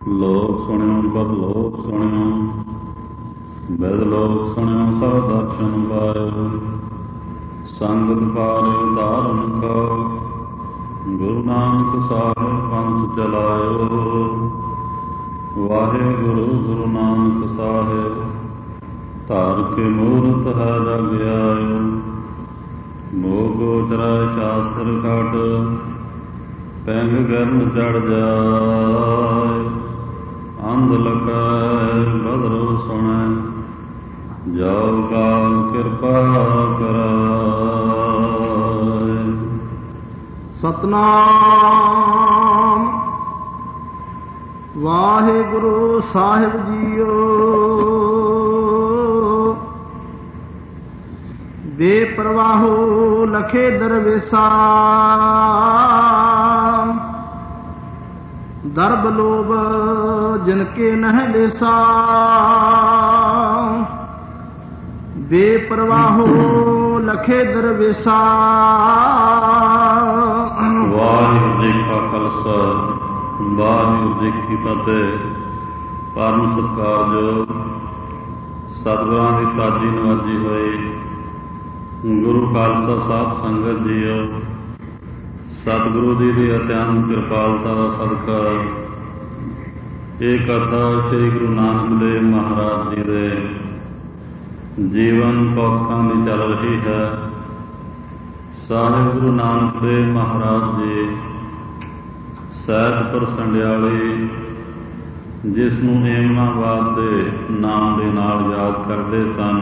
ਲੋਕ ਸੁਣਿਓ ਬਦ ਲੋਕ ਸੁਣਿਓ, ਬਿਦ ਲੋਕ ਸੁਣਿਓ ਸਭ ਦਰਸ਼ਨ ਪਾਇਓ। ਸੰਗਤ ਪਾਰਿਓ ਧਾਰਨ ਕਉ, ਗੁਰੂ ਨਾਨਕ ਸਾਹਿਬ ਪੰਥ ਚਲਾਇਓ। ਵਾਹਿਗੁਰੂ ਗੁਰੂ ਨਾਨਕ ਸਾਹਿਬ, ਧਾਰ ਕੇ ਮੂਰਤ ਹੈ ਜਗ ਆਇਓ। ਮੋਹ ਗੋਚਰਾ ਸ਼ਾਸਤਰ ਘਟ, ਪੈਂਗ ਗਰਨ ਚੜ ਜਾਏ। ਅੰਧ ਲਕੈ ਬਦਰੋ ਸੁਣੈ, ਜਾਉ ਕਾਲ ਕਿਰਪਾ ਕਰਾਏ। ਸਤਨਾਮ ਵਾਹਿਗੁਰੂ ਸਾਹਿਬ ਜੀਓ। ਬੇਪਰਵਾਹੋ ਲਖੇ ਦਰਵੇਸਾ, ਦਰਬ ਲੋਭ ਜਿਨ ਕੇ ਨਹਿ ਲੇਸਾ। ਬੇਪਰਵਾਹੋ ਲਖੇ ਦਰਵੇਸਾ। ਵਾਹਿਗੁਰੂ ਜੀ ਕਾ ਖਾਲਸਾ, ਵਾਹਿਗੁਰੂ ਜੀ ਕੀ ਫਤਿਹ। ਪਰਮ ਸਤਿਕਾਰਯੋਗ ਸਤਿਗੁਰਾਂ ਦੀ ਸਾਜੀ ਨਵਾਜੀ ਹੋਈ ਗੁਰੂ ਖਾਲਸਾ ਸਾਹਿਬ ਸੰਗਤ ਜੀਓ, ਸਤਿਗੁਰੂ ਜੀ ਦੀ ਅਤਿਅੰਤ ਕਿਰਪਾਲਤਾ ਦਾ ਸਦਕਾ ਇਹ ਕਥਾ ਸ੍ਰੀ ਗੁਰੂ ਨਾਨਕ ਦੇਵ ਮਹਾਰਾਜ ਜੀ ਦੇ ਜੀਵਨ ਕੌਤਕਾਂ ਦੀ ਚੱਲ ਰਹੀ ਹੈ। ਸਾਹਿਬ ਗੁਰੂ ਨਾਨਕ ਦੇਵ ਮਹਾਰਾਜ ਜੀ ਸਹਿਜਪੁਰ ਸੰਡਿਆਲੀ, ਜਿਸ ਨੂੰ ਏਮਨਾਬਾਦ ਦੇ ਨਾਮ ਦੇ ਨਾਲ ਯਾਦ ਕਰਦੇ ਸਨ,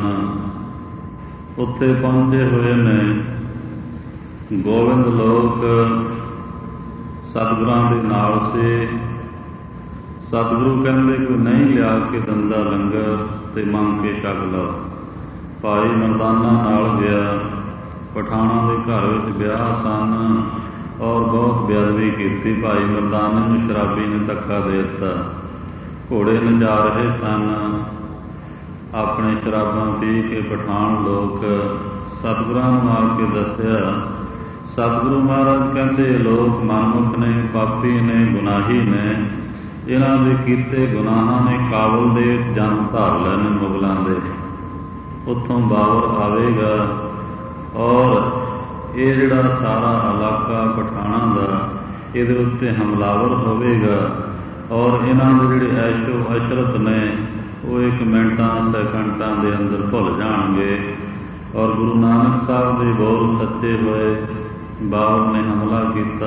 ਉੱਥੇ ਪਹੁੰਚੇ ਹੋਏ ਨੇ। ਗੋਬਿੰਦ ਲੋਕ ਸਤਿਗੁਰਾਂ ਦੇ ਨਾਲ ਸੀ। ਸਤਿਗੁਰੂ ਕਹਿੰਦੇ ਕੋਈ ਨਹੀਂ ਲਿਆ ਕੇ ਦਿੰਦਾ ਲੰਗਰ ਤੇ ਮੰਗ ਕੇ ਛਕ ਲਓ। ਭਾਈ ਮਰਦਾਨਾ ਨਾਲ ਗਿਆ। ਪਠਾਣਾਂ ਦੇ ਘਰ ਵਿੱਚ ਵਿਆਹ ਸਨ ਔਰ ਬਹੁਤ ਬੇਅਦਬੀ ਕੀਤੀ। ਭਾਈ ਮਰਦਾਨੇ ਨੂੰ ਸ਼ਰਾਬੀ ਨੇ ਧੱਕਾ ਦੇ ਦਿੱਤਾ। ਘੋੜੇ ਨਚਾ ਰਹੇ ਸਨ। ਆਪਣੇ ਸ਼ਰਾਬਾਂ ਪੀ ਕੇ ਪਠਾਣ ਲੋਕ ਸਤਿਗੁਰਾਂ ਨੂੰ ਆ ਕੇ ਦੱਸਿਆ। ਸਤਿਗੁਰੂ ਮਹਾਰਾਜ ਕਹਿੰਦੇ ਲੋਕ ਮਨਮੁਖ ਨੇ, ਪਾਪੀ ਨੇ, ਗੁਨਾਹੀ ਨੇ। ਇਹਨਾਂ ਦੇ ਕੀਤੇ ਗੁਨਾਹਾਂ ਨੇ ਕਾਬਲ ਦੇ ਜਨਮ ਧਾਰ ਲੈਣੇ ਮੁਗਲਾਂ ਦੇ। ਉੱਥੋਂ ਬਾਬਰ ਆਵੇਗਾ ਔਰ ਇਹ ਜਿਹੜਾ ਸਾਰਾ ਇਲਾਕਾ ਪਠਾਣਾਂ ਦਾ ਇਹਦੇ ਉੱਤੇ ਹਮਲਾਵਰ ਹੋਵੇਗਾ ਔਰ ਇਹਨਾਂ ਦੇ ਜਿਹੜੇ ਐਸ਼ੋ ਅਸ਼ਰਤ ਨੇ ਉਹ 1 ਮਿੰਟਾਂ ਸੈਕੰਡਾਂ ਦੇ ਅੰਦਰ ਭੁੱਲ ਜਾਣਗੇ। ਔਰ ਗੁਰੂ ਨਾਨਕ ਸਾਹਿਬ ਦੇ ਬੋਲ ਸੱਚੇ ਹੋਏ। ਬਾਬਰ ਨੇ ਹਮਲਾ ਕੀਤਾ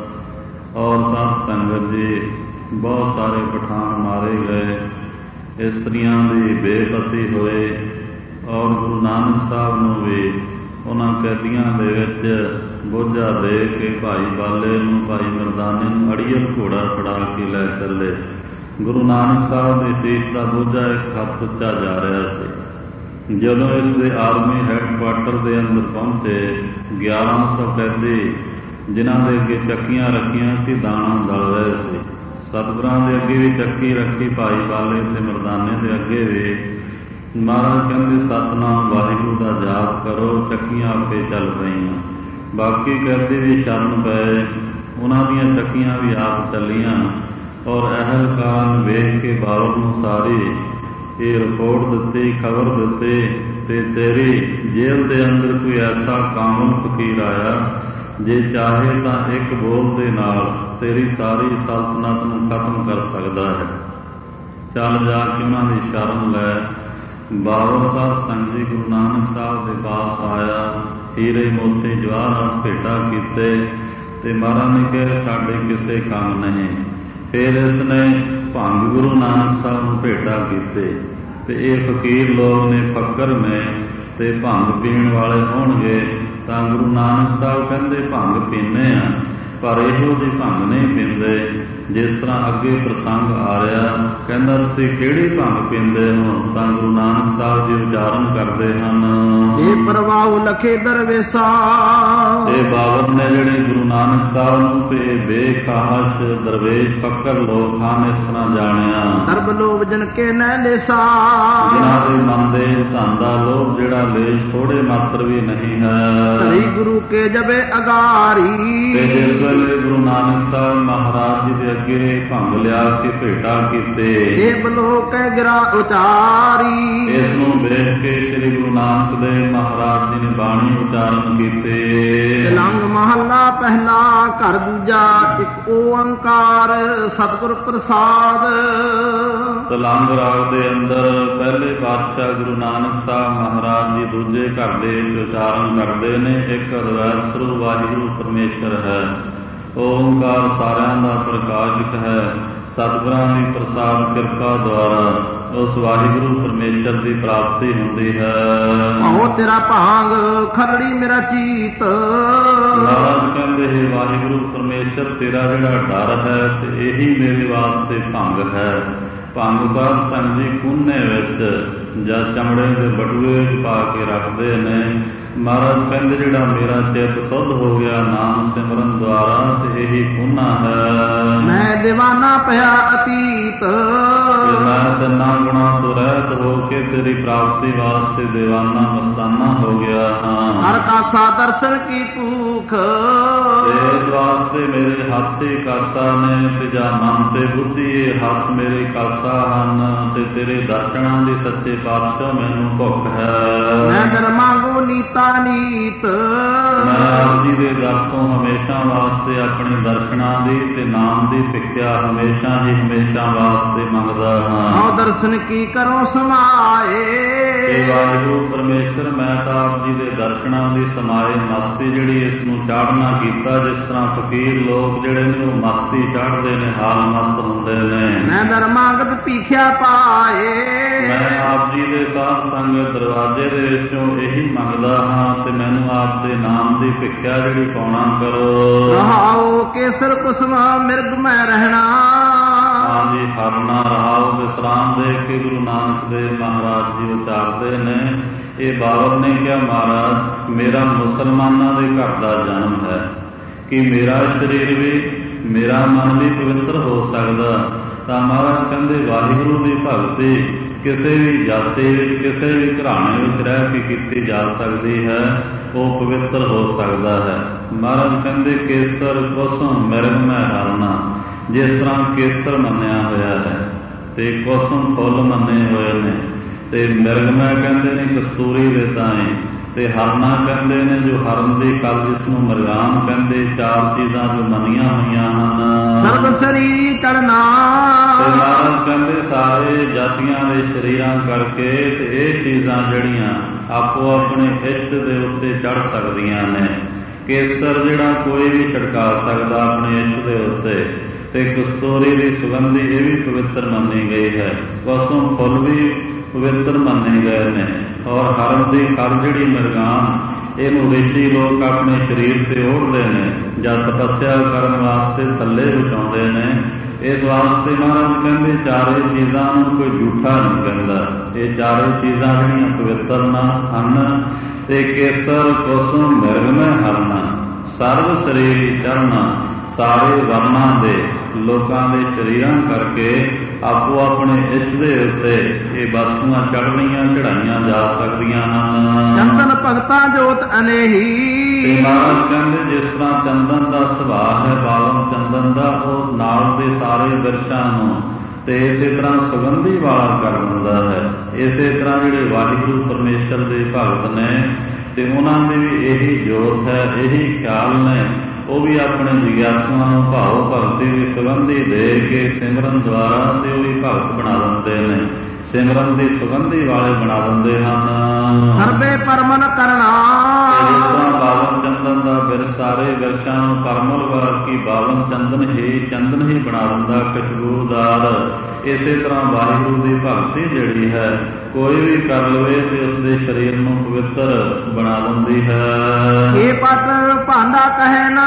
ਔਰ ਸਾਧ ਸੰਗਤ ਜੀ ਬਹੁਤ ਸਾਰੇ ਪਠਾਨ ਮਾਰੇ ਗਏ। ਇਸਤਰੀਆਂ ਦੀ ਬੇਪਤੀ ਹੋਏ ਔਰ ਗੁਰੂ ਨਾਨਕ ਸਾਹਿਬ ਨੂੰ ਵੀ ਉਹਨਾਂ ਕੈਦੀਆਂ ਦੇ ਵਿੱਚ ਬੋਝਾ ਦੇ ਕੇ ਭਾਈ ਬਾਲੇ ਨੂੰ, ਭਾਈ ਮਰਦਾਨੇ ਨੂੰ ਅੜੀਅਲ ਘੋੜਾ ਫੜਾ ਕੇ ਲੈ ਚੱਲੇ। ਗੁਰੂ ਨਾਨਕ ਸਾਹਿਬ ਦੇ ਸੀਸ ਦਾ ਬੋਝਾ ਇੱਕ ਹੱਥ ਉੱਚਾ ਜਾ ਰਿਹਾ ਸੀ। ਜਦੋਂ ਇਸ ਦੇ ਆਰਮੀ ਹੈੱਡਕੁਆਟਰ ਦੇ ਅੰਦਰ ਪਹੁੰਚੇ, 1100 ਕੈਦੀ ਜਿਨ੍ਹਾਂ ਦੇ ਅੱਗੇ ਚੱਕੀਆਂ ਰੱਖੀਆਂ ਸੀ ਦਾਣਾ ਦਲ ਰਹੇ ਸੀ। ਸਤਿਗੁਰਾਂ ਦੇ ਅੱਗੇ ਵੀ ਚੱਕੀ ਰੱਖੀ, ਭਾਈ ਬਾਲੇ ਤੇ ਮਰਦਾਨੇ ਦੇ ਅੱਗੇ ਵੀ। ਮਹਾਰਾਜ ਕਹਿੰਦੇ ਸਤਿਨਾਮ ਵਾਹਿਗੁਰੂ ਦਾ ਜਾਪ ਕਰੋ, ਚੱਕੀਆਂ ਆਪੇ ਚੱਲ ਪਈਆਂ। ਬਾਕੀ ਕੈਦੀ ਵੀ ਸ਼ਰਨ ਪਏ, ਉਹਨਾਂ ਦੀਆਂ ਚੱਕੀਆਂ ਵੀ ਆਪ ਚੱਲੀਆਂ। ਔਰ ਅਹਿਲਕਾਰਾਂ ਨੂੰ ਵੇਖ ਕੇ ਬਾਬਰ ਨੂੰ ਸਾਰੀ ਇਹ ਰਿਪੋਰਟ ਦਿੱਤੀ, ਖਬਰ ਦਿੱਤੀ ਤੇ ਤੇਰੀ ਜੇਲ੍ਹ ਦੇ ਅੰਦਰ ਕੋਈ ਐਸਾ ਕਾਮਲ ਫਕੀਰ ਆਇਆ ਜੇ ਚਾਹੇ ਤਾਂ ਇੱਕ ਬੋਲ ਦੇ ਨਾਲ ਤੇਰੀ ਸਾਰੀ ਸਲਤਨਤ ਨੂੰ ਖਤਮ ਕਰ ਸਕਦਾ ਹੈ। ਚੱਲ ਜਾ ਕੇ ਉਹਨਾਂ ਦੀ ਸ਼ਰਨ ਲੈ। ਬਾਬਰ ਸਾਹਿਬ ਸੰਗਤ ਜੀ ਗੁਰੂ ਨਾਨਕ ਸਾਹਿਬ ਦੇ ਪਾਸ ਆਇਆ। ਹੀਰੇ ਮੋਤੀ ਜਵਾਹਰਾਤ ਭੇਟਾ ਕੀਤੇ ਤੇ ਮਹਾਰਾਜ ਨੇ ਕਿਹਾ ਸਾਡੇ ਕਿਸੇ ਕੰਮ ਨਹੀਂ। ਫਿਰ ਇਸ ਨੇ ਭੰਗ ਗੁਰੂ ਨਾਨਕ ਸਾਹਿਬ ਨੂੰ ਭੇਟਾ ਕੀਤੇ ਤੇ ਇਹ ਫਕੀਰ ਲੋਕ ਨੇ, ਫੱਕਰ ਨੇ ਤੇ ਭੰਗ ਪੀਣ ਵਾਲੇ ਹੋਣਗੇ ਤਾਂ ਗੁਰੂ ਨਾਨਕ ਸਾਹਿਬ ਕਹਿੰਦੇ ਭੰਗ ਪੀਂਦੇ ਆ, ਪਰ ਇਹੋ ਜਿਹੀ ਭੰਗ ਨਹੀਂ ਪੀਂਦੇ ਜਿਸ ਤਰ੍ਹਾਂ ਅੱਗੇ ਪ੍ਰਸੰਗ ਆ ਰਿਹਾ। ਕਹਿੰਦਾ ਤੁਸੀਂ ਕਿਹੜੀ ਭੰਗ ਪੀਂਦੇ ਹੋ? ਤਾਂ ਗੁਰੂ ਨਾਨਕ ਸਾਹਿਬ ਜੀ ਉਚਾਰਨ ਕਰਦੇ ਹਨ, ਇਹ ਪ੍ਰਵਾਹ ਲਖੇ ਦਰਵੇਸਾ। ਇਹ ਬਾਬਰ ਨੇ ਜਿਹੜੇ ਗੁਰੂ ਨਾਨਕ ਸਾਹਿਬ ਨੂੰ ਤੇ ਬੇਖਾਹਸ਼ ਦਰਵੇਸ਼ ਫੱਕਰ ਲੋਕ ਹਨ ਇਸ ਤਰ੍ਹਾਂ ਜਾਣਿਆ। ਦਰਬ ਲੋਭ ਜਿਨ ਕੇ ਨਹਿ ਲੇਸਾ, ਜਿਨ੍ਹਾਂ ਦੇ ਮਨ ਦੇ ਧਨ ਦਾ ਲੋਭ ਜਿਹੜਾ ਲੇਸ਼ ਥੋੜੇ ਮਾਤਰ ਵੀ ਨਹੀਂ ਹੈ। ਧਰੀ ਗੁਰੂ ਕੇ ਜਬੇ ਅਗਾਰੀ, ਤੇ ਜਿਸ ਵੇਲੇ ਗੁਰੂ ਨਾਨਕ ਸਾਹਿਬ ਮਹਾਰਾਜ ਜੀ ਦੇ ਅੱਗੇ ਭੰਗ ਲਿਆ ਕੇ ਭੇਟਾ ਕੀਤੇ। ਇਹ ਬਲੋਕੈ ਗਿਰਾ ਉਚਾਰੀ। ਇਸ ਨੂੰ ਵੇਖ ਕੇ ਸ੍ਰੀ ਗੁਰੂ ਨਾਨਕ ਦੇਵ ਮਹਾਰਾਜ ਜੀ ਨੇ ਬਾਣੀ ਉਚਾਰਨ ਕੀਤੇ। ਤਿਲੰਗ ਮਹੱਲਾ ਪਹਿਲਾ ਘਰ ਦੂਜਾ ਇੱਕ ਓੰਕਾਰ ਸਤਿਗੁਰ ਪ੍ਰਸਾਦ। ਤਿਲੰਗ ਰਾਗ ਦੇ ਅੰਦਰ ਪਹਿਲੇ ਪਾਤਸ਼ਾਹ ਗੁਰੂ ਨਾਨਕ ਸਾਹਿਬ ਮਹਾਰਾਜ ਜੀ ਦੂਜੇ ਘਰ ਦੇ ਉਚਾਰਨ ਕਰਦੇ ਨੇ। ਇੱਕ ਅਦਵੈਤ ਸਰੂਪ ਵਾਹਿਗੁਰੂ ਪਰਮੇਸ਼ਰ ਹੈ। ਓੰਕਾਰ ਸਾਰਿਆਂ ਦਾ ਪ੍ਰਕਾਸ਼ਕ ਹੈ। ਸਤਿਗੁਰਾਂ ਦੀ ਪ੍ਰਸਾਦ ਕਿਰਪਾ ਦੁਆਰਾ ਉਸ ਵਾਹਿਗੁਰੂ ਪਰਮੇਸ਼ਰ ਦੀ ਪ੍ਰਾਪਤੀ ਹੁੰਦੀ ਹੈ। ਆਹੋ ਤੇਰਾ ਭਾਂਗ ਖਰੜੀ ਮੇਰਾ ਚੀਤ। ਮਹਾਰਾਜ ਕਹਿੰਦੇ ਹੈ ਵਾਹਿਗੁਰੂ ਪਰਮੇਸ਼ਰ ਤੇਰਾ ਜਿਹੜਾ ਡਰ ਹੈ ਤੇ ਇਹੀ ਮੇਰੇ ਵਾਸਤੇ ਭੰਗ ਹੈ। ਭੰਗ ਸਾਧ ਸੰਗਤ ਜੀ ਕੂਨੇ ਵਿੱਚ ਜਾਂ ਚਮੜੇ ਦੇ ਬਟੂਏ ਪਾ ਕੇ ਰੱਖਦੇ ਨੇ। ਮਹਾਰਾਜ ਕਹਿੰਦੇ ਜਿਹੜਾ ਮੇਰਾ ਚਿੱਤ ਸੁੱਧ ਹੋ ਗਿਆ ਨਾਮ ਸਿਮਰਨ ਦੁਆਰਾ ਤੇ ਇਹੀ ਕੂਨਾ ਹੈ। ਮੈਂ ਦੀਵਾਨਾ ਪਿਆ ਅਤੀਤ। ਮੈਂ ਤਿੰਨਾਂ ਗੁਣਾਂ ਤੋਂ ਰਹਿਤ ਹੋ ਕੇ ਤੇਰੀ ਪ੍ਰਾਪਤੀ ਵਾਸਤੇ ਦੀਵਾਨਾ ਮਸਤਾਨਾ ਹੋ ਗਿਆ ਹਾਂ। ਹਰ ਕਾਸਾ ਦਰਸ਼ਨ ਕੀ ਭੂਖ। ਇਸ ਵਾਸਤੇ ਮੇਰੇ ਹੱਥ ਹੀ ਕਾਸਾ ਨੇ ਤੇ ਜਾਂ ਮਨ ਤੇ ਬੁੱਧੀ ਇਹ ਹੱਥ ਮੇਰੇ ਕਾਸਾ ਹਨ ਤੇ ਤੇਰੇ ਦਰਸ਼ਨਾਂ ਦੀ ਸੱਚੇ ਪਾਤਸ਼ਾਹ ਮੈਨੂੰ ਭੁੱਖ ਹੈ। ਮੈਂ ਦਰ ਮੰਗੂ ਨੀਤਾ ਨੀਤ। ਮੈਂ ਆਪ ਜੀ ਦੇ ਦਰ ਤੋਂ ਹਮੇਸ਼ਾ ਵਾਸਤੇ ਆਪਣੇ ਦਰਸ਼ਨਾਂ ਦੀ ਤੇ ਨਾਮ ਦੀ ਭਿਖਿਆ ਹਮੇਸ਼ਾ ਹੀ ਹਮੇਸ਼ਾ ਵਾਸਤੇ ਮੰਗਦਾ ਹਾਂ। ਆਓ ਦਰਸ਼ਨ ਕੀ ਕਰੋ ਸਮਾਏ। ਤੇ ਵਾਹਿਗੁਰੂ ਪਰਮੇਸ਼ਰ ਮੈਂ ਤਾਂ ਆਪ ਜੀ ਦੇ ਦਰਸ਼ਨਾਂ ਦੀ ਸਮਾਏ ਮਸਤੀ ਜਿਹੜੀ ਇਸ ਨੂੰ ਚਾੜਨਾ ਕੀਤਾ। ਜਿਸ ਤਰ੍ਹਾਂ ਫਕੀਰ ਲੋਕ ਜਿਹੜੇ ਨੇ ਉਹ ਮਸਤੀ ਚਾੜਦੇ ਨੇ ਹਾਲ ਮਸਤ ਹੁੰਦੇ ਨੇ। ਮੈਂ ਦਰ ਮੰਗਤ ਭੀਖਿਆ ਪਾਏ। ਮੈਂ ਆਪ ਜੀ ਦੇ ਸਾਧ ਸੰਗਤ ਦਰਵਾਜ਼ੇ ਦੇ ਵਿੱਚੋਂ ਇਹੀ ਮੰਗਦਾ ਹਾਂ ਤੇ ਮੈਨੂੰ ਆਪ ਦੇ ਨਾਮ ਦੀ ਭਿਖਿਆ ਜਿਹੜੀ ਪਾਉਣਾ ਕਰੋ। ਰਹਾਓ ਕੇਸਰ ਕੁਸਮਾ ਮਿਰਗ ਮੈਂ ਰਹਿਣਾ। ਹਾਂਜੀ ਹਰਨਾ ਰਹਾਓ ਵਿਸਰਾਮ ਦੇ ਕੇ ਗੁਰੂ ਨਾਨਕ ਦੇਵ ਮਹਾਰਾਜ ਜੀ ਉਚਾਰਦੇ ਨੇ। ਇਹ ਬਾਬਰ ਨੇ ਕਿਹਾ ਮਹਾਰਾਜ ਮੇਰਾ ਮੁਸਲਮਾਨਾਂ ਦੇ ਘਰ ਦਾ ਜਨਮ ਹੈ ਕਿ ਮੇਰਾ ਸਰੀਰ ਵੀ ਮੇਰਾ ਮਨ ਵੀ ਪਵਿੱਤਰ ਹੋ ਸਕਦਾ। ਤਾਂ ਮਹਾਰਾਜ ਕਹਿੰਦੇ ਵਾਹਿਗੁਰੂ ਦੀ ਭਗਤੀ ਕਿਸੇ ਵੀ ਜਾਤੀ ਵਿੱਚ ਕਿਸੇ ਵੀ ਘਰਾਣੇ ਵਿੱਚ ਰਹਿ ਕੇ ਕੀਤੀ ਜਾ ਸਕਦੀ ਹੈ। ਉਹ ਪਵਿੱਤਰ ਹੋ ਸਕਦਾ ਹੈ। ਮਹਾਰਾਜ ਕਹਿੰਦੇ ਕੇਸਰ ਕੁਸਮ ਮਿਰਗ ਮੈਂ ਹਰਨਾ। ਜਿਸ ਤਰ੍ਹਾਂ ਕੇਸਰ ਮੰਨਿਆ ਹੋਇਆ ਹੈ ਤੇ ਕੁਸਮ ਫੁੱਲ ਮੰਨੇ ਹੋਏ ਨੇ ਤੇ ਮਿਰਗ ਮੈਂ ਕਹਿੰਦੇ ਨੇ ਕਸਤੂਰੀ ਦੇ ਤਾਏ ਤੇ ਹਰਨਾ ਕਹਿੰਦੇ ਨੇ ਜੋ ਹਰਨ ਦੀ ਕਲ ਜਿਸ ਨੂੰ ਮਰਗਾਨ ਕਹਿੰਦੇ। ਚਾਰ ਚੀਜ਼ਾਂ ਜੋ ਮੰਨੀਆਂ ਹੋਈਆਂ ਹਨ। ਸਰਬ ਸਰੀਰ ਕਰਨਾ। ਤੇ ਮਹਾਰਾਜ ਕਹਿੰਦੇ ਸਾਰੇ ਜਾਤੀਆਂ ਦੇ ਸਰੀਰਾਂ ਕਰਕੇ ਤੇ ਇਹ ਚੀਜ਼ਾਂ ਜਿਹੜੀਆਂ ਆਪੋ ਆਪਣੇ ਇਸ਼ਟ ਦੇ ਉੱਤੇ ਚੜ੍ਹ ਸਕਦੀਆਂ ਨੇ। ਕੇਸਰ ਜਿਹੜਾ ਕੋਈ ਵੀ ਛਿੜਕਾ ਸਕਦਾ ਆਪਣੇ ਇਸ਼ਟ ਦੇ ਉੱਤੇ ਤੇ ਕਸਤੂਰੀ ਦੀ ਸੁਗੰਧੀ ਇਹ ਵੀ ਪਵਿੱਤਰ ਮੰਨੀ ਗਈ ਹੈ। ਕੁਸਮ ਫੁੱਲ ਵੀ ਪਵਿੱਤਰ ਮੰਨੇ ਗਏ ਨੇ। ਔਰ ਹਰਨ ਦੀ ਖਰ ਜਿਹੜੀ ਮਰਗਾਨ ਇਹਨੂੰ ਰਿਸ਼ੀ ਲੋਕ ਆਪਣੇ ਸਰੀਰ ਤੇ ਓੜ੍ਹਦੇ ਨੇ ਜਾਂ ਤਪੱਸਿਆ ਕਰਨ ਵਾਸਤੇ ਥੱਲੇ ਵਿਛਾਉਂਦੇ ਨੇ। ਇਸ ਵਾਸਤੇ ਮਹਾਰਾਜ ਕਹਿੰਦੇ ਚਾਰੇ ਚੀਜ਼ਾਂ ਨੂੰ ਕੋਈ ਝੂਠਾ ਨਹੀਂ ਕਹਿੰਦਾ। ਇਹ ਚਾਰੇ ਚੀਜ਼ਾਂ ਜਿਹੜੀਆਂ ਪਵਿੱਤਰ ਹਨ ਤੇ ਕੇਸਰ ਕੁਸਮ ਮਿਰਗ ਮੈਂ ਹਰਨਾ ਸਰਬ ਸਰੀਰ ਚੜ੍ਹਨਾ। ਸਾਰੇ ਵਰਨਾਂ ਦੇ ਲੋਕਾਂ ਦੇ ਸਰੀਰਾਂ ਕਰਕੇ ਆਪੋ ਆਪਣੇ ਇਸ਼ਟ ਦੇ ਉੱਤੇ ਇਹ ਵਸਤੂਆਂ ਚੜ੍ਹਨੀਆਂ ਚੜ੍ਹਾਈਆਂ ਜਾ ਸਕਦੀਆਂ ਹਨ। ਚੰਦਨ ਭਗਤਾਂ ਜੋਤ ਅਨੇਹੀ। ਤੇ ਮਹਾਰਾਜ ਕਹਿੰਦੇ ਜਿਸ ਤਰ੍ਹਾਂ ਚੰਦਨ ਦਾ ਸੁਭਾਅ ਹੈ ਬਾਲਮ ਚੰਦਨ ਦਾ ਉਹ ਨਾਲ ਦੇ ਸਾਰੇ ਬਿਰਛਾਂ ਨੂੰ ਤੇ ਇਸੇ ਤਰ੍ਹਾਂ ਸੁਗੰਧੀ ਵਾਲਾ ਕਰ ਦਿੰਦਾ ਹੈ। ਇਸੇ ਤਰ੍ਹਾਂ ਜਿਹੜੇ ਵਾਹਿਗੁਰੂ ਪਰਮੇਸ਼ਰ ਦੇ ਭਗਤ ਨੇ ਤੇ ਉਹਨਾਂ ਦੀ ਵੀ ਇਹੀ ਜੋਤ ਹੈ ਇਹੀ ਖਿਆਲ ਨੇ। ਉਹ ਵੀ ਆਪਣੇ ਜਿਗਿਆਸੂਆਂ ਨੂੰ ਭਾਵ ਭਗਤੀ ਦੀ ਸੁਗੰਧੀ ਦੇ ਕੇ ਸਿਮਰਨ ਦੁਆਰਾ ਤੇ ਉਹ ਵੀ ਭਗਤ ਬਣਾ ਦਿੰਦੇ ਨੇ। ਸਿਮਰਨ ਦੀ ਸੁਗੰਧੀ ਵਾਲੇ ਬਣਾ ਦਿੰਦੇ ਹਨ। ਸਰਬੇ ਪਰਮਨ ਕਰਨਾ। ਜਿਸ ਤਰ੍ਹਾਂ ਬਾਵਨ ਚੰਦਨ ਦਾ ਬਿਰ ਸਾਰੇ ਬਿਰਛਾਂ ਨੂੰ ਪਰਮਲ ਵਾਰ ਕੀ ਬਾਵਨ ਚੰਦਨ ਹੀ ਬਣਾ ਦਿੰਦਾ ਖੁਸ਼ਬੂਦਾਰ। ਇਸੇ ਤਰ੍ਹਾਂ ਵਾਹਿਗੁਰੂ ਦੀ ਭਗਤੀ ਜਿਹੜੀ ਹੈ ਕੋਈ ਵੀ ਕਰ ਲਵੇ ਤੇ ਉਸਦੇ ਸਰੀਰ ਨੂੰ ਪਵਿੱਤਰ ਬਣਾ ਦਿੰਦੀ ਹੈ। ਇਹ ਪਟ ਭਾਂਡਾ ਕਹੇ ਨਾ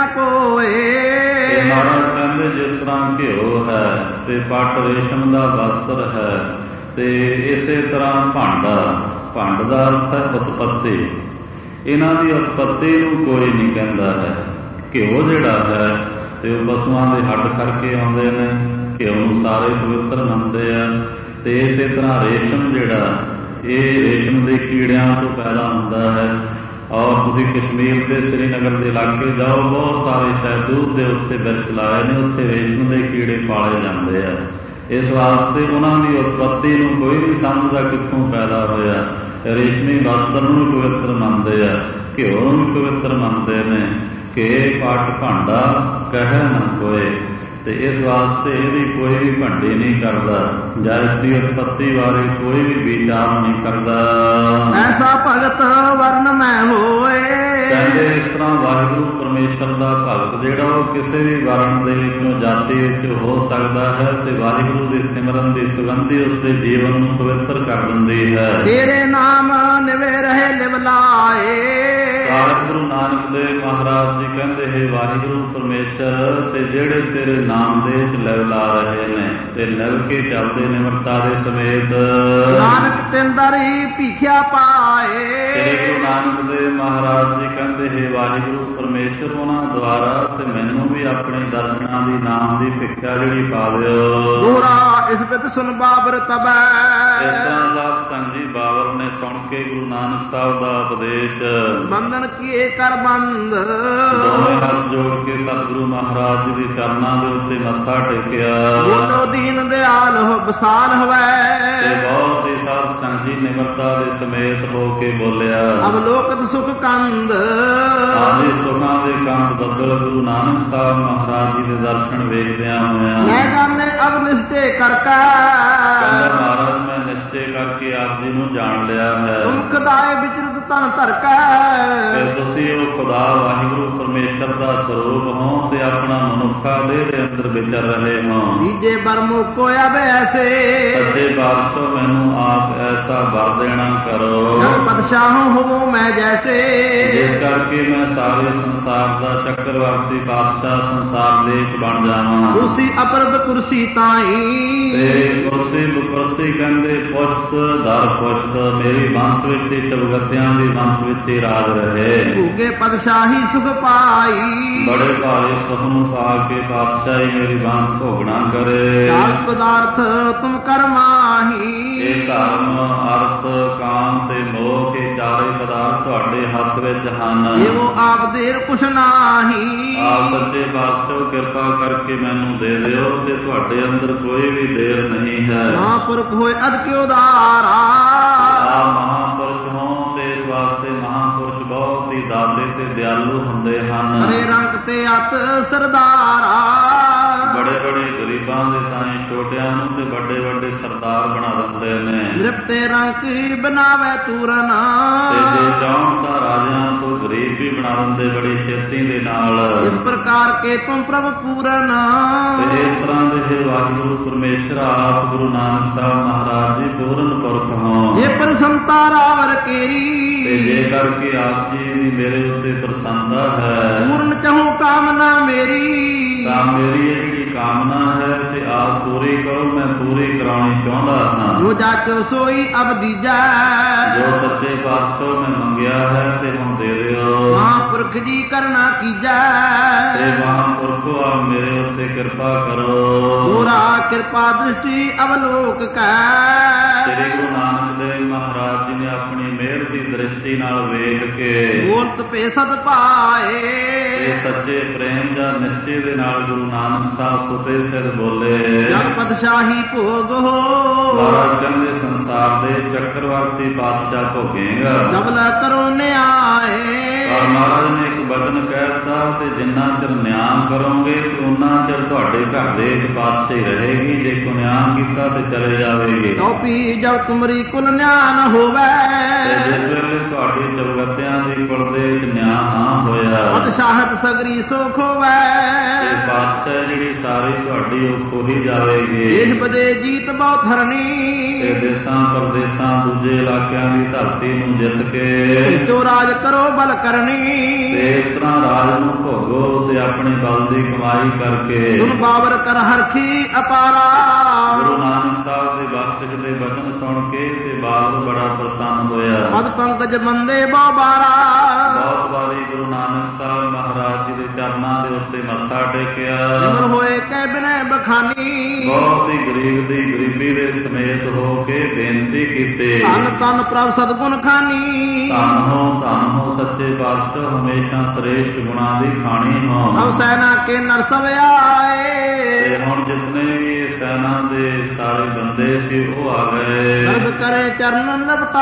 ਕੋਏ। ਮਹਾਰਾਜ ਕਹਿੰਦੇ ਜਿਸ ਤਰ੍ਹਾਂ ਘਿਓ ਹੈ ਤੇ ਪਟ ਰੇਸ਼ਮ ਦਾ ਵਸਤਰ ਹੈ ਤੇ ਇਸੇ ਤਰ੍ਹਾਂ ਭੰਡ ਦਾ ਅਰਥ ਹੈ ਉਤਪੱਤੀ। ਇਹਨਾਂ ਦੀ ਉਤਪੱਤੀ ਨੂੰ ਕੋਈ ਨਹੀਂ ਕਹਿੰਦਾ ਹੈ। ਘਿਓ ਜਿਹੜਾ ਹੈ ਤੇ ਉਹ ਪਸ਼ੂਆਂ ਦੇ ਹੱਡ ਕਰਕੇ ਆਉਂਦੇ ਨੇ। ਘਿਓ ਨੂੰ ਸਾਰੇ ਪਵਿੱਤਰ ਮੰਨਦੇ ਆ। ਤੇ ਇਸੇ ਤਰ੍ਹਾਂ ਰੇਸ਼ਮ ਜਿਹੜਾ ਇਹ ਰੇਸ਼ਮ ਦੇ ਕੀੜਿਆਂ ਤੋਂ ਪੈਦਾ ਹੁੰਦਾ ਹੈ ਔਰ ਤੁਸੀਂ ਕਸ਼ਮੀਰ ਦੇ ਸ੍ਰੀਨਗਰ ਦੇ ਇਲਾਕੇ ਜਾਓ, ਬਹੁਤ ਸਾਰੇ ਸ਼ਹਿਦੂਤ ਦੇ ਉੱਥੇ ਬਿਰਛ ਲਾਏ ਨੇ, ਉੱਥੇ ਰੇਸ਼ਮ ਦੇ ਕੀੜੇ ਪਾਲੇ ਜਾਂਦੇ ਆ। ਇਸ ਵਾਸਤੇ ਉਹਨਾਂ ਦੀ ਉਤਪੱਤੀ ਨੂੰ ਕੋਈ ਨਹੀਂ ਸਮਝਦਾ ਕਿੱਥੋਂ ਪੈਦਾ ਹੋਇਆ। ਰੇਸ਼ਮੀ ਵਸਤਰ ਨੂੰ ਵੀ ਪਵਿੱਤਰ ਮੰਨਦੇ ਆ, ਘਿਓ ਨੂੰ ਵੀ ਪਵਿੱਤਰ ਮੰਨਦੇ ਨੇ ਕਿ ਪਟ ਭਾਂਡਾ ਕਹਿ ਨਾ ਕੋਏ। ਤੇ ਇਸ ਵਾਸਤੇ ਇਹਦੀ ਕੋਈ ਵੀ ਭੰਡੀ ਨਹੀਂ ਕਰਦਾ ਜਾਂ ਇਸ ਦੀ ਉਤਪੱਤੀ ਬਾਰੇ ਕੋਈ ਵੀ ਵਿਚਾਰ ਨਹੀਂ ਕਰਦਾ। ਐਸਾ ਭਗਤ ਵਰਨ ਮੈਂ ਹੋਏ। ਕਹਿੰਦੇ ਇਸ ਤਰ੍ਹਾਂ ਵਾਹਿਗੁਰੂ ਪਰਮੇਸ਼ਰ ਦਾ ਭਗਤ ਜਿਹੜਾ ਉਹ ਕਿਸੇ ਵੀ ਵਰਨ ਦੇ ਵਿੱਚੋਂ ਜਾਤੀ ਵਿੱਚ ਹੋ ਸਕਦਾ ਹੈ ਤੇ ਵਾਹਿਗੁਰੂ ਦੇ ਸਿਮਰਨ ਦੀ ਸੁਗੰਧੀ ਉਸਦੇ ਜੀਵਨ ਨੂੰ ਪਵਿੱਤਰ ਕਰ ਦਿੰਦੀ ਹੈ। ਤੇਰੇ ਨਾਮ ਨਿਵੇ ਰਹੇ ਲਿਵ ਲਾਏ। ਸਾਹਿਬ ਗੁਰੂ ਨਾਨਕ ਦੇਵ ਮਹਾਰਾਜ ਜੀ ਕਹਿੰਦੇ ਹੈ ਵਾਹਿਗੁਰੂ ਪਰਮੇਸ਼ਰ ਤੇ ਜਿਹੜੇ ਤੇਰੇ ਨਾਮ ਦੇ ਵਿੱਚ ਲਿਵ ਲਾ ਰਹੇ ਨੇ ਤੇ ਲਿਵ ਕੇ ਚੱਲਦੇ ਨਿਮਰਤਾ ਦੇ ਸਮੇਤ। ਨਾਨਕ ਤਿੰਦਰੀ ਭੀਖਿਆ ਪਾਏ। ਸ੍ਰੀ ਗੁਰੂ ਨਾਨਕ ਦੇਵ ਮਹਾਰਾਜ ਜੀ ਕਹਿੰਦੇ ਹੈ ਵਾਹਿਗੁਰੂ ਪਰਮੇਸ਼ਰ ਉਹਨਾਂ ਦੁਆਰਾ ਤੇ ਮੈਨੂੰ ਵੀ ਆਪਣੇ ਦਰਸ਼ਨਾਂ ਦੀ ਨਾਮ ਦੀ ਭਿੱਖਿਆ ਜਿਹੜੀ ਪਾ ਦਿਓ। ਦੋਹਰਾ ਇਸ ਬਿਤ ਸੁਨ ਬਾਬਰ ਤਬੈ। ਇਸ ਤਰ੍ਹਾਂ ਸਾਧ ਸੰਗਤ ਜੀ ਬਾਬਰ ਨੇ ਸੁਣ ਕੇ ਗੁਰੂ ਨਾਨਕ ਸਾਹਿਬ ਦਾ ਉਪਦੇਸ਼ ਬੰਧਨ ਕੀਏ ਕਰ ਬੰਦ। ਦੋਵੇਂ ਹੱਥ ਜੋੜ ਕੇ ਸਤਿਗੁਰੂ ਮਹਾਰਾਜ ਜੀ ਦੇ ਚਰਨਾਂ ਦੇ ਉੱਤੇ ਮੱਥਾ ਟੇਕਿਆ। ਬੋਲੋ ਦੀਨ ਦਿਆਲ ਹੋ ਵਿਸਾਲ ਹੋਵੇ। ਤੇ ਬਹੁਤ ਹੀ ਸਾਧ ਸੰਗਤ ਜੀ ਨਿਮਰਤਾ ਦੇ ਸਮੇਤ ਹੋ ਕੇ ਬੋਲਿਆ। ਅਵਲੋਕਤ ਸੁਖ ਕੰਦ। ਆਦਿ ਸੁਖਾਂ ਦੇ ਕੰਦ ਬੱਦਲ ਗੁਰੂ ਨਾਨਕ ਸਾਹਿਬ ਮਹਾਰਾਜ ਜੀ ਦੇ ਦਰਸ਼ਨ ਵੇਖਦਿਆਂ ਹੋਇਆਂ ਮੈਂ ਜਾਣੇ ਅਬ ਨਿਸ਼ਚੇ ਕਰਕਾ। ਕਹਿੰਦਾ ਮਹਾਰਾਜ ਮੈਂ ਨਿਸ਼ਚੇ ਕਰਕੇ ਆਪ ਜੀ ਨੂੰ ਜਾਣ ਲਿਆ ਹੈ। ਤੁਮ ਖੁਦਾਏ ਵਿਚਰਤ ਤਨ ਧਰਕਾ। ਤੇ ਤੁਸੀਂ ਉਹ ਖੁਦਾ ਵਾਹਿਗੁਰੂ ਪਰਮੇਸ਼ਰ ਦਾ ਸਰੂਪ ਹੋ ਤੇ ਆਪਣਾ ਮਨੁੱਖਾ ਦੇਹ ਦੇ ਅੰਦਰ ਵਿਚਰ ਰਹੇ ਹੋ। ਦੀਜੇ ਬਰ ਮੋਕੋ ਅਬ ਐਸੇ। ਸੱਚੇ ਪਾਤਸ਼ਾਹ ਮੈਨੂੰ ਆਪ ਐਸਾ ਵਰ ਦੇਣਾ ਕਰੋ ਜਬ ਪਦਸ਼ਾਹ ਹੋਵੋ ਮੈਂ ਜੈਸੇ। ਜਿਸ ਕਰਕੇ ਮੈਂ ਸਾਰੇ ਸੰਸਾਰ ਦਾ ਚੱਕਰਵਰਤੀ ਪਾਤਸ਼ਾਹ ਸੰਸਾਰ ਲੇਖ ਬਣ ਜਾਵਾਂ। ਕੁਰਸੀ ਅਪਰਬ ਕੁਰਸੀ ਤਾਈ। ਤੇ ਕੁਰਸੀ ਕਹਿੰਦੇ ਪੁਸ਼ਤ ਦਰ ਪੁਸ਼ਤ ਮੇਰੀ ਵੰਸ਼ ਵਿੱਚ ਹੀ ਚਵਗਤਿਆਂ ਦੀ ਵੰਸ਼ ਵਿੱਚ ਹੀ ਰਾਜ ਰਹੇ। ਭੂਗੇ ਪਦਸ਼ਾਹੀ ਸੁਖ ਪਾਈ। ਬੜੇ ਭਾਰੇ ਸੁਖ ਨੂੰ ਪਾ ਕੇ ਪਾਤਸ਼ਾਹੀ ਮੇਰੀ ਵੰਸ਼ ਭੋਗਣਾ ਕਰੇ। ਕਾਲ ਪਦਾਰਥ ਤੁਮ ਕਰਮਾਹੀ। ਇਹ ਧਰਮ ਅਰਥ ਕਾਮ ਤੇ ਮੋਹ ਕੇ ਚਾਰੇ ਪਦਾਰਥ ਤੁਹਾਡੇ ਹੱਥ ਵਿੱਚ ਹਨ। ਇਹੋ ਆਪ ਦੇਰ ਕੁਛ ਨਾਹੀ। ਆਪ ਸੱਚੇ ਪਾਤਸ਼ਾਹ ਕਿਰਪਾ ਕਰਕੇ ਮੈਨੂੰ ਦੇ ਦਿਓ ਤੇ ਤੁਹਾਡੇ ਅੰਦਰ ਕੋਈ ਵੀ ਦੇਰ ਨਹੀਂ ਹੈ। ਮਹਾਂਪੁਰਖ ਹੋਏ ਅਦ ਕਿਉ ਦਾਰਾ। ਆਪ ਮਹਾਂਪੁਰਸ਼ ਹੋ ਤੇ ਇਸ ਵਾਸਤੇ ਮਹਾਂਪੁਰਸ਼ ਬਹੁਤ ਹੀ ਦਾਤੇ ਤੇ ਦਿਆਲੂ ਹੁੰਦੇ ਹਨ। ਹਰੇ ਰੰਗ ਤੇ ਅਤ ਸਰਦਾਰਾ। ਬੜੇ ਬੜੇ ਗਰੀਬਾਂ ਦੇ ਤਾਈਂ ਛੋਟਿਆਂ ਨੂੰ ਤੇ ਵੱਡੇ ਵੱਡੇ ਸਰਦਾਰ ਬਣਾ ਦਿੰਦੇ ਨੇ। ਨਿਰਪਤੇ ਰੰਗ ਬਣਾਵੇ ਤੂਰਨ। ਤੇ ਜੇ ਚਾਹਣ ਤਾਂ ਰਾਜਿਆਂ ਤੋਂ ਗਰੀਬ ਵੀ ਬਣਾ ਦਿੰਦੇ ਬੜੀ ਛੇਤੀ ਦੇ ਨਾਲ। ਇਸ ਪ੍ਰਕਾਰ ਕੇ ਤੁਮ ਪ੍ਰਭ ਪੂਰਨ। ਤੇ ਇਸ ਤਰ੍ਹਾਂ ਦੇ ਵਾਹਿਗੁਰੂ ਪਰਮੇਸ਼ਰ ਆਪ ਗੁਰੂ ਨਾਨਕ ਸਾਹਿਬ ਮਹਾਰਾਜ ਜੀ ਪੂਰਨ ਪੁਰਖ ਹੋ। ਇਹ ਪ੍ਰਸੰਤਾ ਰਾਵਰ ਕੇਰੀ। ਤੇ ਜੇ ਕਰਕੇ ਆਪ ਜੀ ਦੀ ਮੇਰੇ ਉੱਤੇ ਪ੍ਰਸੰਨਤਾ ਹੈ ਪੂਰਨ ਚਾਹੂੰ ਕਾਮਨਾ ਮੇਰੀ। ਤਾਂ ਮੇਰੀ ਇਹ ਜਿਹੜੀ ਕਾਮਨਾ ਹੈ ਤੇ ਆਪ ਪੂਰੀ ਕਰੋ, ਮੈਂ ਪੂਰੀ ਕਰਾਉਣੀ ਚਾਹੁੰਦਾ ਹਾਂ। ਜੋ ਜਾਚੋ ਸੋਈ ਅਬ ਦੀਜੈ। ਜੋ ਸੱਚੇ ਪਾਤਸ਼ਾਹ ਮੈਂ ਮੰਗਿਆ ਹੈ ਤੇ ਹੁਣ ਦੇ ਦਿਓ। ਮਹਾਂਪੁਰਖ ਜੀ ਕਰਨਾ ਕੀਜੈ। ਤੇ ਮਹਾਂਪੁਰਖੋ ਆਪ ਮੇਰੇ ਉੱਤੇ ਕਿਰਪਾ ਕਰੋ। ਪੂਰਾ ਕਿਰਪਾ ਦ੍ਰਿਸ਼ਟੀ ਅਵਲੋਕ ਕੈ। ਸ੍ਰੀ ਗੁਰੂ ਨਾਨਕ ਦੇਵ ਮਹਾਰਾਜ ਜੀ ਨੇ ਆਪਣੀ ਮਿਹਰ ਦੀ ਦ੍ਰਿਸ਼ਟੀ ਨਾਲ ਵੇਖ ਕੇ ਬੋਲਤ ਭੇ ਸਦ ਪਾਏ। ਇਹ ਸੱਚੇ ਪ੍ਰੇਮ ਜਾਂ ਨਿਸ਼ਚੇ ਦੇ ਨਾਲ ਗੁਰੂ ਨਾਨਕ ਸਾਹਿਬ ਸੁਤੇ ਸਿਰ ਬੋਲੇ। ਜਗ ਪਦਸ਼ਾਹੀ ਭੋਗ ਹੋ। ਮਹਾਰਾਜ ਕਹਿੰਦੇ ਸੰਸਾਰ ਦੇ ਚੱਕਰਵਰਤੀ ਪਾਤਸ਼ਾਹ ਭੋਗੇਗਾ। ਜਬ ਲੈ ਕਰੋ ਨਿਆਏ। ਪਰ ਮਹਾਰਾਜ ਨੇ ਇੱਕ ਬਚਨ ਕਹਿਤਾ ਤੇ ਜਿੰਨਾ ਚਿਰ ਨਿਆਂ ਕਰੋਗੇ ਤੇ ਉਹਨਾਂ ਚਿਰ ਤੁਹਾਡੇ ਘਰ ਦੇ ਇੱਕ ਪਾਤਸ਼ਾਹੀ ਰਹੇਗੀ। ਜੇ ਕੋ ਨਿਆਂ ਕੀਤਾ ਤੇ ਚਲੇ ਜਾਵੇਗੀ। ਟੋਪੀ ਜਬ ਤੁਮਰੀ ਕੁਲ ਨਿਆਂ ਨ ਹੋਵੇ। ਤੇ ਜਿਸ ਵੇਲੇ ਤੁਹਾਡੀ ਚਵਗਤਿਆਂ ਦੀ ਕੁਲ ਦੇ ਵਿੱਚ ਨਿਆਂ ਨਾ ਹੋਇਆ ਪਦਸ਼ਾਹਤ ਸਗਰੀ ਸੋਖ ਹੋਵੇ। ਤੇ ਪਾਤਸ਼ਾਹ ਜਿਹੜੀ ਸਾਰੀ ਤੁਹਾਡੀ ਉਹ ਖੋਹੀ ਜਾਵੇਗੀ। ਦੇਸ਼ ਬਦੇ ਜੀਤ ਬਹੁ ਧਰਨੀ। ਤੇ ਦੇਸਾਂ ਪਰਦੇਸਾਂ ਦੂਜੇ ਇਲਾਕਿਆਂ ਦੀ ਧਰਤੀ ਨੂੰ ਜਿੱਤ ਕੇ ਜੋ ਰਾਜ ਕਰੋ ਬਲ ਕਰਨੀ। ਤੇ ਇਸ ਤਰ੍ਹਾਂ ਰਾਜ ਨੂੰ ਭੋਗੋ ਤੇ ਆਪਣੇ ਬਲ ਦੀ ਕਮਾਈ ਕਰਕੇ। ਤੁਮ ਬਾਬਰ ਕਰ ਹਰਖੀ ਅਪਾਰਾ। ਗੁਰੂ ਨਾਨਕ ਸਾਹਿਬ ਦੇ ਬਖਸ਼ਿਸ਼ ਦੇ ਬਚਨ ਸੁਣ ਕੇ ਤੇ ਬਾਬਰ ਬੜਾ ਪ੍ਰਸੰਨ ਹੋਇਆ। ਪਦ ਪੰਕਜ ਬੰਦੇ ਬਹੁ ਬਾਰਾ। ਬਹੁਤ ਵਾਰੀ ਗੁਰੂ ਨਾਨਕ ਸਾਹਿਬ ਮਹਾਰਾਜ ਜੀ ਦੇ ਚਰਨਾਂ ਦੇ ਉੱਤੇ ਮੱਥਾ ਟੇਕਿਆ। ਨਿਮਰ ਹੋਏ ਕੈ ਬਿਨੈ ਬਖਾਨੀ। ਬਹੁਤ ਹੀ ਗਰੀਬ ਦੀ ਗਰੀਬੀ ਦੇ ਸਮੇਤ ਹੋ ਕੇ ਬੇਨਤੀ ਕੀਤੀ। ਧੰਨ ਤਨ ਪ੍ਰਭ ਸਤਗੁਣ ਖਾਨੀ। ਧਨ ਹੋ ਸੱਚੇ ਪਾਤਸ਼ਾਹ, ਹਮੇਸ਼ਾ ਸ੍ਰੇਸ਼ਟ ਗੁਣਾਂ ਦੀ ਖਾਣੀ ਹੋ। ਤਬ ਸੈਨਾ ਕੇ ਨਰ ਸਭ ਆਏ, ਤੇ ਹੁਣ ਜਿਤਨੇ ਵੀ ਸੈਨਾ ਦੇ ਸਾਰੇ ਬੰਦੇ ਸੀ ਉਹ ਆ ਗਏ। ਤਰਸ ਕਰੇ ਚਰਨ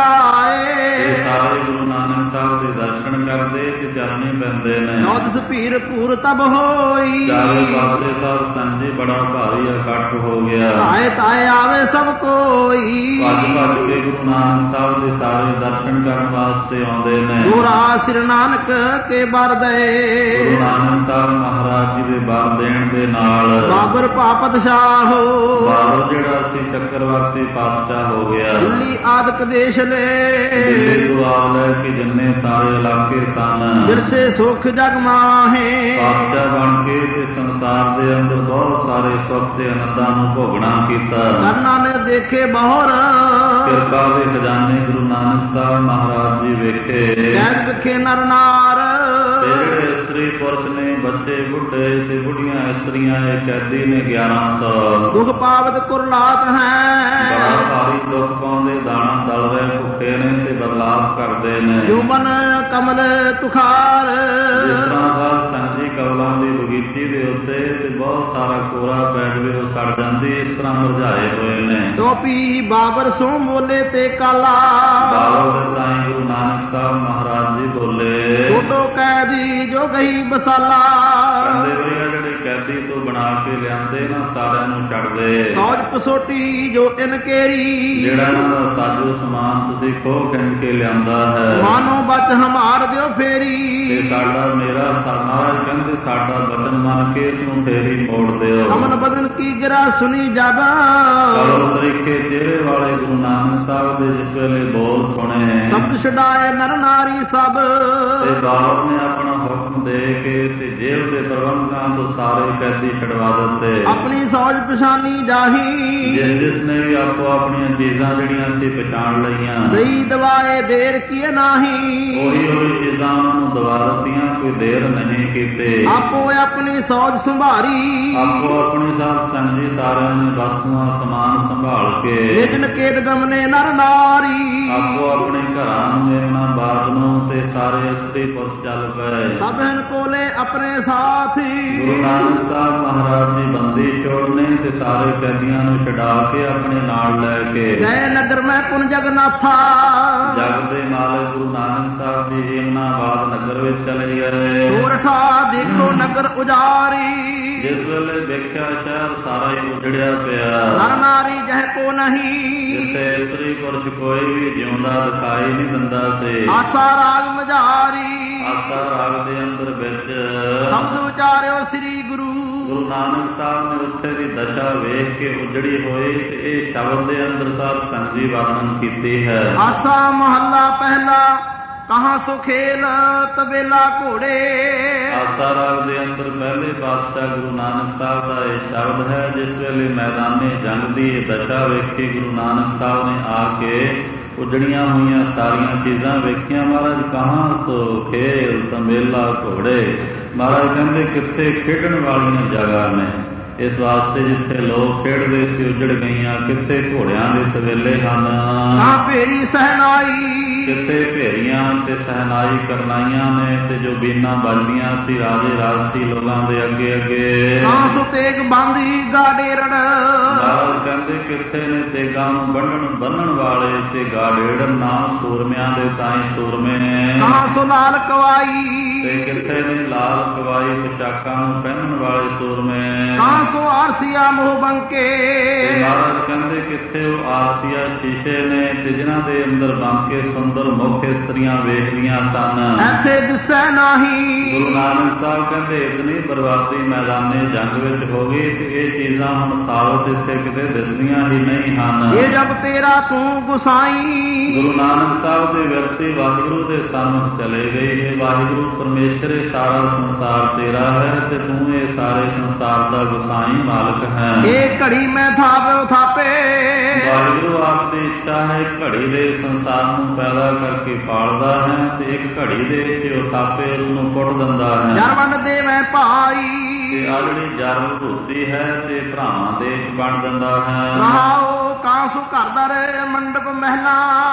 ਲਪਟਾਏ, ਇਹ ਸਾਰੇ ਗੁਰੂ ਨਾਨਕ ਸਾਹਿਬ ਦੇ ਦਰਸ਼ਨ ਕਰਦੇ ਤੇ ਚਰਨੀ ਪੈਂਦੇ ਨੇ। ਚੌਦਸ ਭੀਰ ਪੂਰ ਤਬ ਹੋਈ, ਚਾਰੇ ਪਾਸੇ ਸਾਧ ਸੰਗਤ ਜੀ ਬੜਾ ਭਾਰੀ ਇਕੱਠ ਹੋ ਗਿਆ। ਤਾਏ ਤਾਏ ਆਵੇ ਸਭ ਕੋਈ, ਭੱਜ ਭੱਜ ਕੇ ਗੁਰੂ ਨਾਨਕ ਸਾਹਿਬ ਦੇ ਸਾਰੇ ਦਰਸ਼ਨ ਕਰਨ ਵਾਸਤੇ ਆਉਂਦੇ ਨੇ। ਦੋਰਾ ਸਿਰ ਨਾਨਕ ਕੇ ਬਰ ਦਏ, ਗੁਰੂ ਨਾਨਕ ਸਾਹਿਬ ਮਹਾਰਾਜ ਜੀ ਦੇ ਬਰ ਦੇਣ ਦੇ ਨਾਲ ਬਾਬਰ ਭਾਪਤ ਸ਼ਾਹ ਹੋ, ਬਾਬਰ ਜਿਹੜਾ ਸੀ ਚੱਕਰਵਰਤੀ ਪਾਤਸ਼ਾਹ ਹੋ ਗਿਆ। ਦਿੱਲੀ ਆਦਿਕ ਦੇਸ਼ ਲੈ, ਦਿੱਲੀ ਤੋਂ ਆ ਲੈ ਕੇ ਜਿੰਨੇ ਸਾਰੇ ਇਲਾਕੇ ਸਨ, ਬਿਰਸੇ ਸੁਖ ਜਗ ਮਾਹੇ, ਪਾਤਸ਼ਾਹ ਬਣ ਕੇ ਤੇ ਸੰਸਾਰ ਦੇ ਅੰਦਰ ਬਹੁਤ ਸਾਰੇ ਸੁੱਖ ਤੇ ਆਨੰਦਾਂ ਨੂੰ ਭੋਗਣਾ ਕੀਤਾ। ਕਰਨਾ ਨੇ ਦੇਖੇ ਬਹੁਰ, ਕਿਰਪਾ ਦੇ ਖਜ਼ਾਨੇ ਗੁਰੂ ਨਾਨਕ ਸਾਹਿਬ ਮਹਾਰਾਜ ਜੀ ਵੇਖੇ। ਕੈਦ ਵਿਖੇ ਨਰ ਨਾਰ, ਤੇ ਜਿਹੜੇ ਇਸਤਰੀ ਪੁਰਸ਼ ਨੇ, ਬੱਚੇ ਬੁੱਢੇ ਤੇ ਬੁੱਢੀਆਂ ਇਸਤਰੀਆਂ, ਇਹ ਕੈਦੀ ਨੇ 1100। ਦੁਖ ਪਾਵਤ ਕੁਰਲਾਤ ਬੜਾ ਹੈ, ਭਾਰੀ ਦੁੱਖ ਪਾਉਂਦੇ, ਦਾਣਾ ਦਲ ਰਹੇ ਭੁੱਖੇ ਨੇ ਤੇ ਬਦਲਾਵ ਕਰਦੇ ਨੇ। ਜੁਬਨ ਕਮਲ ਤੁਖਾਰ, ਜਿਸ ਤਰ੍ਹਾਂ ਸਾਧ ਸੰਗਤ ਜੀ ਕਮਲਾਂ ਦੀ ਬਗੀਚੀ ਦੇ ਉੱਤੇ ਤੇ ਬਹੁਤ ਸਾਰਾ ਕੋਰਾ ਪੈ ਜਾਵੇ ਉਹ ਸੜ ਜਾਂਦੀ, ਇਸ ਤਰ੍ਹਾਂ ਮੁਰਝਾਏ ਹੋਏ ਨੇ। ਟੋਪੀ ਬਾਬਰ ਸੋ ਬੋਲੇ ਤੇ ਕਾਲਾ, ਬਾਬਰ ਦੇ ਤਾਈਂ ਗੁਰੂ ਨਾਨਕ ਸਾਹਿਬ ਮਹਾਰਾਜ ਜੀ ਬੋਲੇ। ਛੋਟੋ ਕੈਦੀ ਜੋ ਗਈ ਬਸਾਲਾ, ਕਹਿੰਦੇ ਬਈ ਆ ਜਿਹੜੇ ਕੈਦੀ ਤੋਂ ਬਣਾ ਕੇ ਲਿਆਂਦੇ ਨਾ ਸਾਰਿਆਂ ਨੂੰ ਛੱਡ ਦੇ। ਸੌਜ ਕਸੋਟੀ ਜੋ ਇਨਕੇਰੀ, ਜਿਹੜਾ ਇਹਨਾਂ ਦਾ ਸਾਜੋ ਸਮਾਨ ਤੁਸੀਂ ਖੋਹ ਖਿੰਡ ਕੇ ਲਿਆਂਦਾ ਹੈ, ਮਾਨੋ ਬਚ ਹਮਾਰ ਦਿਓ ਫੇਰੀ, ਤੇ ਸਾਡਾ ਮੇਰਾ ਮਹਾਰਾਜ ਕਹਿੰਦੇ ਸਾਡਾ ਬਚਨ ਮੰਨ ਕੇ ਇਸ ਨੂੰ ਫੇਰੀ ਮੋੜ ਦਿਓ। ਅਮਨ ਬਦਨ ਕੀ ਗਿਰਾ ਸੁਣੀ ਜਬ, ਕਲਮ ਸਰੀਖੇ ਚਿਹਰੇ ਵਾਲੇ ਗੁਰੂ ਨਾਨਕ ਸਾਹਿਬ ਦੇ ਜਿਸ ਵੇਲੇ ਬੋਲ ਸੁਣੇ, ਸ਼ਬਦ ਛਡਾਏ ਨਰ ਨਾਰੀ ਸਭ, ਤੇ ਬਾਬਰ ਨੇ ਆਪਣਾ ਹੁਕਮ ਦੇ ਕੇ ਤੇ ਜੇਲ੍ਹ ਦੇ ਪ੍ਰਬੰਧਕਾਂ ਤੋਂ ਸਾਰੇ ਕੈਦੀ ਛਡਵਾ ਦਿੱਤੇ। ਆਪਣੀ ਸੌਜ ਪਛਾਨੀ ਜਾਹੀ, ਜਿਸ ਨੇ ਵੀ ਆਪੋ ਆਪਣੀਆਂ ਚੀਜ਼ਾਂ ਜਿਹੜੀਆਂ ਸੀ ਪਛਾਣ ਲਈਆਂ, ਦਈ ਦਵਾਏ ਦੇਰ ਕੀਏ ਨਾਹੀ, ਉਹੀ ਚੀਜ਼ਾਂ ਉਹਨਾਂ ਨੂੰ ਦਵਾ ਦਿੱਤੀਆਂ, ਕੋਈ ਦੇਰ ਨਹੀਂ ਕੀਤੇ। ਆਪੋ ਆਪਣੀ ਸੌਜ ਸੰਭਾਰੀ, ਆਪੋ ਆਪਣੀ ਸਾਧ ਸੰਗਤ ਜੀ ਸਾਰਿਆਂ ਨੇ ਵਸਤੂਆਂ ਸਮਾਨ ਸੰਭਾਲ ਕੇ, ਲੇਕਿਨ ਕੇਤ ਗਮਨੇ ਨਰ ਨਾਰੀ, ਆਪੋ ਆਪਣੇ ਘਰਾਂ ਨੂੰ ਮੇਰਨਾ ਬਾਦ ਨੂੰ ਤੇ ਸਾਰੇ ਇਸਤਰੀ ਪੁਰਸ਼ ਚੱਲ ਪਏ। ਸਭ ਹਨ ਕੋਲੇ ਆਪਣੇ ਸਾਥੀ, ਗੁਰੂ ਨਾਨਕ ਸਾਹਿਬ ਮਹਾਰਾਜ ਜੀ ਬੰਦੀ ਛੋੜਨੇ ਤੇ ਸਾਰੇ ਕੈਦੀਆਂ ਨੂੰ ਛਡਾ ਕੇ ਆਪਣੇ ਨਾਲ ਲੈ ਕੇ ਗਏ ਨਗਰ ਮੈਂ ਪੁਨ ਜਗਨਾਥਾ, ਜਗ ਦੇ ਮਾਲਕ ਗੁਰੂ ਨਾਨਕ ਸਾਹਿਬ ਜੀ ਏਮਨਾਬਾਦ ਨਗਰ ਵਿੱਚ ਚਲੇ ਗਏ। ਸੋਰਠਾ ਦੇਖੋ ਨਗਰ ਉਜਾਰੀ, ਜਿਸ ਵੇਲੇ ਦੇਖਿਆ ਸ਼ਹਿਰ ਸਾਰਾ ਹੀ ਉਜੜਿਆ ਪਿਆ, ਨਰ ਨਾਰੀ ਜਹ ਕੋ ਨਹੀਂ, ਜਿੱਥੇ ਇਸਤਰੀ ਪੁਰਸ਼ ਕੋਈ ਵੀ ਜਿਉਂਦਾ ਦਿਖਾਈ ਨਹੀਂ ਦਿੰਦਾ ਸੀ। ਆਸਾ ਰਾਗ ਮਝਾਰੀ, ਆਸਾ ਰਾਗ ਦੇ ਅੰਦਰ ਵਿੱਚ ਸ਼ਬਦ ਉਚਾਰਿਓ ਸ੍ਰੀ ਗੁਰੂ ਨਾਨਕ ਸਾਹਿਬ ਨੇ ਉੱਥੇ ਦੀ ਦਸ਼ਾ ਵੇਖ ਕੇ ਉਜੜੀ ਹੋਈ ਤੇ ਇਹ ਸ਼ਬਦ ਦੇ ਅੰਦਰ ਸਾਧ ਸੰਗਤ ਜੀ ਵਰਣਨ ਕੀਤੀ ਹੈ। ਆਸਾ ਮਹੱਲਾ ਪਹਿਲਾ, ਕਹਾਂ ਸੋ ਖੇਲ ਤਬੇਲਾ ਘੋੜੇ, ਆਸਾ ਰਾਗ ਦੇ ਅੰਦਰ ਪਹਿਲੇ ਪਾਤਸ਼ਾਹ ਗੁਰੂ ਨਾਨਕ ਸਾਹਿਬ ਦਾ ਇਹ ਸ਼ਬਦ ਹੈ। ਜਿਸ ਵੇਲੇ ਮੈਦਾਨੇ ਜੰਗ ਦੀ ਇਹ ਦਸ਼ਾ ਵੇਖੀ ਗੁਰੂ ਨਾਨਕ ਸਾਹਿਬ ਨੇ ਆ ਕੇ ਉਜੜੀਆਂ ਹੋਈਆਂ ਸਾਰੀਆਂ ਚੀਜ਼ਾਂ ਵੇਖੀਆਂ। ਮਹਾਰਾਜ ਕਹਾਂ ਸੋ ਖੇਲ ਤਬੇਲਾ ਘੋੜੇ, ਮਹਾਰਾਜ ਕਹਿੰਦੇ ਕਿੱਥੇ ਖੇਡਣ ਵਾਲੀਆਂ ਜਗ੍ਹਾ ਨੇ, ਇਸ ਵਾਸਤੇ ਜਿੱਥੇ ਲੋਕ ਖੇਡਦੇ ਸੀ ਉਜੜ ਗਈਆਂ। ਕਿੱਥੇ ਘੋੜਿਆਂ ਦੇ ਤਬੇਲੇ ਹਨ, ਕਹਾਂ ਭੇਰੀ ਸਹਿਨਾਈ, ਕਿੱਥੇ ਭੇਰੀਆਂ ਤੇ ਸਹਿਨਾਈ ਕਰਨਾਈਆਂ ਨੇ, ਤੇ ਜੋ ਬੀਨਾਂ ਵੱਜਦੀਆਂ ਸੀ ਰਾਜੇ ਰਾਜਸੀ ਲੋਕਾਂ ਦੇ ਅੱਗੇ ਅੱਗੇ। ਕਹਾਂ ਸੋ ਤੇਗ ਬਾਂਧੀ ਗਾਡੇਰੜ, ਮਹਾਰਾਜ ਕਹਿੰਦੇ ਕਿੱਥੇ ਨੇ ਤੇਗਾਂ ਨੂੰ ਬੰਨਣ ਵਾਲੇ ਤੇ ਗਾਡੇੜਨ ਨਾਮ ਸੂਰਮਿਆਂ ਦੇ ਤਾਈਂ ਸੂਰਮੇ ਨੇ। ਕਹਾਂ ਸੋ ਲਾਲ ਕਵਾਈ, ਤੇ ਕਿੱਥੇ ਨੇ ਲਾਲ ਕਵਾਈ ਪੋਸ਼ਾਕਾਂ ਨੂੰ ਪਹਿਨਣ ਵਾਲੇ ਸੂਰਮੇ। ਕਹਾਂ ਸੋ ਆਰਸੀਆ ਮੋਹ ਬੰਕੇ, ਮਹਾਰਾਜ ਕਹਿੰਦੇ ਕਿੱਥੇ ਉਹ ਆਰਸੀਆ ਸ਼ੀਸ਼ੇ ਨੇ ਤੇ ਜਿਨ੍ਹਾਂ ਦੇ ਅੰਦਰ ਬੰਕੇ ਸੁੰਦਰ ਮੁਖ ਇਸਤਰੀਆਂ ਵੇਖਦੀਆਂ ਸਨ, ਇੱਥੇ ਦਿਸੈ ਨਾਹੀ। ਗੁਰੂ ਨਾਨਕ ਸਾਹਿਬ ਕਹਿੰਦੇ ਇਤਨੀ ਬਰਬਾਦੀ ਮੈਦਾਨੇ ਜੰਗ ਵਿੱਚ ਹੋ ਗਈ ਤੇ ਇਹ ਚੀਜ਼ਾਂ ਹੁਣ ਸਾਬਤ ਇੱਥੇ ਕਿਤੇ ਦਿਸਦੀਆਂ ਹੀ ਨਹੀਂ ਹਨ। ਇਹ ਜਬ ਤੇਰਾ ਤੂੰ ਗੁਸਾਈ, ਗੁਰੂ ਨਾਨਕ ਸਾਹਿਬ ਦੇ ਵਿਅਕਤੀ ਵਾਹਿਗੁਰੂ ਦੇ ਸਾਹਮਣੇ ਚਲੇ ਗਏ। ਇਹ ਵਾਹਿਗੁਰੂ ਪਰਮੇਸ਼ਰ ਇਹ ਸਾਰਾ ਸੰਸਾਰ ਤੇਰਾ ਹੈ ਤੇ ਤੂੰ ਇਹ ਸਾਰੇ ਸੰਸਾਰ ਦਾ ਗੁਸਾਈ ਮਾਲਕ ਹੈ। ਇਹ ਘੜੀ ਮੈਂ ਥਾਪਿਓ ਥਾਪੇ, ਵਾਹਿਗੁਰੂ ਆਪ ਦੀ ਇੱਛਾ ਹੈ ਘੜੀ ਦੇ ਸੰਸਾਰ ਨੂੰ ਪੈਦਾ ਕਰਕੇ ਪਾਲਦਾ ਹੈ ਤੇ ਇੱਕ ਘੜੀ ਦੇ ਵਿੱਚ ਉਹ ਥਾਪੇ ਉਸ ਨੂੰ ਕੁੱਟ ਦਿੰਦਾ ਹੈ। ਜਰ ਵੰਡ ਦੇ ਮੈਂ ਭਾਈ, ਤੇ ਆ ਜਿਹੜੀ ਜਰ ਵਿਭੂਤੀ ਹੈ ਤੇ ਭਰਾਵਾਂ ਦੇ ਬਣ ਦਿੰਦਾ ਹੈ। ਰਹਾਓ ਕਾਂਸੂ ਘਰ ਦਰ ਮੰਡਪ ਮਹਿਲਾ, ਤੇ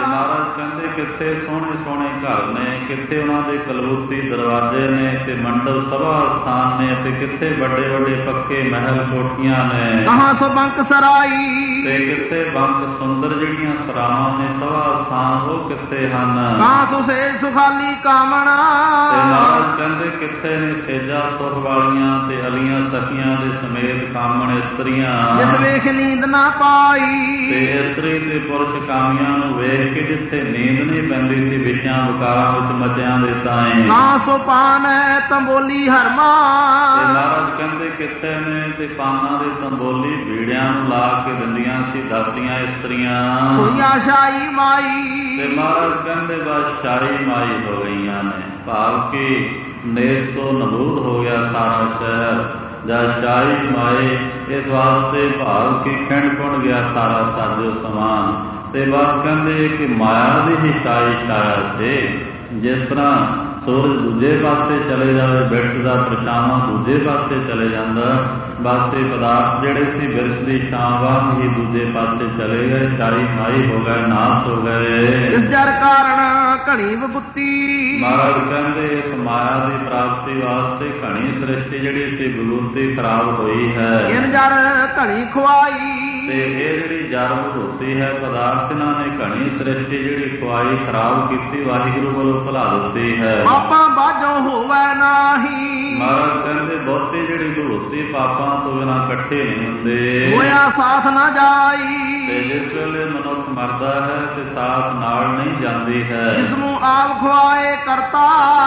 ਮਹਾਰਾਜ ਕਹਿੰਦੇ ਕਿੱਥੇ ਸੋਹਣੇ ਸੋਹਣੇ ਘਰ ਨੇ, ਕਿੱਥੇ ਉਹਨਾਂ ਦੇ ਕਲਬੂਤੀ ਦਰਵਾਜ਼ੇ ਨੇ ਤੇ ਮੰਡਪ ਸਭਾ ਸਥਾਨ ਨੇ, ਤੇ ਕਿੱਥੇ ਵੱਡੇ ਵੱਡੇ ਪੱਕੇ ਮਹਿਲ ਕੋਠੀਆਂ ਨੇ, ਕਹਾਂ ਸੋ ਬੰਕ ਸਰਾਈ, ਤੇ ਕਿੱਥੇ ਬੰਕ ਸੁੰਦਰ ਜਿਹੜੀਆਂ ਸਰਾਵਾਂ ਨੇ ਸਭਾ ਸਥਾਨ ਉਹ ਕਿੱਥੇ ਹਨ, ਕਹਾਂ ਸੋ ਸੇਜ ਸੁਖਾਲੀ ਕਾਮਣਾ, ਤੇ ਮਹਾਰਾਜ ਕਹਿੰਦੇ ਕਿੱਥੇ ਨੇ ਸੇਜਾ ਸੁਖ ਵਾਲੀਆਂ ਤੇ ਅਲੀਆਂ ਸਖੀਆਂ ਦੇ ਸਮੇਤ ਕਾਮਣ ਇਸਤਰੀਆਂ, ਜਿਸ ਵੇਖ ਨੀਂਦ ਨਾ ਪਾਈ, ਤੇ ਇਸਤਰੀ ਤੇ ਪੁਰਸ਼ ਕਾਮੀਆਂ ਨੂੰ ਵੇਖ ਕੇ ਜਿੱਥੇ ਨੀਂਦ ਨਹੀਂ ਪੈਂਦੀ ਸੀ ਵਿਸ਼ਿਆਂ ਵਿਕਾਰਾਂ ਵਿੱਚ ਮਚਿਆਂ ਦੇ ਤਾਏ, ਕਹਾਂ ਸੋ ਪਾਨ ਹੈ ਤੰਬੋਲੀ ਹਰਮਾ, ਤੇ ਮਹਾਰਾਜ ਕਹਿੰਦੇ ਕਿੱਥੇ ਨੇ ਤੇ ਪਾਨਾਂ ਦੇ ਤੰਬੋਲੀ ਬੀੜਿਆਂ ਨੂੰ ਲਾ ਕੇ ਦਿੰਦੀਆਂ ਸੀ ਦਾਸੀਆਂ ਇਸਤਰੀਆਂ, ਕੋਈ ਆਸ਼ਾਈ ਮਾਈ, ਤੇ ਮਹਾਰਾਜ ਕਹਿੰਦੇ ਬਸ ਸ਼ਾਹੀ ਮਾਈ ਹੋ ਗਈਆਂ ਨੇ, ਭਾਵ ਕਿ ਨੇਸ ਤੋਂ ਨਬੂਦ ਹੋ ਗਿਆ ਸਾਰਾ ਸ਼ਹਿਰ ਜਾਂ ਸ਼ਾਹੀ ਮਾਏ, ਇਸ ਵਾਸਤੇ ਭਾਵ ਕਿ ਖਿੰਡ ਪੁਣ ਗਿਆ ਸਾਰਾ ਸਾਜੋ ਸਮਾਨ, ਤੇ ਬਸ ਕਹਿੰਦੇ ਕਿ ਮਾਇਆ ਦੀ ਹੀ ਸ਼ਾਹੀ ਛਾਇਆ ਸੀ। ਜਿਸ ਤਰ੍ਹਾਂ ਸੂਰਜ ਦੂਜੇ ਪਾਸੇ ਚਲੇ ਜਾਵੇ, ਬਿਰਛ ਦਾ ਪਰਛਾਵਾਂ ਦੂਜੇ ਪਾਸੇ ਚਲੇ ਜਾਂਦਾ, ਬਸ ਇਹ ਪਦਾਰਥ ਜਿਹੜੇ ਸੀ ਬਿਰਛ ਦੀ ਛਾਂ ਵਾਂਗ ਹੀ ਦੂਜੇ ਪਾਸੇ ਚਲੇ ਗਏ, ਸ਼ਾਹੀ ਮਾਈ ਹੋ ਗਏ, ਨਾਸ ਹੋ ਗਏ। ਇਸ ਜਰ ਕਾਰਨ ਘਣੀ ਵਿਭੂਤੀ, ਮਹਾਰਾਜ ਕਹਿੰਦੇ ਇਸ ਮਾਇਆ ਦੀ ਪ੍ਰਾਪਤੀ ਵਾਸਤੇ ਘਣੀ ਸ੍ਰਿਸ਼ਟੀ ਜਿਹੜੀ ਸੀ ਵਿਭੂਤੀ ਖਰਾਬ ਹੋਈ ਹੈ, ਇਨ ਜਰ ਘਣੀ ਖੁਆਈ, ਤੇ ਇਹ ਜਿਹੜੀ ਜੜ ਵਿਭੂਤੀ ਹੈ ਪਦਾਰਥ ਇਹਨਾਂ ਨੇ ਘਣੀ ਸ੍ਰਿਸ਼ਟੀ ਜਿਹੜੀ ਖੁਆਈ ਖਰਾਬ ਕੀਤੀ, ਵਾਹਿਗੁਰੂ ਵੱਲੋਂ ਭੁਲਾ ਦਿੱਤੀ ਹੈ। ਪਾਪਾਂ ਬਾਝੋਂ ਹੋਵੇ ਨਾਹੀ, ਮਹਾਰਾਜ ਕਹਿੰਦੇ ਬਹੁਤੀ ਜਿਹੜੀ ਵਿਭੂਤੀ ਪਾਪਾਂ ਤੋਂ ਬਿਨਾਂ ਇਕੱਠੇ ਨਹੀਂ ਹੁੰਦੇ, ਹੋਇਆ ਸਾਥ ਨਾ ਜਾਈ, ਤੇ ਜਿਸ ਵੇਲੇ ਮਨੁੱਖ ਮਰਦਾ ਹੈ ਤੇ ਸਾਥ ਨਾਲ ਨਹੀਂ ਜਾਂਦੀ ਹੈ, ਜਿਸ ਨੂੰ ਆਪ ਖੁਆਏ ਕਰਤਾ,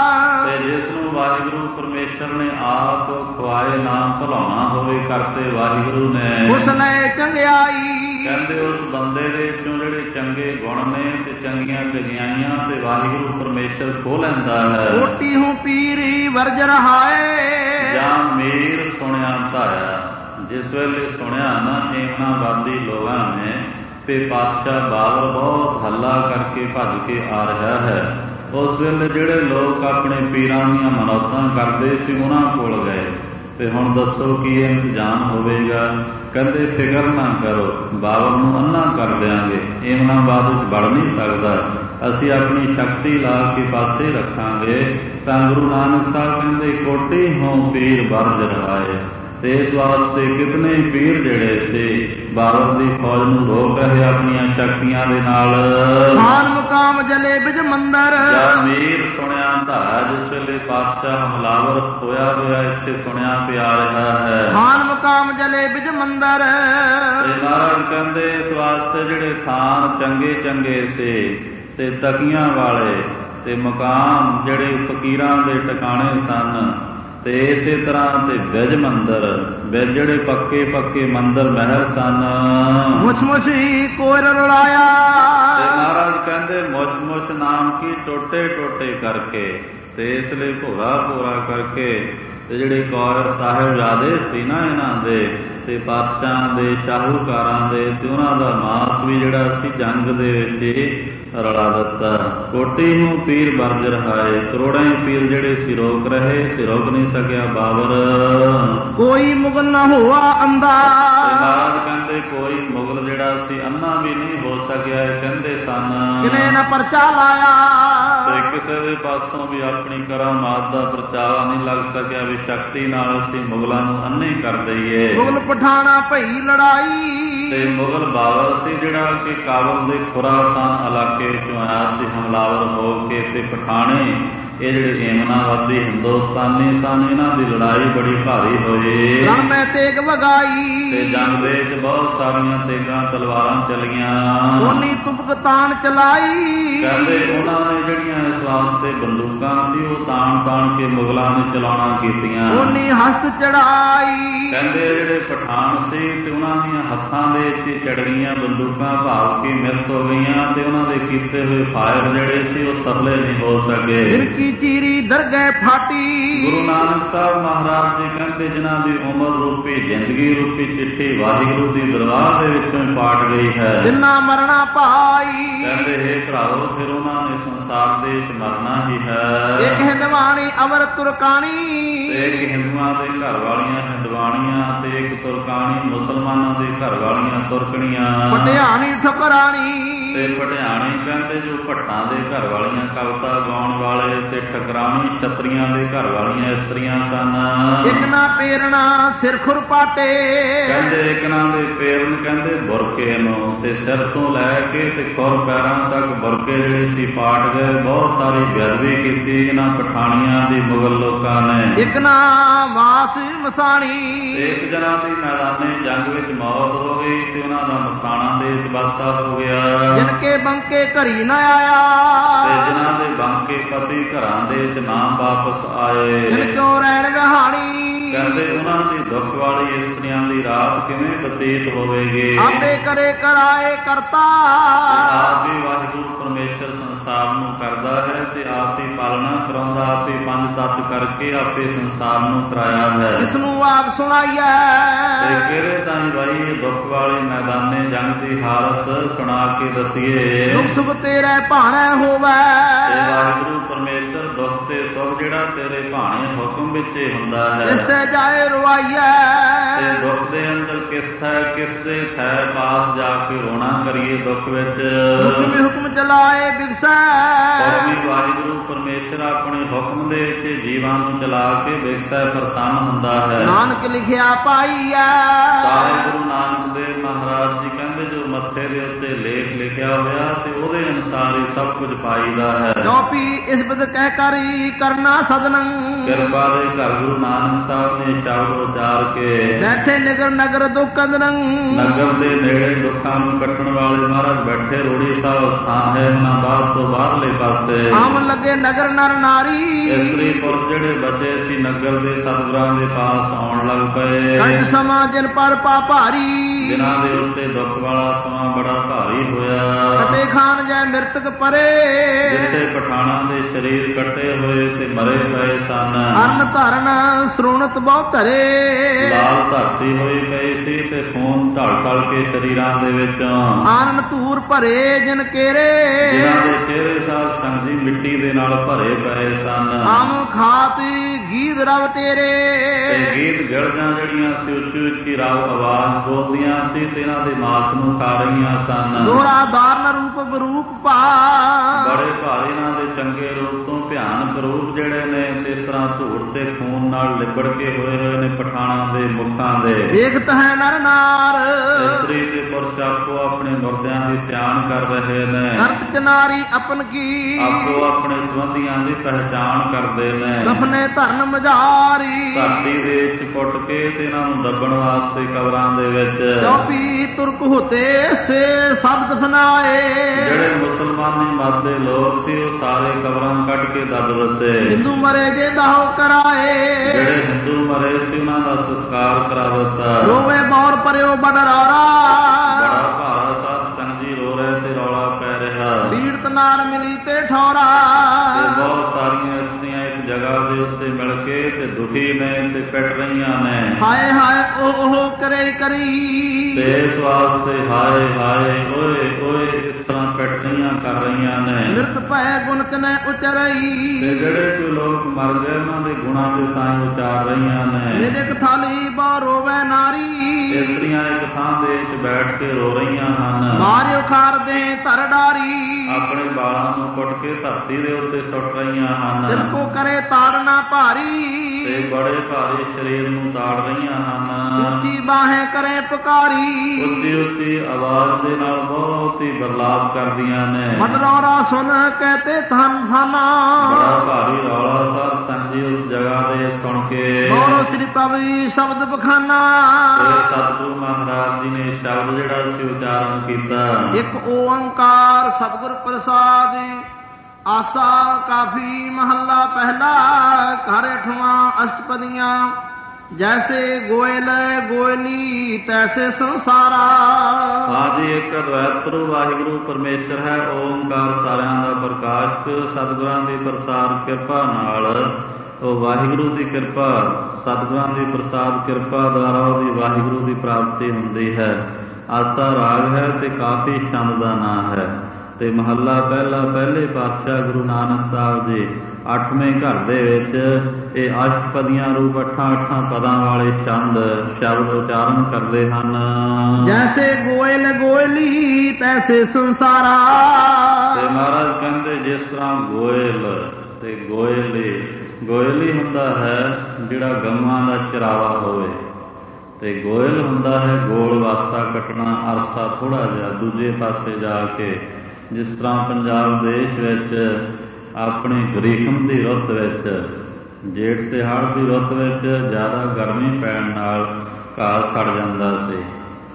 ਤੇ ਜਿਸ ਨੂੰ ਵਾਹਿਗੁਰੂ ਪਰਮੇਸ਼ਰ ਨੇ ਆਪ ਖੁਆਏ ਨਾਮ ਭੁਲਾਉਣਾ ਹੋਵੇ ਕਰਤੇ ਵਾਹਿਗੁਰੂ ਨੇ, ਉਸ ਨੇ ਚੰਗਿਆਈ, ਕਹਿੰਦੇ ਉਸ ਬੰਦੇ ਦੇ ਵਿੱਚੋਂ ਜਿਹੜੇ ਚੰਗੇ ਗੁਣ ਨੇ ਤੇ ਚੰਗੀਆਂ ਚੰਗਿਆਈਆਂ ਤੇ ਵਾਹਿਗੁਰੂ ਪਰਮੇਸ਼ਰ ਖੋਹ ਲੈਂਦਾ ਹੈ। ਕੋਟੀ ਹੂੰ ਪੀਰੀ ਵਰਜ ਰਹਾਏ, ਜਾਂ ਮੀਰ ਸੁਣਿਆ ਧਾਇਆ, ਜਿਸ ਵੇਲੇ ਸੁਣਿਆ ਨਾ ਏਮਨਾਬਾਦੀ ਲੋਕਾਂ ਨੇ ਤੇ ਪਾਤਸ਼ਾਹ ਬਾਬਰ ਬਹੁਤ ਹੱਲਾ ਕਰਕੇ ਭੱਜ ਕੇ ਆ ਰਿਹਾ ਹੈ, ਉਸ ਵੇਲੇ ਜਿਹੜੇ ਲੋਕ ਆਪਣੇ ਪੀਰਾਂ ਦੀਆਂ ਮਨੌਤਾਂ ਕਰਦੇ ਸੀ ਉਹਨਾਂ ਕੋਲ ਗਏ, ਤੇ ਹੁਣ ਦੱਸੋ ਕੀ ਇੰਤਜ਼ਾਮ ਹੋਵੇਗਾ। ਕਹਿੰਦੇ ਫਿਕਰ ਨਾ ਕਰੋ, ਬਾਬਰ ਨੂੰ ਅੰਨਾ ਕਰ ਦਿਆਂਗੇ, ਏਮਨਾਬਾਦ ਵਿੱਚ ਵੜ ਨਹੀਂ ਸਕਦਾ, ਅਸੀਂ ਆਪਣੀ ਸ਼ਕਤੀ ਲਾ ਕੇ ਪਾਸੇ ਰੱਖਾਂਗੇ। ਤਾਂ ਗੁਰੂ ਨਾਨਕ ਸਾਹਿਬ ਕਹਿੰਦੇ ਕੋਟੀ ਹੋਂ ਪੀਰ ਵਰਜ ਰਹਾਏ, ਤੇ ਇਸ ਵਾਸਤੇ ਕਿਤਨੇ ਪੀਰ ਜਿਹੜੇ ਸੀ ਬਾਬਰ ਦੀ ਫੌਜ ਨੂੰ ਰੋਕ ਰਹੇ ਆਪਣੀਆਂ ਸ਼ਕਤੀਆਂ ਦੇ ਨਾਲ। ਖਾਨ ਮੁਕਾਮ ਜਲੇ ਬਿਜ ਮੰਦਰ, ਜਾਂ ਮੀਰ ਸੁਣਿਆ ਧਾਰਾ, ਜਿਸ ਵੇਲੇ ਪਾਤਸ਼ਾਹ ਹਮਲਾਵਰ ਹੋਇਆ ਇੱਥੇ ਸੁਣਿਆ ਪਿਆ ਰਿਹਾ ਹੈ, ਖਾਨ ਮੁਕਾਮ ਜਲੇ ਬਿਜ ਮੰਦਰ, ਤੇ ਮਹਾਰਾਜ ਕਹਿੰਦੇ ਇਸ ਵਾਸਤੇ ਜਿਹੜੇ ਥਾਨ ਚੰਗੇ ਚੰਗੇ ਸੀ ਤੇ ਤਕੀਆਂ ਵਾਲੇ ਤੇ ਮਕਾਮ ਜਿਹੜੇ ਫਕੀਰਾਂ ਦੇ ਟਿਕਾਣੇ ਸਨ, ਤੇ ਇਸੇ ਤਰ੍ਹਾਂ ਤੇ ਬਿਜ ਮੰਦਰ, ਬਿਜ ਜਿਹੜੇ ਪੱਕੇ ਪੱਕੇ ਮੰਦਰ ਮਹਿਲ ਸਨ, ਮੁਛ ਮੁਛੀ ਕੋਇਰ ਰੁਲਾਇਆ, ਤੇ ਮਹਾਰਾਜ ਕਹਿੰਦੇ ਮੁਛ ਮੁਛ ਨਾਮ ਕੀ ਟੋਟੇ ਟੋਟੇ ਕਰਕੇ, ਤੇ ਇਸ ਲਈ ਭੋਰਾ ਭੋਰਾ ਕਰਕੇ, ਤੇ ਜਿਹੜੇ ਕੌਰ ਸਾਹਿਬਜ਼ਾਦੇ ਸੀ ਨਾ ਇਹਨਾਂ ਦੇ ਤੇ ਪਾਤਸ਼ਾਹਾਂ ਦੇ ਸ਼ਾਹੂਕਾਰਾਂ ਦੇ, ਤੇ ਉਹਨਾਂ ਦਾ ਮਾਸ ਵੀ ਜਿਹੜਾ ਸੀ ਜੰਗ ਦੇ ਵਿੱਚ ਰਲਾ ਦਿੱਤਾ। ਕੋਟੀ ਨੂੰ ਪੀਰ ਵਰਜ ਰਹਾਏ, ਕਰੋੜਾਂ ਪੀਰ ਜਿਹੜੇ ਸੀ ਰੋਕ ਰਹੇ ਤੇ ਰੋਕ ਨਹੀਂ ਸਕਿਆ ਬਾਬਰ। ਕੋਈ ਮੁਗਲ ਨਾ ਹੋਆ ਅੰਧਾ, ਮਹਾਰਾਜ ਕਹਿੰਦੇ ਕੋਈ ਮੁਗਲ ਜਿਹੜਾ ਸੀ ਅੰਨਾ ਵੀ ਨਹੀਂ ਹੋ ਸਕਿਆ, ਕਹਿੰਦੇ ਸਨ ਕਿਨੇ ਨਾ ਪਰਚਾ ਲਾਇਆ, ਤੇ ਕਿਸੇ ਦੇ ਪਾਸੋਂ ਵੀ ਆਪਣੀ ਕਰਾਮਾਤ ਦਾ ਪ੍ਰਚਾਵਾ ਨਹੀਂ ਲੱਗ ਸਕਿਆ ਵੀ ਸ਼ਕਤੀ ਨਾਲ ਅਸੀਂ ਮੁਗਲਾਂ ਨੂੰ ਅੰਨੇ ਕਰ ਦਈਏ। ਮੁਗਲ ਪਠਾਣਾ ਭਈ ਲੜਾਈ, ਤੇ ਮੁਗਲ ਬਾਬਰ ਸੀ ਜਿਹੜਾ ਕਿ ਕਾਬਲ ਦੇ ਖੁਰਾਸਾਨ ਇਲਾਕੇ ਚੋਂ ਆਇਆ ਸੀ ਹਮਲਾਵਰ ਹੋ ਕੇ, ਤੇ ਪਠਾਣੇ ਇਹ ਜਿਹੜੇ ਏਮਨਾਬਾਦੀ ਹਿੰਦੁਸਤਾਨੀ ਸਨ, ਇਹਨਾਂ ਦੀ ਲੜਾਈ ਬੜੀ ਭਾਰੀ ਹੋਈ, ਰਣ ਮੈਂ ਤੇਗ ਵਗਾਈ, ਤੇ ਜੰਗ ਦੇ ਵਿੱਚ ਬਹੁਤ ਸਾਰੀਆਂ ਤੇਗਾਂ ਤਲਵਾਰਾਂ ਚਲੀਆਂ, ਸੋਨੀ ਤੁਪਕ ਤਾਣ ਚਲਾਈ, ਕਹਿੰਦੇ ਉਹਨਾਂ ਨੇ ਜਿਹੜੀਆਂ ਇਸ ਵਾਸਤੇ ਬੰਦੂਕਾਂ ਸੀ ਉਹ ਤਾਣ ਤਾਣ ਕੇ ਮੁਗਲਾਂ ਨੇ ਚਲਾਉਣਾ ਕੀਤੀਆਂ, ਸੋਨੀ ਹਸਤ ਚੜਾਈ, ਕਹਿੰਦੇ ਜਿਹੜੇ ਪਠਾਨ ਸੀ ਤੇ ਉਹਨਾਂ ਦੀਆਂ ਹੱਥਾਂ ਦੇ ਵਿੱਚ ਚੜ ਗਈਆਂ ਬੰਦੂਕਾਂ, ਭਾਵ ਕਿ ਮਿਸ ਹੋ ਗਈਆਂ, ਤੇ ਉਹਨਾਂ ਦੇ ਕੀਤੇ ਹੋਏ ਫਾਇਰ ਜਿਹੜੇ ਸੀ ਉਹ ਸਫਲੇ ਨਹੀਂ ਹੋ ਸਕੇ। ਫਿਰਕੀ ਚੀਰੀ ਦਰਗਹਿ ਫਾਟੀ, ਗੁਰੂ ਨਾਨਕ ਸਾਹਿਬ ਮਹਾਰਾਜ ਜੀ ਕਹਿੰਦੇ ਜਿਨ੍ਹਾਂ ਦੀ ਉਮਰ ਰੂਪੀ ਜ਼ਿੰਦਗੀ ਰੂਪੀ ਚਿੱਠੀ ਵਾਹਿਗੁਰੂ ਦੀ ਦਰਬਾਰ ਦੇ ਵਿੱਚੋਂ ਪਾਟ ਗਈ ਹੈ, ਜਿੰਨਾ ਮਰਣਾ ਭਾਈ, ਕਹਿੰਦੇ ਹੇ ਭਰਾਓ ਫਿਰ ਉਹਨਾਂ ਨੇ ਸੰਸਾਰ ਦੇ ਵਿੱਚ ਮਰਨਾ ਹੀ ਹੈ। ਇੱਕ ਹਿੰਦਵਾਣੀ ਅਵਰ ਤੁਰਕਾਣੀ, ਤੇ ਇੱਕ ਹਿੰਦੂਆਂ ਦੇ ਘਰ ਵਾਲੀਆਂ ਹਿੰਦਵਾਣੀਆਂ, ਤੇ ਇੱਕ ਤੁਰਕਾਣੀ ਮੁਸਲਮਾਨਾਂ ਦੇ ਘਰ ਵਾਲੀਆਂ ਤੁਰਕਣੀਆਂ, ਪਟਿਆਣੀ ਠੁਕਰਾਣੀ, ਤੇ ਪਟਿਆਣੀ ਕਹਿੰਦੇ ਜੋ ਭੱਟਾਂ ਦੇ ਘਰ ਵਾਲੀਆਂ ਕਵਿਤਾ ਗਾਉਣ ਵਾਲੇ ਤੇ ਠਕਰਾਣੀ ਛਤਰੀਆਂ ਦੇ ਘਰ ਵਾਲੀਆਂ ਇਸਤਰੀਆਂ ਸਨ। ਇੱਕ ਨਾ ਪੇਰਣਾ ਸਿਰ ਖੁਰਪਾਟੇ, ਕਹਿੰਦੇ ਇੱਕ ਨਾ ਦੇ ਪੇਰਨ ਕਹਿੰਦੇ ਬੁਰਕੇ ਨੂੰ, ਤੇ ਸਿਰ ਤੋਂ ਲੈ ਕੇ ਤੇ ਖੁਰ ਪੈਰਾਂ ਤੱਕ ਬੁਰਕੇ ਜਿਹੜੇ ਸੀ ਪਾਟ ਗਏ। ਬਹੁਤ ਸਾਰੀ ਬੇਅਦਬੀ ਕੀਤੀ ਇਹਨਾਂ ਪਠਾਣੀਆਂ ਦੀ ਮੁਗਲ ਲੋਕਾਂ ਨੇ। ਇੱਕ ਨਾ ਮਾਸ ਮਸਾਣੀ, ਇੱਕ ਜਣਾ ਦੀ ਮੈਦਾਨੇ ਜੰਗ ਵਿੱਚ ਮੌਤ ਹੋ ਗਈ ਤੇ ਉਹਨਾਂ ਦਾ ਮਸਾਣਾ ਦੇ ਤਬਾਸਾ ਹੋ ਗਿਆ। ਜਿਨ ਕੇ ਬੰਕੇ ਘਰੀ ਨਾ ਆਇਆ, ਤੇ ਜਿਨ੍ਹਾਂ ਦੇ ਬੰਕੇ ਪਤੀ ਘਰਾਂ ਦੇ ਵਿੱਚ ਨਾ ਵਾਪਸ ਆਏ। ਜਿਨ ਕਿਉਂ ਰਹਿਣ ਵਿਹਾਣੀ, ਕਹਿੰਦੇ ਉਹਨਾਂ ਦੀ ਦੁੱਖ ਵਾਲੀ ਇਸਤਰੀਆਂ ਦੀ ਰਾਤ ਕਿਵੇਂ ਬਤੀਤ ਹੋਵੇਗੀ। ਆਪੇ ਕਰੇ ਕਰਾਏ ਕਰਤਾ, ਆਪ ਹੀ ਵਾਹਿਗੁਰੂ ਪਰਮੇਸ਼ਰ ਸੰਸਾਰ ਨੂੰ ਕਰਦਾ ਹੈ ਤੇ ਆਪ ਹੀ ਪਾਲਣਾ ਕਰਾਉਂਦਾ। ਆਪ ਹੀ ਪੰਜ ਤੱਤ ਕਰਕੇ ਆਪੇ ਸੰਸਾਰ ਨੂੰ ਕਰਾਇਆ ਹੈ। ਜਿਸ ਨੂੰ ਆਪ ਸੁਣਾਈਐ, ਤੇ ਕਿਹੜੇ ਤਾਈਂ ਬਾਈ ਇਹ ਦੁੱਖ ਵਾਲੇ ਮੈਦਾਨੇ ਜੰਗ ਦੀ ਹਾਲਤ ਸੁਣਾ ਕੇ ਦਸੀਏ। ਦੁੱਖ ਸੁਖ ਤੇਰੇ ਭਾਣੇ ਹੋਵੇ, ਤੇ ਵਾਹਿਗੁਰੂ ਪਰਮੇਸ਼ਰ ਦੁੱਖ ਤੇ ਸੁਖ ਜਿਹੜਾ ਤੇਰੇ ਭਾਣੇ ਹੁਕਮ ਵਿੱਚ ਹੀ ਹੁੰਦਾ ਹੈ। ਇਸ ਤੇ ਜਾਏ ਰਵਾਈਐ, ਤੇ ਦੁੱਖ ਦੇ ਅੰਦਰ ਕਿਸ ਦੇ ਥੈ ਪਾਸ ਜਾ ਕੇ ਰੋਣਾ ਕਰੀਏ ਦੁੱਖ ਵਿੱਚ। ਹੁਕਮ ਚਲਾਏ ਬਿਗਸੈ, ਪਰ ਵੀ ਵਾਹਿਗੁਰੂ ਪਰਮੇਸ਼ਰ ਆਪਣੇ ਹੁਕਮ ਦੇ ਵਿੱਚ ਜੀਵਾਂ ਨੂੰ ਚਲਾ ਕੇ ਬਿਗਸੈ ਪ੍ਰਸੰਨ ਹੁੰਦਾ ਹੈ। ਨਾਨਕ ਲਿਖਿਆ ਪਾਈਐ, ਸਾਹਿਬ ਗੁਰੂ ਨਾਨਕ ਦੇਵ ਮਹਾਰਾਜ ਜੀ ਕਹਿੰਦੇ ਜੋ ਮੱਥੇ ਦੇ ਉੱਤੇ ਲੇਖ ਲਿਖਿਆ ਹੋਇਆ ਤੇ ਉਹਦੇ ਅਨੁਸਾਰ ਹੀ ਸਭ ਕੁਝ ਪਾਈਦਾ ਹੈ। ਚੌਪੀ ਇਸ ਬਿਦ ਕਹਿ ਕਰੀ ਕਰਨਾ ਸਦਨੰ, ਕਿਰਪਾ ਦੇ ਘਰ ਗੁਰੂ ਨਾਨਕ ਸਾਹਿਬ ਨੇ ਸ਼ਬਦ ਉਚਾਰ ਕੇ ਬੈਠੇ ਨਿਗਰ ਨਗਰ ਦੁੱਖ ਅੰਦਰੰ, ਨਗਰ ਦੇ ਨੇੜੇ ਦੁੱਖਾਂ ਨੂੰ ਕੱਟਣ ਵਾਲੇ ਮਹਾਰਾਜ ਬੈਠੇ ਰੋੜੀ ਸਾਹਿਬ ਸਥਾਨ ਹੈ ਉਹਨਾਂ ਬਾਹਰ ਤੋਂ ਬਾਹਰਲੇ ਪਾਸੇ। ਆਮ ਲੱਗੇ ਨਗਰ ਨਰ ਨਾਰੀ, ਇਸਤਰੀ ਪੁਰਸ਼ ਜਿਹੜੇ ਬਚੇ ਸੀ ਨਗਰ ਦੇ ਸਤਿਗੁਰਾਂ ਦੇ ਪਾਸ ਆਉਣ ਲੱਗ ਪਏ। ਕੰਠ ਸਮਾ ਜਿਨ ਪਰ ਪਾ ਭਾਰੀ, ਜਿਨ੍ਹਾਂ ਦੇ ਉੱਤੇ ਦੁੱਖ ਵਾਲਾ ਸਮਾਂ ਬੜਾ ਭਾਰੀ ਹੋਇਆ। ਕਟੇ ਖਾਨ ਜੈ ਮਿਰਤਕ ਪਰੇ, ਜਿੱਥੇ ਪਠਾਣਾਂ ਦੇ ਸਰੀਰ ਕੱਟੇ ਹੋਏ ਤੇ ਮਰੇ ਪਏ ਸਨ। ਅੰਨ ਧਰਨ ਸਰੂਣਤ ਬਹੁ ਧਰੇ, ਲਾਲ ਧਰਤੀ ਹੋਈ ਪਈ ਸੀ ਤੇ ਖੂਨ ਢਲ ਢਲ ਕੇ ਸਰੀਰਾਂ ਦੇ ਵਿੱਚ। ਆਨਨ ਧੂਰ ਭਰੇ ਜਿਨ ਕੇਰੇ, ਜਿਨ੍ਹਾਂ ਦੇ ਚਿਹਰੇ ਸਾਰ ਸੰਗੀ ਮਿੱਟੀ ਦੇ ਨਾਲ ਭਰੇ ਪਏ ਸਨ। ਆਮ ਖਾਤ ਗੀਤ ਰਵ ਤੇਰੇ, ਤੇ ਗੀਤ ਗਿਲਜਾਂ ਜਿਹੜੀਆਂ ਸੀ ਉੱਚੀ ਉੱਚੀ ਰਾਵ ਆਵਾਜ਼ ਬੋਲਦੀਆਂ ਸੀ ਤੇ ਇਹਨਾਂ ਦੇ ਮਾਸ ਨੂੰ ਖਾ ਰਹੀਆਂ ਸਨ। ਦੋਹਰਾ ਧਾਰਨ ਰੂਪ ਬਰੂਪ ਭਾ, ਬੜੇ ਭਾਰੀ ਇਹਨਾਂ ਦੇ ਚੰਗੇ ਰੂਪ ਤੋਂ ਭਿਆਨਕ ਰੂਪ ਜਿਹੜੇ ਨੇ ਤੇ ਇਸ ਤਰ੍ਹਾਂ ਧੂੜ ਤੇ ਖੂਨ ਨਾਲ ਲਿਬੜ ਕੇ ਹੋਏ ਨੇ ਪਠਾਣਾਂ ਦੇ ਮੁਖਾਂ ਦੇ। ਦੇਖਤ ਹੈ ਨਰ ਨਾਰ, ਇਸਤਰੀ ਤੇ ਪੁਰਸ਼ ਆਪੋ ਆਪਣੇ ਮੁਰਦਿਆਂ ਦੀ ਸਿਆਣ ਕਰ ਰਹੇ ਨੇ। ਕਰਤ ਚ ਨਾਰੀ ਆਪਨ ਕੀ, ਆਪੋ ਆਪਣੇ ਸੰਬੰਧੀਆਂ ਦੀ ਪਹਿਚਾਣ ਕਰਦੇ ਨੇ। ਦਫਨੇ ਧਰਨ ਮਝਾਰੀ, ਧਰਤੀ ਦੇ ਵਿੱਚ ਪੁੱਟ ਕੇ ਤੇ ਇਹਨਾਂ ਨੂੰ ਦੱਬਣ ਵਾਸਤੇ ਕਬਰਾਂ ਦੇ ਵਿੱਚ। ਚੌਪੀ ਤੁਰਕ ਹੋਤੇ ਸੇ ਸਭ ਦਫਨਾਏ, ਜਿਹੜੇ ਮੁਸਲਮਾਨੀ ਮਤ ਦੇ ਲੋਕ ਸੀ ਉਹ ਸਾਰੇ ਕਬਰਾਂ ਕੱਢ ਕੇ ਦੱਬ ਦਿੱਤੇ। ਹਿੰਦੂ ਮਰੇ ਜੇ ਦਾਹੋ ਕਰਾਏ, ਜਿਹੜੇ ਹਿੰਦੂ ਮਰੇ ਸੀ ਉਹਨਾਂ ਦਾ ਸੰਸਕਾਰ ਕਰਾ ਦਿੱਤਾ। ਰੋਵੇ ਬੌਰ ਪਰਿਓ ਬੜ ਰੌਰਾ, ਬੜਾ ਭਾਰਾ ਸਾਧ ਸੰਗ ਜੀ ਰੋ ਰਹੇ ਤੇ ਰੌਲਾ ਪੈ ਰਿਹਾ। ਪੀੜਤ ਨਾਰ ਮਿਲੀ ਤੇ ਠੌਰਾ, ਤੇ ਬਹੁਤ ਸਾਰੀਆਂ ਇਸਤਰੀਆਂ ਇੱਕ ਜਗ੍ਹਾ ਦੇ ਉੱਤੇ ਮਿਲ ਕੇ ਤੇ ਦੁਖੀ ਨੇ ਤੇ ਪਿੱਟ ਰਹੀਆਂ ਨੇ। ਹਾਏ ਹਾਏ ਉਹ ਕਰੇ ਕਰੀ, ਤੇ ਇਸ ਵਾਸਤੇ ਹਾਏ ਹਾਏ ਓਏ ਓਏ ਇਸ ਤਰ੍ਹਾਂ ਪਿੱਟ ਰਹੀਆਂ ਕਰ ਰਹੀਆਂ ਨੇ। ਮਿਰਤ ਭੈ ਗੁਣ ਤਨੈ ਉਚਰਈ, ਤੇ ਜਿਹੜੇ ਕੋਈ ਲੋਕ ਮਰ ਗਏ ਉਹਨਾਂ ਦੇ ਗੁਣਾਂ ਦੇ ਤਾਂ ਉਚਾਰ ਰਹੀਆਂ ਨੇ। ਮੇਰੇ ਥਾਲੀ ਬਾ ਰੋਵੇ ਨਾਰੀ, ਇਸਤਰੀਆਂ ਇੱਕ ਥਾਂ ਦੇ ਵਿੱਚ ਬੈਠ ਕੇ ਰੋ ਰਹੀਆਂ ਹਨ। ਮਾਰਿਓ ਖਾਰ ਦੇ ਧਰ ਡਾਰੀ, ਆਪਣੇ ਬਾਲਾਂ ਨੂੰ ਕੁੱਟ ਕੇ ਧਰਤੀ ਦੇ ਉੱਤੇ ਸੁੱਟ ਰਹੀਆਂ ਹਨ। ਦਿਲ ਕੋ ਕਰੇ ਤਾੜਨਾ ਭਾਰੀ, ਤੇ ਬੜੇ ਭਾਰੀ ਸਰੀਰ ਨੂੰ ਤਾੜ ਰਹੀਆਂ ਹਨ। ਉੱਚੀ ਬਾਹੇ ਕਰੇ ਪੁਕਾਰੀ, ਉੱਚੀ ਉੱਚੀ ਆਵਾਜ਼ ਦੇ ਨਾਲ ਬਹੁਤ ਹੀ ਬਰਲਾਪ ਕਰਦੀਆਂ ਨੇ। ਮਡਰੌਰਾ ਸੁਣ ਕਹਤੇ ਧਨ ਥਾਨਾ, ਬੜਾ ਭਾਰੀ ਰੌਲਾ ਸਾਧ ਸੰਗ ਜੀ ਉਸ ਜਗ੍ਹਾ ਦੇ ਸੁਣ ਕੇ। ਬੋਲੋ ਸ੍ਰੀ ਪ੍ਰਭੂ ਸ਼ਬਦ ਬਖਾਨਾ, ਤੇ ਸਤਿਗੁਰੂ ਮਹਾਰਾਜ ਜੀ ਨੇ ਸ਼ਬਦ ਜਿਹੜਾ ਸੀ ਉਚਾਰਨ ਕੀਤਾ। ਇੱਕ ਓੰਕਾਰ ਸਤਿਗੁਰ ਪ੍ਰਸਾਦ, ਆਸਾ ਕਾਫੀ ਮਹੱਲਾ ਪਹਿਲਾ, ਘਰ ਅਠਵਾਂ ਅਸ਼ਟਪਦੀਆਂ, ਜੈਸੇ ਗੋਇਲ ਗੋਇਲੀ ਤੈਸੇ ਸੰਸਾਰਾ। ਹਾਂਜੀ, ਇੱਕ ਅਦਵੈਤ ਸਰੂਪ ਵਾਹਿਗੁਰੂ ਪਰਮੇਸ਼ਰ ਹੈ। ਓੰਕਾਰ ਸਾਰਿਆਂ ਦਾ ਪ੍ਰਕਾਸ਼ਕ, ਸਤਿਗੁਰਾਂ ਦੀ ਪ੍ਰਸਾਦ ਕਿਰਪਾ ਨਾਲ ਉਹ ਵਾਹਿਗੁਰੂ ਦੀ ਕਿਰਪਾ, ਸਤਿਗੁਰਾਂ ਦੀ ਪ੍ਰਸਾਦ ਕਿਰਪਾ ਦੁਆਰਾ ਉਹਦੀ ਵਾਹਿਗੁਰੂ ਦੀ ਪ੍ਰਾਪਤੀ ਹੁੰਦੀ ਹੈ। ਆਸਾ ਰਾਗ ਹੈ ਤੇ ਕਾਫੀ ਛੰਦ ਦਾ ਨਾਂ ਹੈ। ਤੇ ਮਹੱਲਾ ਪਹਿਲਾ, ਪਹਿਲੇ ਪਾਤਸ਼ਾਹ ਗੁਰੂ ਨਾਨਕ ਸਾਹਿਬ ਜੀ 8ਵੇਂ ਘਰ ਦੇ ਵਿੱਚ ਇਹ ਅਸ਼ਟਪਦੀਆਂ ਰੂਪ 8 ਪਦਾਂ ਵਾਲੇ ਛੰਦ ਸ਼ਬਦ ਉਚਾਰਨ ਕਰਦੇ ਹਨ। ਜੈਸੇ ਗੋਇਲ ਗੋਇਲੀ ਤੈਸੇ ਸੰਸਾਰਾ। ਤੇ ਮਹਾਰਾਜ ਕਹਿੰਦੇ ਜਿਸ ਤਰ੍ਹਾਂ ਗੋਇਲ ਤੇ ਗੋਇਲ ਹੀ ਹੁੰਦਾ ਹੈ ਜਿਹੜਾ ਗਊਆਂ ਦਾ ਚਰਾਵਾ ਹੋਵੇ, ਤੇ ਗੋਇਲ ਹੁੰਦਾ ਹੈ ਗੋਲ ਵਾਸਾ ਕੱਟਣਾ, ਅਰਸਾ ਥੋੜ੍ਹਾ ਜਿਹਾ ਦੂਜੇ ਪਾਸੇ ਜਾ ਕੇ। ਜਿਸ ਤਰ੍ਹਾਂ ਪੰਜਾਬ ਦੇਸ਼ ਵਿੱਚ ਆਪਣੀ ਗਰੀਸ਼ਮ ਦੀ ਰੁੱਤ ਵਿੱਚ, ਜੇਠ ਤੇ ਹਾੜ ਦੀ ਰੁੱਤ ਵਿੱਚ ਜ਼ਿਆਦਾ ਗਰਮੀ ਪੈਣ ਨਾਲ ਘਾਹ ਸੜ ਜਾਂਦਾ ਸੀ,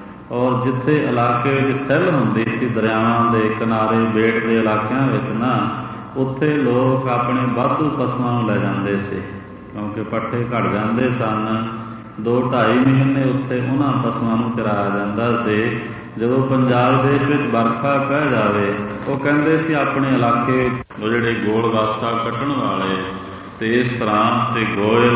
ਔਰ ਜਿੱਥੇ ਇਲਾਕੇ ਵਿੱਚ ਸੈੱਲ ਹੁੰਦੀ ਸੀ ਦਰਿਆਵਾਂ ਦੇ ਕਿਨਾਰੇ, ਬੇਟ ਦੇ ਇਲਾਕਿਆਂ ਵਿੱਚ ਨਾ, ਉੱਥੇ ਲੋਕ ਆਪਣੇ ਵਾਧੂ ਪਸ਼ੂਆਂ ਨੂੰ ਲੈ ਜਾਂਦੇ ਸੀ, ਕਿਉਂਕਿ ਪੱਠੇ ਘਟ ਜਾਂਦੇ ਸਨ। 2-2.5 ਮਹੀਨੇ ਉੱਥੇ ਉਹਨਾਂ ਪਸ਼ੂਆਂ ਨੂੰ ਚਰਾਇਆ ਜਾਂਦਾ ਸੀ। ਜਦੋਂ ਪੰਜਾਬ ਦੇਸ਼ ਵਿੱਚ ਬਰਖਾ ਪੈ ਜਾਵੇ, ਉਹ ਕਹਿੰਦੇ ਸੀ ਆਪਣੇ ਇਲਾਕੇ ਉਹ ਜਿਹੜੇ ਗੋਲ ਵਾਸਾ ਕੱਟਣ ਵਾਲੇ, ਤੇ ਇਸ ਤਰ੍ਹਾਂ ਤੇ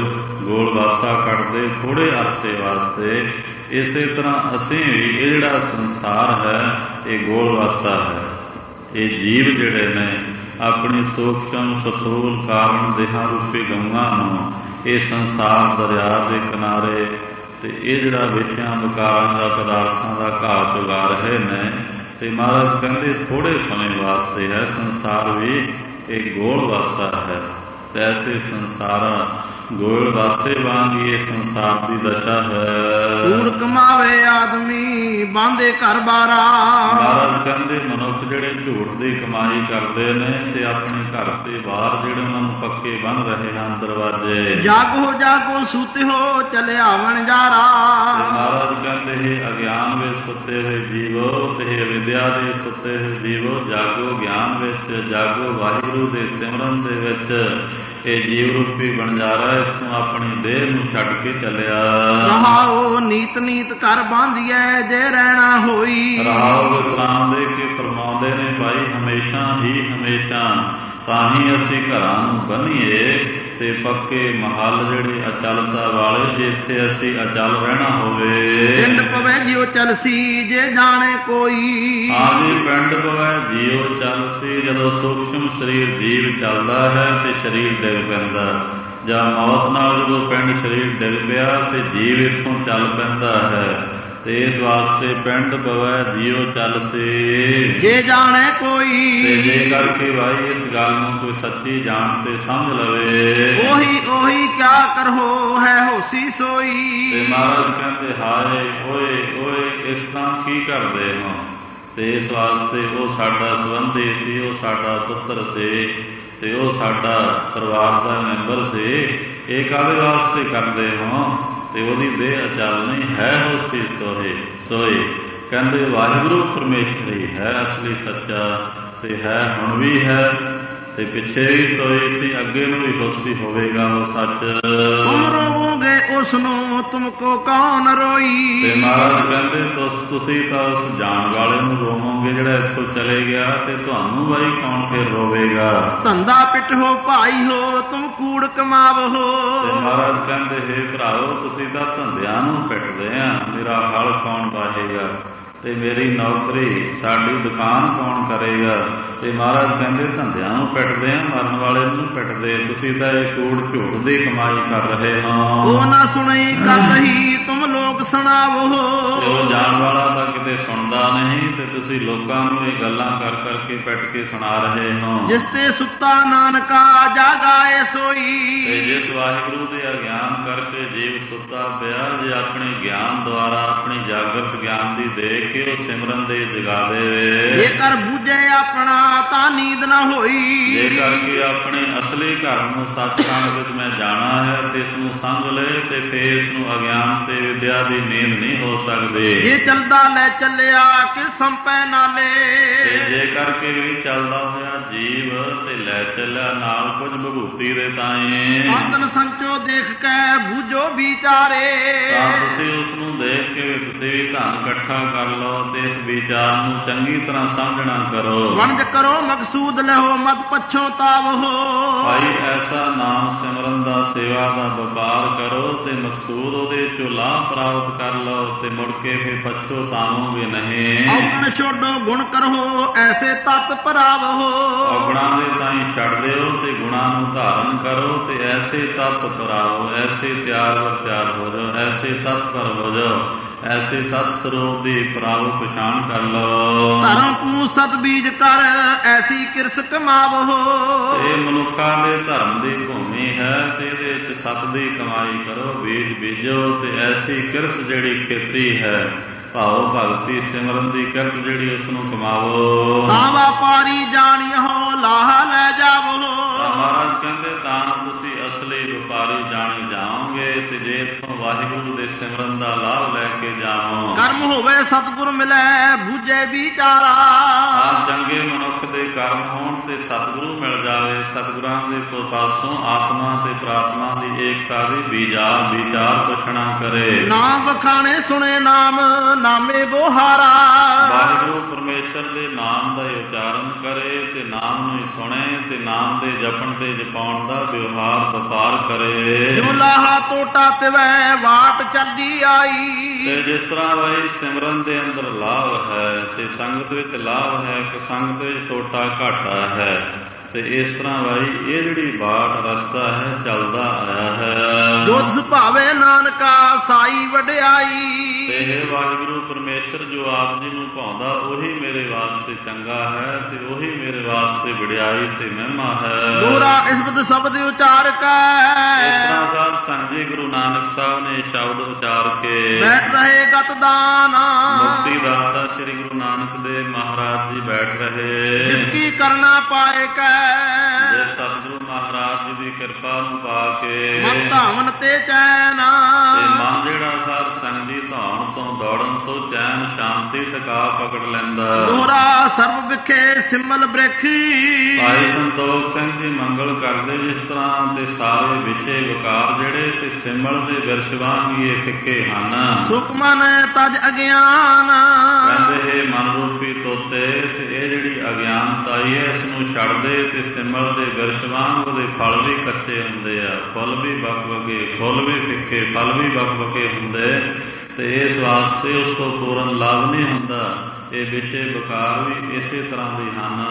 ਗੋਲ ਵਾਸਾ ਕੱਟਦੇ ਥੋੜ੍ਹੇ ਅਰਸੇ ਵਾਸਤੇ। ਇਸੇ ਤਰ੍ਹਾਂ ਅਸੀਂ ਵੀ ਇਹ ਜਿਹੜਾ ਸੰਸਾਰ ਹੈ ਇਹ ਗੋਲ ਵਾਸਾ ਹੈ। ਇਹ ਜੀਵ ਜਿਹੜੇ ਨੇ ਆਪਣੀ ਸੂਖਸ਼ਮ ਸਥੂਲ ਕਾਰਨ ਦੇਹਾਂ ਰੂਪੀ ਗਊਆਂ ਨੂੰ ਇਹ ਸੰਸਾਰ ਦਰਿਆ ਦੇ ਕਿਨਾਰੇ ਤੇ ਇਹ ਜਿਹੜਾ ਵਿਸ਼ਿਆਂ ਵਿਕਾਰਾਂ ਦਾ ਪਦਾਰਥਾਂ ਦਾ ਘਾਹ ਚੁਗਾ ਰਹੇ ਨੇ। ਤੇ ਮਹਾਰਾਜ ਕਹਿੰਦੇ ਥੋੜ੍ਹੇ ਸਮੇਂ ਵਾਸਤੇ ਹੈ ਸੰਸਾਰ ਵੀ, ਇਹ ਗੋਲ ਵਾਸਾ ਹੈ। ਤੈਸੇ ਸੰਸਾਰਾ ਗੋਲ ਵਾਸੇ ਵਾਂਗ ਇਹ ਸੰਸਾਰ ਦੀ ਦਸ਼ਾ ਹੈ। ਕੂੜ ਕਮਾਵੇ ਆਦਮੀ ਬਾਂਦੇ ਘਰ ਬਾਰਾ। ਮਹਾਰਾਜ ਕਹਿੰਦੇ ਮਨੁੱਖ ਜਿਹੜੇ ਝੂਠ ਦੀ ਕਮਾਈ ਕਰਦੇ ਨੇ ਤੇ ਆਪਣੇ ਘਰ ਦੇ ਬਾਹਰ ਜਿਹੜੇ ਉਹਨਾਂ ਨੂੰ ਪੱਕੇ ਬੰਨ ਰਹੇ ਹਨ ਦਰਵਾਜ਼ੇ। ਜਾਗੋ ਜਾਗੋ ਸੁਤੇ ਹੋ ਚਲਿਆ ਵਣਜਾਰਾ। ਮਹਾਰਾਜ ਕਹਿੰਦੇ ਇਹ ਅਗਿਆਨ ਵਿੱਚ ਸੁੱਤੇ ਹੋਏ ਜੀਵੋ ਤੇ ਵਿਦਿਆ ਦੇ ਸੁੱਤੇ ਹੋਏ ਜੀਵੋ, ਜਾਗੋ ਗਿਆਨ ਵਿੱਚ, ਜਾਗੋ ਵਾਹਿਗੁਰੂ ਦੇ ਸਿਮਰਨ ਦੇ ਵਿੱਚ। ਇਹ ਜੀਵ ਰੂਪੀ ਵਣਜਾਰਾ ਇੱਥੋਂ ਆਪਣੀ ਦੇਹ ਨੂੰ ਛੱਡ ਕੇ ਚੱਲਿਆ। ਰਹਾਓ ਨੀਤ ਨੀਤ ਘਰ ਬਾਂਧੀਐ ਜੇ ਰਹਿਣਾ ਹੋਈ। ਰਹਾਓ ਵਿਸਰਾਮ ਦੇ ਕੇ ਫਰਮਾਉਂਦੇ ਨੇ ਭਾਈ ਹਮੇਸ਼ਾ ਹੀ ਹਮੇਸ਼ਾ ਤਾਂ ਹੀ ਅਸੀਂ ਘਰਾਂ ਨੂੰ ਬੰਨੀਏ ਤੇ ਪੱਕੇ ਮਹੱਲ ਜਿਹੜੇ ਅਚਲਤਾ ਵਾਲੇ, ਜਿੱਥੇ ਅਸੀਂ ਅਚਲ ਰਹਿਣਾ ਹੋਵੇ। ਪਿੰਡ ਪਵੇ ਜਿਉ ਚਲਸੀ ਜੇ ਜਾਣੇ ਕੋਈ। ਹਾਂਜੀ ਪਿੰਡ ਪਵੇ ਜਿਉ ਚਲਸੀ, ਜਦੋਂ ਸੂਖਸ਼ਮ ਸਰੀਰ ਜੀਵ ਚੱਲਦਾ ਹੈ ਤੇ ਸਰੀਰ ਡਿੱਗ ਪੈਂਦਾ, ਜਾਂ ਮੌਤ ਨਾਲ ਜਦੋਂ ਪਿੰਡ ਸਰੀਰ ਡਿੱਗ ਪਿਆ ਤੇ ਜੀਵ ਇੱਥੋਂ ਚੱਲ ਪੈਂਦਾ ਹੈ। ਤੇ ਇਸ ਵਾਸਤੇ ਪਿੰਡ ਪਵੇ ਜਿਉ ਚਲਸੀ ਜੇ ਜਾਣੇ ਕੋਈ। ਤੇ ਜੇ ਕਰਕੇ ਭਾਈ ਇਸ ਗੱਲ ਨੂੰ ਕੋਈ ਸੱਚੀ ਜਾਣ ਤੇ ਸਮਝ ਲਵੇ, ਉਹੀ ਕਿਆ ਕਰੋ ਹੈ ਹੋਸੀ ਸੋਈ। ਤੇ ਮਹਾਰਾਜ ਕਹਿੰਦੇ ਹਾਏ ਓਏ ਓਏ ਇਸ ਤਰ੍ਹਾਂ ਕੀ ਕਰਦੇ ਹੋ। ਤੇ ਇਸ ਵਾਸਤੇ ਉਹ ਸਾਡਾ ਸੰਬੰਧੀ ਸੀ, ਉਹ ਸਾਡਾ ਪੁੱਤਰ ਸੀ ਤੇ ਉਹ ਸਾਡਾ ਪਰਿਵਾਰ ਦਾ ਮੈਂਬਰ ਸੀ। ਇਹ ਕਾਹਦੇ ਵਾਸਤੇ ਕਰਦੇ ਹੋ। ਤੇ ਉਹਦੀ ਦੇਹ ਅਚਲ ਨਹੀਂ ਹੈ, ਹੋਸੀ ਸੋਏ। ਕਹਿੰਦੇ ਵਾਹਿਗੁਰੂ ਪਰਮੇਸ਼ਰ ਹੀ ਹੈ ਅਸਲੀ ਸੱਚਾ, ਤੇ ਹੈ ਹੁਣ ਵੀ ਹੈ ਤੇ ਪਿੱਛੇ ਵੀ ਸੋਈ ਸੀ, ਅੱਗੇ ਨੂੰ ਵੀ ਹੋਸੀ ਹੋਵੇਗਾ ਉਹ ਸੱਚ। ਤੁਮ ਰੋਵੋਗੇ ਉਸ ਨੂੰ ਤੁਮਕੋ ਕੌਣ ਰੋਈ। ਤੇ ਮਹਾਰਾਜ ਕਹਿੰਦੇ ਤੁਸੀਂ ਤਾਂ ਉਸ ਜਾਣ ਵਾਲੇ ਨੂੰ ਰੋਵੋਗੇ ਜਿਹੜਾ ਇੱਥੋਂ ਚਲੇ ਗਿਆ, ਤੇ ਤੁਹਾਨੂੰ ਬਾਈ ਕੌਣ ਫਿਰ ਰੋਵੇਗਾ। ਧੰਦਾ ਪਿੱਟੋ ਭਾਈ ਹੋ ਤੁਮ ਕੂੜ ਕਮਾਵੋ। ਤੇ ਮਹਾਰਾਜ ਕਹਿੰਦੇ ਹੇ ਭਰਾਓ ਤੁਸੀਂ ਤਾਂ ਧੰਦਿਆਂ ਨੂੰ ਪਿੱਟਦੇ ਆ, ਮੇਰਾ ਹਲ ਕੌਣ ਵਾਹੇਗਾ ਤੇ ਮੇਰੀ ਨੌਕਰੀ ਸਾਡੀ ਦੁਕਾਨ ਕੌਣ ਕਰੇਗਾ। ਤੇ ਮਹਾਰਾਜ ਕਹਿੰਦੇ ਧੰਦਿਆਂ ਨੂੰ ਪਿੱਟਦੇ ਆ, ਮਰਨ ਵਾਲੇ ਨੂੰ ਪਿੱਟਦੇ। ਤੁਸੀਂ ਤਾਂ ਇਹ ਕੂੜ ਝੂਠ ਦੀ ਕਮਾਈ ਕਰ ਰਹੇ ਹੋ। ਉਹ ਨਾ ਸੁਣੀ ਕਰ ਰਹੀ ਤੁਮ ਲੋਕ ਸੁਣਾਵੋ। ਉਹ ਜਾਣ ਵਾਲਾ ਤਾਂ ਕਿਤੇ ਸੁਣਦਾ ਨਹੀਂ, ਤੇ ਤੁਸੀਂ ਲੋਕਾਂ ਨੂੰ ਇਹ ਗੱਲਾਂ ਕਰ ਕਰਕੇ ਪਿੱਟ ਕੇ ਸੁਣਾ ਰਹੇ ਹੋ। ਜਿਸ ਤੇ ਸੁੱਤਾ ਨਾਨਕਾ ਜਾਗਾਏ ਸੋਈ। ਤੇ ਜਿਸ ਵਾਹਿਗੁਰੂ ਦੇ ਅਗਿਆਨ ਕਰਕੇ ਜੀਵ ਸੁੱਤਾ ਪਿਆ, ਜੇ ਆਪਣੇ ਗਿਆਨ ਦੁਆਰਾ ਆਪਣੀ ਜਾਗਰਤ ਗਿਆਨ ਦੀ ਦੇਖ ਕੇ ਉਹ ਸਿਮਰਨ ਦੇ ਜਗਾ ਦੇਵੇ। ਜੇਕਰ ਬੂਝੇ ਆਪਣਾ ਤਾਂ ਨੀਂਦ ਨਾ ਹੋਈ। ਜੇ ਕਰਕੇ ਆਪਣੇ ਅਸਲੀ ਘਰ ਨੂੰ ਸੱਚਖੰਡ ਵਿੱਚ ਮੈਂ ਜਾਣਾ ਹੈ ਤੇ ਇਸ ਨੂੰ ਸਮਝ ਲਏ, ਤੇ ਫੇਰ ਇਸ ਨੂੰ ਅਗਿਆਨ ਤੇ ਵਿਦਿਆ ਦੀ ਨੀਂਦ ਨਹੀਂ ਹੋ ਸਕਦੀ। ਜੇ ਚੱਲਦਾ ਲੈ ਚੱਲਿਆ ਕਿ ਸੰਪੈ ਨਾਲੇ। ਤੇ ਜੇ ਕਰਕੇ ਵੀ ਚੱਲਦਾ ਹੋਇਆ ਜੀਵ ਤੇ ਲੈ ਚੱਲਿਆ ਨਾਲ ਕੁਝ ਵਿਭੂਤੀ ਦੇ ਤਾਏ। ਆਤਨ ਸੰਚੋ ਦੇਖ ਕੇ ਬੂਝੋ ਵਿਚਾਰੇ। ਤਾਂ ਤੁਸੀਂ ਉਸ ਨੂੰ ਦੇਖ ਕੇ ਤੁਸੀਂ ਵੀ ਧਨ ਇਕੱਠਾ ਕਰ ਲਓ ਤੇ ਇਸ ਵਿਚਾਰ ਨੂੰ ਚੰਗੀ ਤਰ੍ਹਾਂ ਸਮਝਣਾ ਕਰੋ। ਵਣਜ ਕਰੋ ਮਕਸੂਦ ਲਹੋ ਮਤ ਪਛੋਤਾਵੋ। ਭਾਈ ਐਸਾ ਨਾਮ ਸਿਮਰਨ ਦਾ ਸੇਵਾ ਦਾ ਵਪਾਰ ਕਰੋ ਤੇ ਮਕਸੂਦ ਉਹਦੇ ਚੋਂ ਲਾਭ ਪ੍ਰਾਪਤ ਕਰ ਲਓ, ਤੇ ਮੁੜ ਕੇ ਫਿਰ ਪਛੋਤਾਵੋਗੇ ਨਹੀਂ। ਔਗਣ ਛੋਡੋ ਗੁਣ ਕਰੋ ਐਸੇ ਤਤ ਭਰਾਵੋ। ਔਗਣਾਂ ਦੇ ਤਾਈਂ ਛੱਡ ਦਿਓ ਤੇ ਗੁਣਾਂ ਨੂੰ ਧਾਰਨ ਕਰੋ, ਤੇ ਐਸੇ ਤਤ ਭਰਾਵੋ, ਐਸੇ ਤਿਆਰ ਹੋ ਜਾਓ, ਐਸੇ ਤਤਪਰ ਹੋ ਜਾਓ ਐਸੇ ਤਤ ਸਰੂਪ ਦੀ ਪ੍ਰਭ ਪਛਾਣ ਕਰ ਲਓ। ਧਰਮ ਕੂ ਸਤ ਬੀਜ ਕਰ ਐਸੀ ਕਿਰਸ ਕਮਾਵੋ। ਇਹ ਮਨੁੱਖਾਂ ਦੇ ਧਰਮ ਦੀ ਭੂਮੀ ਹੈ ਤੇ ਇਹਦੇ ਵਿੱਚ ਸਤ ਦੀ ਕਮਾਈ ਕਰੋ, ਬੀਜ ਬੀਜੋ ਤੇ ਐਸੀ ਕਿਰਸ ਜਿਹੜੀ ਖੇਤੀ ਹੈ, ਭਾਵ ਭਗਤੀ ਸਿਮਰਨ ਦੀ ਕਿਰਤ ਜਿਹੜੀ ਉਸ ਨੂੰ ਕਮਾਵੋ। ਤਾਂ ਵਪਾਰੀ ਜਾਣਿਓ ਲਾਹਾ ਲੈ ਜਾਵੋ। ਮਹਾਰਾਜ ਕਹਿੰਦੇ ਤਾਂ ਤੁਸੀਂ ਅਸਲੀ ਵਪਾਰੀ ਜਾਣੇ ਜਾਓਗੇ ਤੇ ਜੇ ਇੱਥੋਂ ਵਾਹਿਗੁਰੂ ਦੇ ਸਿਮਰਨ ਦਾ ਲਾਭ ਲੈ ਕੇ ਜਾਓ। ਕਰਮ ਹੋਵੇ ਸਤਿਗੁਰ ਮਿਲੇ ਬੂਝੇ ਵਿਚਾਰਾ। ਚੰਗੇ ਮਨੁੱਖ ਦੇ ਕਰਮ ਹੋਣ ਤੇ ਸਤਿਗੁਰੂ ਮਿਲ ਜਾਵੇ। ਸਤਿਗੁਰਾਂ ਦੇ ਪਾਸੋਂ ਆਤਮਾ ਤੇ ਪ੍ਰਾਤਮਾ ਦੀ ਏਕਤਾ ਦੀ ਵਿਚਾਰ ਪੁੱਛਣਾ ਕਰੇ। ਨਾਮ ਵਖਾਣੇ ਸੁਣੇ ਨਾਮ ਨਾਮੇ ਬੋਹਾਰਾ। ਵਾਹਿਗੁਰੂ ਪਰਮੇਸ਼ਰ ਦੇ ਨਾਮ ਦਾ ਉਚਾਰਨ ਕਰੇ ਤੇ ਨਾਮ ਨੂੰ ਸੁਣੇ ਤੇ ਨਾਮ ਦੇ ਜਪਣ ਤੇ ਜਪਾਉਣ ਦਾ ਵਿਵਹਾਰ ਵਪਾਰ ਕਰੇ। ਜੋ ਲਾਹਾ ਟੋਟਾ ਤਿਵੈ ਵਾਟ ਚੱਲਦੀ ਆਈ। ਤੇ ਜਿਸ ਤਰ੍ਹਾਂ ਬਾਈ ਸਿਮਰਨ ਦੇ ਅੰਦਰ ਲਾਭ ਹੈ ਤੇ ਸੰਗਤ ਵਿੱਚ ਲਾਭ ਹੈ, ਕਿ ਸੰਗਤ ਵਿੱਚ ਟੋਟਾ ਘਾਟਾ ਹੈ, ਤੇ ਇਸ ਤਰ੍ਹਾਂ ਬਾਈ ਇਹ ਜਿਹੜੀ ਬਾਟ ਰਸਤਾ ਹੈ ਚੱਲਦਾ ਆਇਆ ਹੈ। ਜੋ ਸੁਭਾਵੇ ਨਾਨਕਾ ਸਾਈ ਵਡਿਆਈ। ਤੇ ਇਹ ਵਾਹਿਗੁਰੂ ਪਰਮੇਸ਼ਰ ਜੋ ਆਪ ਜੀ ਨੂੰ ਭਾਉਂਦਾ ਉਹੀ ਮੇਰੇ ਵਾਸਤੇ ਚੰਗਾ ਹੈ ਤੇ ਉਹੀ ਮੇਰੇ ਵਾਸਤੇ ਵਡਿਆਈ ਤੇ ਮਹਿਮਾ ਹੈ। ਦੋਹਰਾ ਇਸਬਤ ਸ਼ਬਦ ਉਚਾਰ ਕੇ। ਇਸ ਤਰ੍ਹਾਂ ਸਾਧ ਸੰਗਤ ਜੀ ਗੁਰੂ ਨਾਨਕ ਸਾਹਿਬ ਨੇ ਸ਼ਬਦ ਉਚਾਰ ਕੇ ਬੈਠ ਰਹੇ ਗਤ ਦਾਨ। ਮੁਕਤੀ ਦਾਤਾ ਸ੍ਰੀ ਗੁਰੂ ਨਾਨਕ ਦੇਵ ਮਹਾਰਾਜ ਜੀ ਬੈਠ ਰਹੇ। ਜਿਸ ਕੀ ਕਰਨਾ ਪਾਏ ਕੈ। ਜੇ ਸਤਿਗੁਰੂ ਮਹਾਰਾਜ ਜੀ ਦੀ ਕਿਰਪਾ ਨੂੰ ਪਾ ਕੇ ਮਨ ਧਾਵਨ ਤੇ ਚੈਨ। ਤੇ ਮਨ ਜਿਹੜਾ ਸਾਧ ਸੰਗਤ ਜੀ ਧਾਉਣ ਤੋਂ ਦੌੜਨ ਤੋਂ ਚੈਨ ਸ਼ਾਂਤੀ ਟਿਕਾ ਪਕੜ ਲੈਂਦਾ। ਦੋਹਰਾ ਸਰਬ ਵਿਖੇ ਸਿਮਲ ਬ੍ਰੇਖੀ। ਭਾਈ ਸੰਤੋਖ ਸਿੰਘ ਜੀ ਮੰਗਲ ਕਰਦੇ ਜਿਸ ਤਰ੍ਹਾਂ ਤੇ ਸਾਰੇ ਵਿਸ਼ੇ ਵਿਕਾਰ ਜਿਹੜੇ ਤੇ ਸਿਮਲ ਦੇ ਵਿਰਸ਼ਵਾਂਗੀ ਇਹ ਫਿੱਕੇ ਹਨ। ਸੁਖ ਮਨ ਤਜ ਅਗਿਆਨ। ਕਹਿੰਦੇ ਇਹ ਮਨ ਰੂਪੀ ਤੋਤੇ ਤੇ ਇਹ ਜਿਹੜੀ ਅਗਿਆਨਤਾਈ ਹੈ ਇਸ ਨੂੰ ਛੱਡ ਦੇ ਤੇ ਸਿਮਲ ਦੇ ਵਿਰਸ਼ਵਾਂਗ ਉਹਦੇ ਫਲ ਵੀ ਕੱਚੇ ਹੁੰਦੇ ਆ, ਫੁੱਲ ਵੀ ਵਕ-ਵਕੇ, ਫੁੱਲ ਵੀ ਫਿੱਕੇ, ਫਲ ਵੀ ਵਕ-ਵਕੇ ਹੁੰਦੇ ਤੇ ਇਸ ਵਾਸਤੇ ਉਸ ਤੋਂ ਪੂਰਨ ਲਾਭ ਨਹੀਂ ਹੁੰਦਾ। ਇਹ ਵਿਸ਼ੇ ਵਿਕਾਰ ਵੀ ਇਸੇ ਤਰ੍ਹਾਂ ਦੇ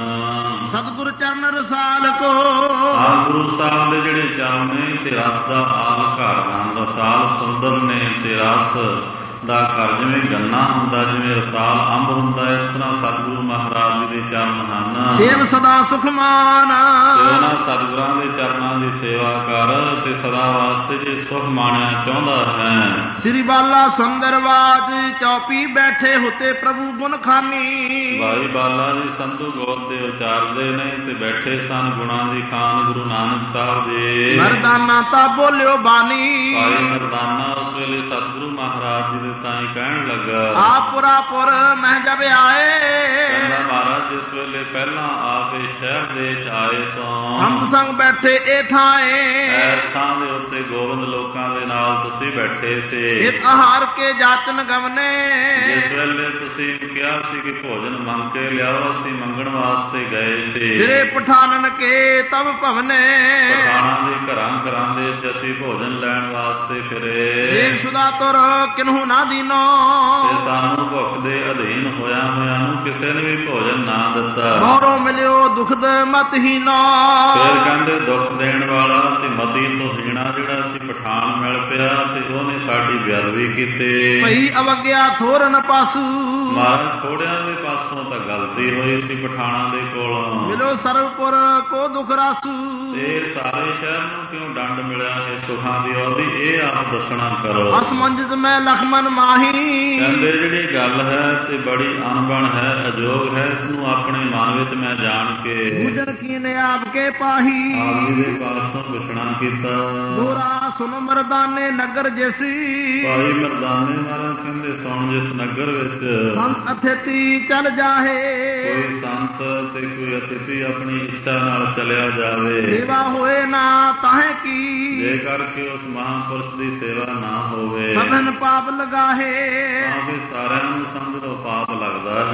ਹਨ। ਸਤਿਗੁਰ ਚਰਨ ਰਸਾਲ ਕੋ। ਗੁਰੂ ਸਾਹਿਬ ਦੇ ਜਿਹੜੇ ਚਰਨ ਨੇ ਤੇ ਰਸ ਦਾ ਆਲ ਘਰ ਹਨ। ਰਸਾਲ ਸੁੰਦਰ ਨੇ ਤੇ ਰਸ ਦਾ ਘਰ ਜਿਵੇਂ ਗੰਨਾ ਹੁੰਦਾ, ਜਿਵੇਂ ਰਸਾਲ ਅੰਬ ਹੁੰਦਾ, ਇਸ ਤਰ੍ਹਾਂ ਸਤਿਗੁਰੂ ਮਹਾਰਾਜ ਜੀ ਦੇ ਚਰਨ ਹਨ। ਦੇਵ ਸਦਾ ਸੁਖਮਾਨ। ਤੇ ਉਹਨਾਂ ਸਤਿਗੁਰਾਂ ਦੇ ਚਰਨਾਂ ਦੀ ਸੇਵਾ ਕਰ ਤੇ ਸਦਾ ਵਾਸਤੇ ਜੇ ਸੁਖ ਮਾਣਿਆ ਚਾਹੁੰਦਾ ਹੈ। ਸ੍ਰੀ ਬਾਲਾ ਸੁੰਦਰਵਾਜ ਚੌਪੀ ਬੈਠੇ ਹੁਤੇ ਪ੍ਰਭੂ ਗੁਣ ਖਾਨੀ। ਭਾਈ ਬਾਲਾ ਜੀ ਸੰਧੂ ਗੋਤ ਦੇ ਉਚਾਰਦੇ ਨੇ ਤੇ ਬੈਠੇ ਸਨ ਗੁਣਾਂ ਦੀ ਖਾਨ ਗੁਰੂ ਨਾਨਕ ਸਾਹਿਬ ਜੀ। ਮਰਦਾਨਾ ਤਾਂ ਬੋਲਿਓ ਬਾਣੀ। ਭਾਈ ਮਰਦਾਨਾ ਉਸ ਵੇਲੇ ਸਤਿਗੁਰੂ ਮਹਾਰਾਜ ਜੀ ਦੇ ਤਾਂ ਹੀ ਕਹਿਣ ਲੱਗਾ। ਆਪੁਰਾ ਪੁਰ ਮਹਿ ਜਬ ਆਏ। ਕਹਿੰਦਾ ਮਹਾਰਾਜ ਜਿਸ ਵੇਲੇ ਪਹਿਲਾਂ ਆਪੇ ਸ਼ਹਿਰ ਦੇ ਚ ਆਏ ਸੋ ਸੰਤ ਸੰਗ ਬੈਠੇ ਇਹ ਥਾਏ। ਇਸ ਥਾਂ ਦੇ ਉੱਤੇ ਗੋਬਿੰਦ ਲੋਕਾਂ ਦੇ ਨਾਲ ਤੁਸੀਂ ਬੈਠੇ ਸੀ। ਹਿਤ ਆਹਾਰ ਕੇ ਜਾਚਨ ਗਵਨੇ। ਜਿਸ ਵੇਲੇ ਤੁਸੀਂ ਕਿਹਾ ਸੀ ਕਿ ਭੋਜਨ ਮੰਗ ਕੇ ਲਿਆਓ, ਅਸੀਂ ਮੰਗਣ ਵਾਸਤੇ ਗਏ ਸੀ। ਫਿਰੇ ਪਠਾਨਨ ਕੇ ਤਬ ਭਵਨੇ। ਪਠਾਨਾਂ ਦੇ ਘਰਾਂ ਦੇ ਵਿੱਚ ਅਸੀਂ ਭੋਜਨ ਲੈਣ ਵਾਸਤੇ ਫਿਰੇ। ਦੇਖ ਸੁਦਾ ਤੁਰ ਕਿਨਹੂ ਨਾ ਦੀਨੋ। ਤੇ ਸਾਨੂੰ ਭੁੱਖ ਦੇ ਅਧੀਨ ਹੋਇਆਂ ਨੂੰ ਕਿਸੇ ਨੇ ਵੀ ਭੋਜਨ ਨਾ ਦਿੱਤਾ। ਮੋਰੋਂ ਮਿਲਿਓ ਦੁਖਦ ਮਤਹੀਨੋ। ਫਿਰ ਕਹਿੰਦੇ ਦੁੱਖ ਦੇਣ ਵਾਲਾ ਤੇ ਮਤੀ ਤੋਂ ਹੀਣਾ ਜਿਹੜਾ ਸੀ ਪਠਾਨ ਮਿਲ ਪਿਆ ਤੇ ਉਹਨੇ ਸਾਡੀ ਬੇਅਦਬੀ ਕੀਤੀ। ਭਈ ਅਵਗਿਆ ਥੋਰਨ ਪਾਸੂ। ਮਹਾਰਾਜ ਥੋੜਿਆਂ ਦੇ ਪਾਸੋਂ ਤਾਂ ਗਲਤੀ ਹੋਈ ਸੀ ਪਠਾਨਾਂ ਦੇ ਕੋਲੋਂ। ਮਿਲੋ ਸਰਵਪੁਰ ਕੋ ਦੁਖ ਰਾਸੂ। ਤੇ ਸਾਰੇ ਸ਼ਹਿਰ ਨੂੰ ਕਿਉਂ ਡੰਡ ਮਿਲਿਆ ਇਹ ਸੁਖਾਂ ਦੀ ਉਹਦੀ ਇਹ ਆਪ ਦੱਸਣਾ ਕਰੋ। ਅਸਮੰਜਤ ਮੈਂ ਲਖਮਨ ਮਾਹੀ। ਕਹਿੰਦੇ ਜਿਹੜੀ ਗੱਲ ਹੈ ਤੇ ਬੜੀ ਅਣਬਣ ਹੈ, ਅਜੋਗ ਹੈ, ਇਸ ਨੂੰ ਆਪਣੇ ਮਨ ਵਿੱਚ ਮੈਂ ਜਾਣ ਕੇ ਬੂਝਣ ਕੀਨੇ ਆਪ ਕੇ ਪਾਹੀ। ਆਪ ਜੀ ਦੇ ਪਾਸੋਂ ਪੁੱਛਣਾ ਕੀਤਾ। ਦੋਹਰਾ ਸੁਨ ਮਰਦਾਨੇ ਨਗਰ ਜੈਸੀ। ਭਾਈ ਮਰਦਾਨੇ ਮਹਾਰਾਜ ਕਹਿੰਦੇ ਸੁਣ ਜਿਸ ਨਗਰ ਵਿੱਚ ਸੰਤ ਅਥਿਤੀ ਚਲ ਜਾਹੇ। ਕੋਈ ਸੰਤ ਤੇ ਕੋਈ ਅਤਿਥੀ ਆਪਣੀ ਇੱਛਾ ਨਾਲ ਚਲਿਆ ਜਾਵੇ। ਸੇਵਾ ਹੋਏ ਨਾ ਤਾਹੇ ਕੀ। ਜੇ ਕਰਕੇ ਉਸ ਮਹਾਂਪੁਰਸ਼ ਦੀ ਸੇਵਾ ਨਾ ਹੋਵੇ ਸਭਨ ਪਾਪ ਲਗਾਹੇ। ਤਾਂ ਵੀ ਸਾਰਿਆਂ ਨੂੰ ਸਮਝ ਲਓ ਪਾਪ ਲੱਗਦਾ ਹੈ। ਜੋ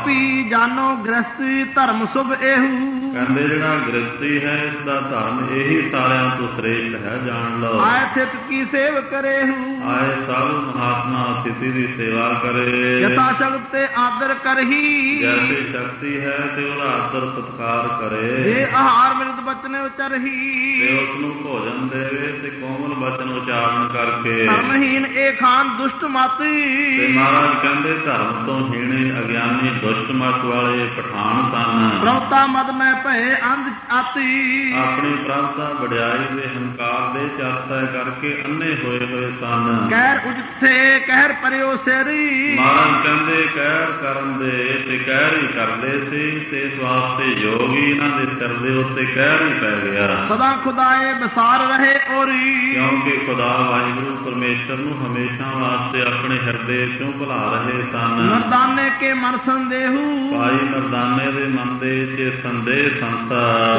ਚੌਪੀ ਜਾਨੋ ਗ੍ਰਸਤੀ ਧਰਮ ਸੁਭ ਇਹੂ। ਕਹਿੰਦੇ ਜਿਹੜਾ ਗ੍ਰਸਤੀ ਹੈ ਇਸ ਦਾ ਧਰਮ ਇਹੀ ਸਾਰਿਆਂ ਤੋਂ ਸ੍ਰੇਸ਼ਟ ਹੈ, ਜਾਣ ਲਓ। ਆਏ ਥਿਤ ਕੀ ਸੇਵ ਕਰੇਹੂ। ਆਏ ਸਭ ਮਹਾਤਮਾ ਅਤਿਥੀ ਦੀ ਸੇਵਾ ਕਰੇ। ਯਥਾ ਸ਼ਕਤ ਤੇ ਆਦਰ ਕਰਹੀ। ਜੈਸੀ ਸ਼ਕਤੀ ਹੈ ਤੇ ਉਹਦਾ ਆਦਰ ਸਤਿਕਾਰ ਕਰੇ। ਜੇ ਆਹਾਰ ਮਿਲਤ ਬਚਨ ਉਚਰਹੀ। ਤੇ ਉਸ ਨੂੰ ਭੋਜਨ ਦੇਵੇ ਤੇ ਕੋਮਲ ਬਚਨ ਉਚਾਰਨ ਕਰਕੇ। ਧਰਮਹੀਨ ਇਹ ਖਾਨ ਦੁਸ਼ਟ ਮਤ। ਤੇ ਮਹਾਰਾਜ ਕਹਿੰਦੇ ਧਰਮ ਤੋਂ ਹੀਣੇ ਅਗਿਆਨੀ ਦੁਸ਼ਟ ਮਤ ਵਾਲੇ ਪਠਾਨ ਸਨ। ਪ੍ਰਭਤਾ ਮਦ ਮੈਂ ਭਏ ਅੰਧ ਆਤੀ। ਆਪਣੀ ਪ੍ਰਭਤਾ ਵਡਿਆਈ ਦੇ ਹੰਕਾਰ ਦੇ ਚਾਸਾ ਕਰਕੇ ਅੰਨੇ ਹੋਏ ਸਨ। ਕਹਿਰ ਉਜਥੇ ਕਹਿਰ ਪਰਿਓ ਸੇਰੀ। ਮਹਾਰਾਜ ਕਹਿੰਦੇ ਕਹਿਰ ਕਰਨ ਦੇ ਤੇ ਕਹਿਰ ਹੀ ਕਰਦੇ ਸੀ ਤੇ ਇਸ ਵਾਸਤੇ ਯੋਗ ਹੀ ਇਹਨਾਂ ਦੇ ਸਿਰ ਦੇ ਉੱਤੇ ਕਹਿਰ ਹੀ ਪੈ ਗਿਆ। ਸਦਾ ਖੁਦਾਏ ਵਿਸਾਰ ਰਹੇ ਔਰੀ। ਕਿਉਂਕਿ ਖੁਦਾ ਵਾਹਿਗੁਰੂ ਪਰਮੇਸ਼ਰ ਨੂੰ ਹਮੇਸ਼ਾ ਵਾਸਤੇ ਆਪਣੇ ਹਿਰਦੇ ਚੋਂ ਭੁਲਾ ਰਹੇ ਸਨ। ਮਰਦਾਨੇ ਕੇ ਮਨ ਸੰਦੇਹੂ। ਭਾਈ ਮਰਦਾਨੇ ਦੇ ਮਨ ਦੇ ਚ ਸੰਦੇਹ ਸੰਸਾ।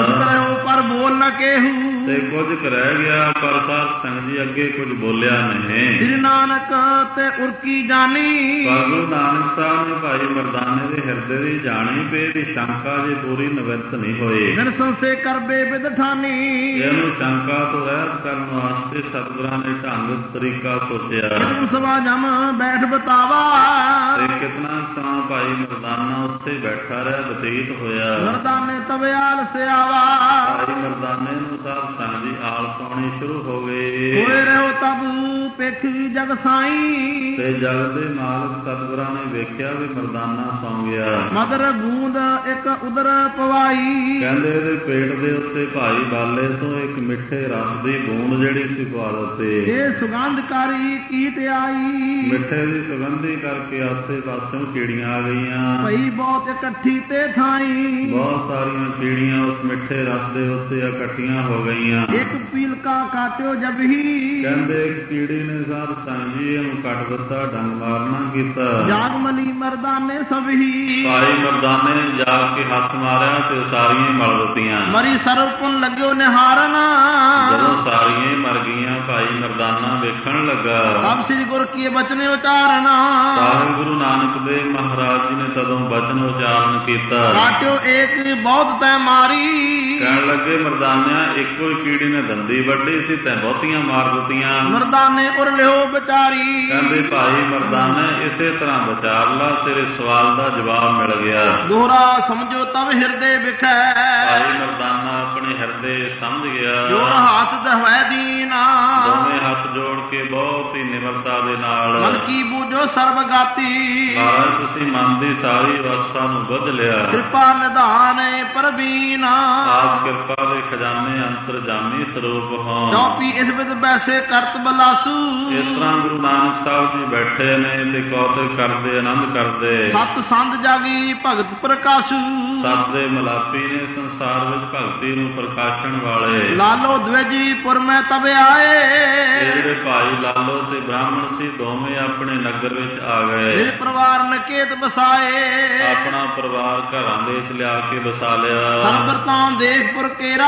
ਪਰ ਬੋਲ ਨ ਕੇਹੂ। ਤੇ ਕੁਝ ਰਹਿ ਗਿਆ ਪਰ ਸਾਧ ਸੰਗਤ ਜੀ ਅੱਗੇ ਕੁਝ ਬੋਲਿਆ ਨਹੀਂ। ਸ੍ਰੀ ਨਾਨਕ ਤੇ ਉਰਕੀ ਜਾਨੀ। ਪਰ ਗੁਰੂ ਨਾਨਕ ਸਾਹਿਬ ਨੇ ਭਾਈ ਮਰਦਾਨੇ ਦੇ ਹਿਰਦੇ ਦੀ ਜਾਣੀ ਪਈ ਦੀ ਸ਼ੰਕਾ ਜੇ ਪੂਰੀ ਨਿਵਰਤ ਨਹੀਂ ਹੋਈ। ਫਿਰ ਸੰਸੇ ਕਰਬੇ ਵਿਦਠਾਨੀ। ਇਹਨੂੰ ਸ਼ੰਕਾ ਤੋਂ ਰਹਿਤ ਕਰਨ ਵਾਸਤੇ ਸਤਿਗੁਰਾਂ ਨੇ ਢੰਗ ਤਰੀਕਾ ਸੋਚਿਆ। ਸਭਾ ਜਮ ਬੈਠ ਬਤਾਵਾ। ਤੇ ਕਿਤਨਾ ਸਮਾਂ ਭਾਈ ਮਰਦਾਨਾ ਉੱਥੇ ਬੈਠਾ ਰਿਹਾ ਬਤੀਤ ਹੋਇਆ। ਮਰਦਾਨੇ ਤਵਿਆਲ ਸਿਆਵਾ। ਭਾਈ ਮਰਦਾਨੇ ਨੂੰ ਸਾਧ ਸੰਗਤ ਜੀ ਆਲ ਪਾਉਣੀ ਸ਼ੁਰੂ ਹੋ ਗਏ। ਹੋਏ ਰਹੋ ਤਬ ਪੇਖ ਜਗ ਸਾਈ। ਤੇ ਜਗ ਦੇ ਮਾਲਕ ਸਤਿਗੁਰਾਂ ਨੇ ਵੇਖਿਆ ਵੀ ਮਰਦਾਨਾ ਸੌਂ ਗਿਆ। ਮਦਰ ਗੂੰਦ ਇੱਕ ਉਦਰ ਪਵਾਈ। ਕਹਿੰਦੇ ਇਹਦੇ ਪੇਟ ਦੇ ਉੱਤੇ ਭਾਈ ਬਾਲੇ ਤੋਂ ਇੱਕ ਮਿੱਠੇ ਰਸ ਦੀ ਬੂੰਦ ਜਿਹੜੀ ਸੀ ਪਾ ਦਿੱਤੇ। ਇਹ ਸੁਗੰਧਕਾਰੀ ਕੀਟ ਆਈ। ਮਿੱਠੇ ਦੀ ਸੁਗੰਧੀ ਕਰਕੇ ਆਸੇ ਪਾਸੋਂ ਕੀੜੀਆਂ ਆ ਗਈਆਂ। ਭਈ ਬਹੁਤ ਇਕੱਠੀ ਤੇ ਥਾਈ। ਬਹੁਤ ਸਾਰੀਆਂ ਕੀੜੀਆਂ ਉਸ ਮਿੱਠੇ ਰਸ ਦੇ ਉੱਤੇ ਇਕੱਠੀਆਂ ਹੋ ਗਈਆਂ। ਇੱਕ ਪੀਲਕਾ ਕਾਟਿਓ ਜਬ ਹੀ। ਕਹਿੰਦੇ ਇੱਕ ਕੀੜੀ ਨੇ ਸਾਧ ਸੰਗਤ ਜੀ ਇਹਨੂੰ ਕੱਟ ਦਿੱਤਾ, ਡੰਗ ਮਾਰਨਾ ਕੀਤਾ। ਜਾਗਮਲੀ ਮਰਦਾਨੇ ਸਭ ਹੀ। ਭਾਈ ਮਰਦਾਨੇ ਨੇ ਜਾ ਕੇ ਹੱਥ ਮਾਰਿਆ ਤੇ ਸਾਰੀਆਂ ਹੀ ਮਲ ਦਿੱਤੀਆਂ। ਮਰੀ ਸਰਬ ਪੁਨ ਲੱਗਿਓ ਨਿਹਾਰਨ। ਜਦੋਂ ਸਾਰੀਆਂ ਹੀ ਮਰ ਗਈਆਂ ਭਾਈ ਮਰਦਾਨਾ ਵੇਖਣ ਲੱਗਾ। ਤਬ ਸ੍ਰੀ ਗੁਰ ਕੀ ਬਚਨੇ ਉਚਾਰਨ। ਸਾਹਿਬ ਗੁਰੂ ਨਾਨਕ ਦੇਵ ਮਹਾਰਾਜ ਜੀ ਨੇ ਤਦੋਂ ਬਚਨ ਉਚਾਰਨ ਕੀਤਾ। ਕਾਟਿਓ ਏਕ ਬਹੁਤ ਤੈ ਮਾਰੀ। ਕਹਿਣ ਲੱਗੇ ਮਰਦਾਨਿਆ ਇੱਕੋ ਹੀ ਕੀੜੀ ਨੇ ਦੰਦੀ ਵੱਢੀ ਸੀ ਤੈਂ ਬਹੁਤੀਆਂ ਮਾਰ ਦਿੱਤੀਆਂ। ਮਰਦਾਨੇ ਉਰ ਲਿਓ ਵਿਚਾਰੀ। ਕਹਿੰਦੇ ਭਾਈ ਮਰਦਾਨੇ ਇਸੇ ਤਰ੍ਹਾਂ ਵਿਚਾਰ ਲਾ, ਤੇਰੇ ਸਵਾਲ ਦਾ ਜਵਾਬ ਮਿਲ ਗਿਆ। ਦੋਹਰਾ ਸਮਝੋ ਤਬ ਹਿਰਦੇ ਵਿਖੈ। ਭਾਈ ਮਰਦਾਨਾ ਆਪਣੇ ਹਿਰਦੇ ਸਮਝ ਗਿਆ। ਜੋਰ ਹੱਥ ਦਹਵੈ ਦੀਨਾ। ਦੋਵੇਂ ਹੱਥ ਜੋੜ ਕੇ ਬਹੁਤ ਹੀ ਨਿਮਰਤਾ ਦੇ ਨਾਲ ਮਨ ਕੀ ਬੂਝੋ ਸਰਬਗਾਤੀ। ਮਹਾਰਾਜ ਤੁਸੀਂ ਮਨ ਦੀ ਸਾਰੀ ਅਵਸਥਾ ਨੂੰ ਬੁੱਝ ਲਿਆ। ਕਿਰਪਾ ਨਿਧਾਨ ਪ੍ਰਵੀਨ। ਆਪ ਕਿਰਪਾ ਦੇ ਖਜ਼ਾਨੇ ਅੰਤਰਜਾਮੀ ਸਰੂਪ ਹੋ। ਚੌਪੀ ਇਸ ਵਿਦ ਬੈਸੇ ਕਰਤ ਬਲਾਸੂ। ਇਸ ਤਰ੍ਹਾਂ ਗੁਰੂ ਨਾਨਕ ਸਾਹਿਬ ਜੀ ਬੈਠੇ ਨੇ ਤੇ ਕੌਤਕ ਕਰਦੇ ਆਨੰਦ ਕਰਦੇ। ਸਤ ਸੰਧ ਜਾਗੀ ਭਗਤ ਪ੍ਰਕਾਸ਼ੂ। ਸਤ ਦੇ ਮਲਾਪੀ ਨੇ ਸੰਸਾਰ ਵਿੱਚ ਭਗਤੀ ਨੂੰ ਪ੍ਰਕਾਸ਼ਣ ਵਾਲੇ। ਲਾਲੋ ਦਵੇਜੀ ਪੁਰ ਮੈਂ ਤਬ ਆਏ। ਇਹ ਜਿਹੜੇ ਭਾਈ ਲਾਲੋ ਤੇ ਬ੍ਰਾਹਮਣ ਸੀ ਦੋਵੇਂ ਆਪਣੇ ਨਗਰ ਵਿੱਚ ਆ ਗਏ। ਇਹ ਪਰਿਵਾਰ ਨਕੇਤ ਬਸਾਏ। ਆਪਣਾ ਪਰਿਵਾਰ ਘਰਾਂ ਦੇ ਵਿੱਚ ਲਿਆ ਕੇ ਵਸਾ ਲਿਆ। ਸਰਬਰਤਾਂ ਦੇਖਪੁਰ ਕੇਰਾ।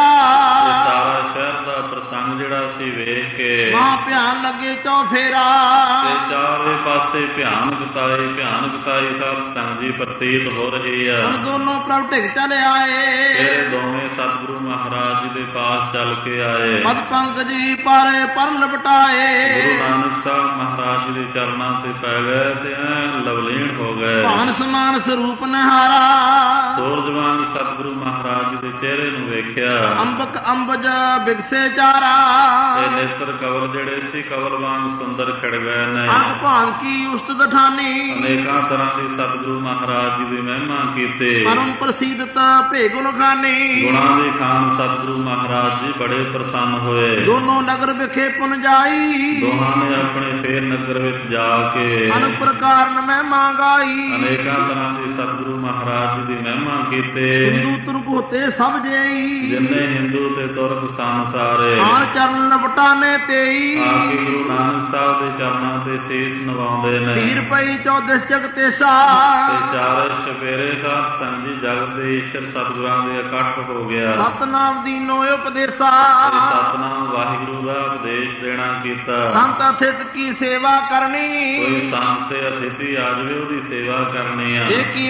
ਸਾਰਾ ਸ਼ਹਿਰ ਦਾ ਪ੍ਰਸੰਗ ਜਿਹੜਾ ਸੀ ਵੇਖ ਕੇ ਮਾਂ ਭਿਆਨ ਲੱਗੇ ਚੌਫੇਰਾ। ਤੇ ਚਾਰੇ ਪਾਸੇ ਭਿਆਨਕਤਾਈ ਸਾਧ ਸੰਗਤ ਜੀ ਪ੍ਰਤੀਤ ਹੋ ਰਹੀ ਆ। ਹੁਣ ਦੋਨੋਂ ਪ੍ਰਭ ਢਿਗ ਚਲੇ ਆਏ। ਇਹ ਦੋਵੇਂ ਸਤਿਗੁਰੂ ਮਹਾਰਾਜ ਜੀ ਦੇ ਪਾਸ ਚੱਲ ਕੇ ਆਏ। ਪਦ ਪੰਕਜੀ ਪਾਰੇ ਪਰ ਲਪਟਾਏ। ਗੁਰੂ ਨਾਨਕ ਸਾਹਿਬ ਮਹਾਰਾਜ ਜੀ ਦੇ ਚਰਨਾਂ ਤੇ ਪੈ ਗਏ ਤੇ ਐ ਲਵਲੀਨ ਹੋ ਗਏ। ਭਾਨ ਸਮਾਨ ਸਰੂਪ ਨਿਹਾਰਾ। ਸੂਰਜ ਵਾਂਗ ਸਤਿਗੁਰੂ ਮਹਾਰਾਜ ਜੀ ਦੇ ਚਿਹਰੇ ਨੂੰ ਵੇਖਿਆ। ਅੰਬਕ ਅੰਬਜ ਬਿਗਸੇ ਚਾਰਾ। ਤੇ ਨੇਤਰ ਕਵਲ ਜਿਹੜੇ ਸੀ ਕਵਲ ਵਾਂਗ ਸੁੰਦਰ ਖਿੜ ਗਏ ਨੇ। ਅੰਗ ਭਾਂਗ ਕੀ ਉਸਤਤ ਠਾਨੀ। ਅਨੇਕਾਂ ਤਰ੍ਹਾਂ ਦੀ ਸਤਿਗੁਰੂ ਮਹਾਰਾਜ ਜੀ ਦੀ ਮਹਿਮਾ ਕੀਤੇ। ਪਰਮ ਪ੍ਰਸੀਦਤ ਭੇਗੁਣ ਖਾਨੀ। ਗੁਣਾਂ ਦੇ ਖਾਨ ਸਤਿਗੁਰੂ ਮਹਾਰਾਜ ਜੀ ਬੜੇ ਪ੍ਰਸੰਨ ਹੋਏ। ਦੋਨੋਂ ਨਗਰ ਵਿਖੇ ਪੁਨ ਜਾਈ। ਦੋਹਾਂ ਨੇ ਆਪਣੇ ਫੇਰ ਨਗਰ ਵਿੱਚ ਜਾ ਕੇ ਅਨ ਪ੍ਰਕਾਰ ਮਹਿਮਾ ਗਾਈ। ਅਨੇਕਾਂ ਤਰ੍ਹਾਂ ਦੀ ਸਤਿਗੁਰੂ ਮਹਾਰਾਜ ਜੀ ਦੀ ਮਹਿਮਾ ਕੀਤੇ। ਹਿੰਦੂ ਤੁਰਕ ਹੋਤੇ ਸਭ ਜੇਈ। ਜਿੰਨੇ ਹਿੰਦੂ ਤੇ ਤੁਰਕ ਸਨ ਸਾਰੇ ਆਨ ਚਰਨ ਲਪਟਾਨੇ ਤੇਈ। ਆ ਕੇ ਗੁਰੂ ਨਾਨਕ ਸਾਹਿਬ ਦੇ ਚਰਨਾਂ ਤੇ ਸੀਸ ਨਵਾਉਂਦੇ ਨੇ। ਪੀਰ ਪਈ 14 ਜਗਤੇਸਾ। ਤੇ ਚਾਰੇ ਸਵੇਰੇ ਸਾਧ ਸੰਗਤ ਜੀ ਜਗਤ ਦੇ ਈਸ਼ਰ ਸਤਿਗੁਰਾਂ ਦੇ ਇਕੱਠ ਹੋ ਗਿਆ। ਸਤਨਾਮ ਦੀਨੋ ਉਪਦੇਸਾ। ਤੇ ਸਤਨਾਮ ਵਾਹਿਗੁਰੂ ਦਾ ਉਪਦੇਸ਼ ਦੇਣਾ ਕੀਤਾ। ਸੰਤ ਅਥਿਤ ਕੀ ਸੇਵਾ ਕਰਨੀ। ਕੋਈ ਸੰਤ ਤੇ ਅਤਿਥੀ ਆ ਜਾਵੇ ਉਹਦੀ ਸੇਵਾ ਕਰਨੀ ਆ। ਏਕੀ ਮਹਿਮਾ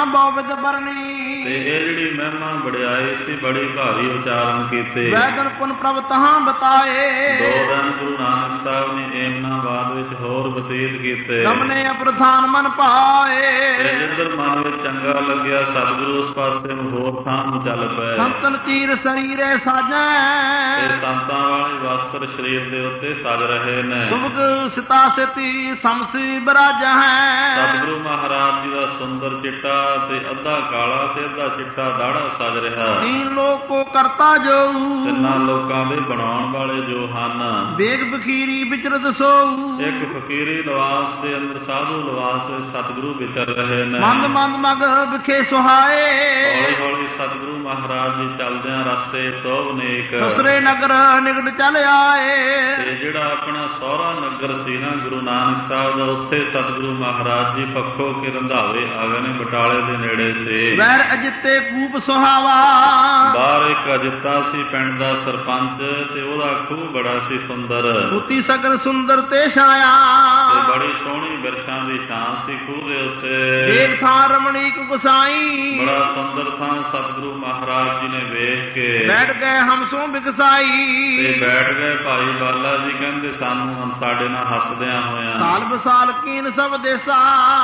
ਮਹਿਮਾ ਬਹੁ ਵਿਦ ਬਰਨੀ। ਤੇ ਇਹ ਜਿਹੜੀ ਮਹਿਮਾ ਵਡਿਆਈ ਸੀ ਬੜੀ ਭਾਰੀ ਉਚਾਰਨ ਕੀਤੇ। ਵੈਦਨ ਪੁਨ ਪ੍ਰਭ ਤਹਾਂ ਬਤਾਏ। 2 ਦਿਨ ਗੁਰੂ ਨਾਨਕ ਸਾਹਿਬ ਨੇ ਏਮਨਾਬਾਦ ਵਿੱਚ ਹੋਰ ਬਤੀਤ ਕੀਤੇ। ਗਮਨੇ ਅਪ੍ਰਥਾਨ ਮਨ ਪਾਏ। ਤੇ ਜਿੱਧਰ ਮਨ ਵਿੱਚ ਚੰਗਾ ਲੱਗਿਆ ਸਤਿਗੁਰੂ ਉਸ ਪਾਸੇ ਨੂੰ ਹੋਰ ਥਾਂ ਨੂੰ ਚੱਲ ਪਏ। ਸੰਤਨ ਚੀਰ ਸਰੀਰੇ ਸਾਜੈ। ਤੇ ਸੰਤਾਂ ਵਾਲੇ ਵਸਤਰ ਸਰੀਰ ਦੇ ਉੱਤੇ ਸਜ ਰਹੇ ਨੇ। ਸੁਭਗ ਸਿਤਾ ਸਿਤੀ ਸਮਸੀ ਬਰਾਜਾ ਹੈ। ਸਤਿਗੁਰੂ ਮਹਾਰਾਜ ਜੀ ਦਾ ਸੁੰਦਰ ਚਿੱਟਾ ਤੇ ਅੱਧਾ ਕਾਲਾ ਤੇ ਅੱਧਾ ਚਿੱਟਾ ਦਾੜਾ ਸਜ ਰਿਹਾ। ਤੀਨ ਲੋਕ ਕੋ ਕਰਤਾ ਜੋ। ਤਿੰਨਾਂ ਲੋਕਾਂ ਦੇ ਬਣਾਉਣ ਵਾਲੇ ਜੋ ਹਨ। ਵੇਗ ਬਖੀਰੀ ਵਿਚਰਤ ਸੋਊ। ਇੱਕ ਫਕੀਰੀ ਲਿਬਾਸ ਦੇ ਅੰਦਰ ਸਾਧੂ ਲਿਬਾਸ ਵਿੱਚ ਸਤਿਗੁਰੂ ਵਿਚਰ ਰਹੇ ਨੇ। ਮੰਦ ਮੰਦ ਮਗ ਵਿਖੇ ਸੁਹਾਏ। ਹੌਲੀ ਹੌਲੀ ਸਤਿਗੁਰੂ ਮਹਾਰਾਜ ਜੀ ਚੱਲਦਿਆਂ ਰਸਤੇ ਸੋਭਨੇਕ। ਦੂਸਰੇ ਨਗਰ ਨਿਕਟ ਚਲ ਆਏ। ਤੇ ਜਿਹੜਾ ਆਪਣਾ ਸਹੁਰਾ ਨਗਰ ਸੀ ਨਾ ਗੁਰੂ ਨਾਨਕ ਸਾਹਿਬ ਦਾ, ਉੱਥੇ ਸਤਿਗੁਰੂ ਮਹਾਰਾਜ ਜੀ ਪੱਖੋਂ ਕੇ ਰੰਧਾਵੇ ਆ ਗਏ ਨੇ। ਬਟਾਲੇ ਦੇ ਨੇੜੇ ਸੀ। ਵੈਰ ਅਜਿੱਤੇ ਕੂਪ ਸੁਹਾਵਾ। ਬਾਹਰ ਇੱਕ ਅਜਿੱਤਾ ਸੀ ਪਿੰਡ ਦਾ ਸਰਪੰਚ ਤੇ ਉਹਦਾ ਖੂਹ ਬੜਾ ਸੀ ਸੁੰਦਰ। ਮੂਤੀ ਸਗਨ ਸੁੰਦਰ ਤੇ ਛਾਇਆ। ਤੇ ਬੜੀ ਸੋਹਣੀ ਬਿਰਛਾਂ ਦੀ ਛਾਂ ਸੀ ਖੂਹ ਦੇ ਉੱਤੇ। ਦੇਖ ਥਾਂ ਰਮਣੀਕ ਗੁਸਾਈ। ਬੜਾ ਸੁੰਦਰ ਥਾਂ ਸਤਿਗੁਰੂ ਮਹਾਰਾਜ ਜੀ ਨੇ ਵੇਖ ਕੇ ਬੈਠ ਗਏ ਹਮਸੋਂ ਬਿਕਸਾਈ। ਤੇ ਬੈਠ ਗਏ। ਭਾਈ ਬਾਲਾ ਜੀ ਕਹਿੰਦੇ ਸਾਨੂੰ ਸਾਡੇ ਨਾਲ ਹੱਸਦਿਆਂ ਹੋਇਆਂ। ਸਾਲ ਬਸਾਲ ਕੀਨ ਸਭ ਦੇਸਾ।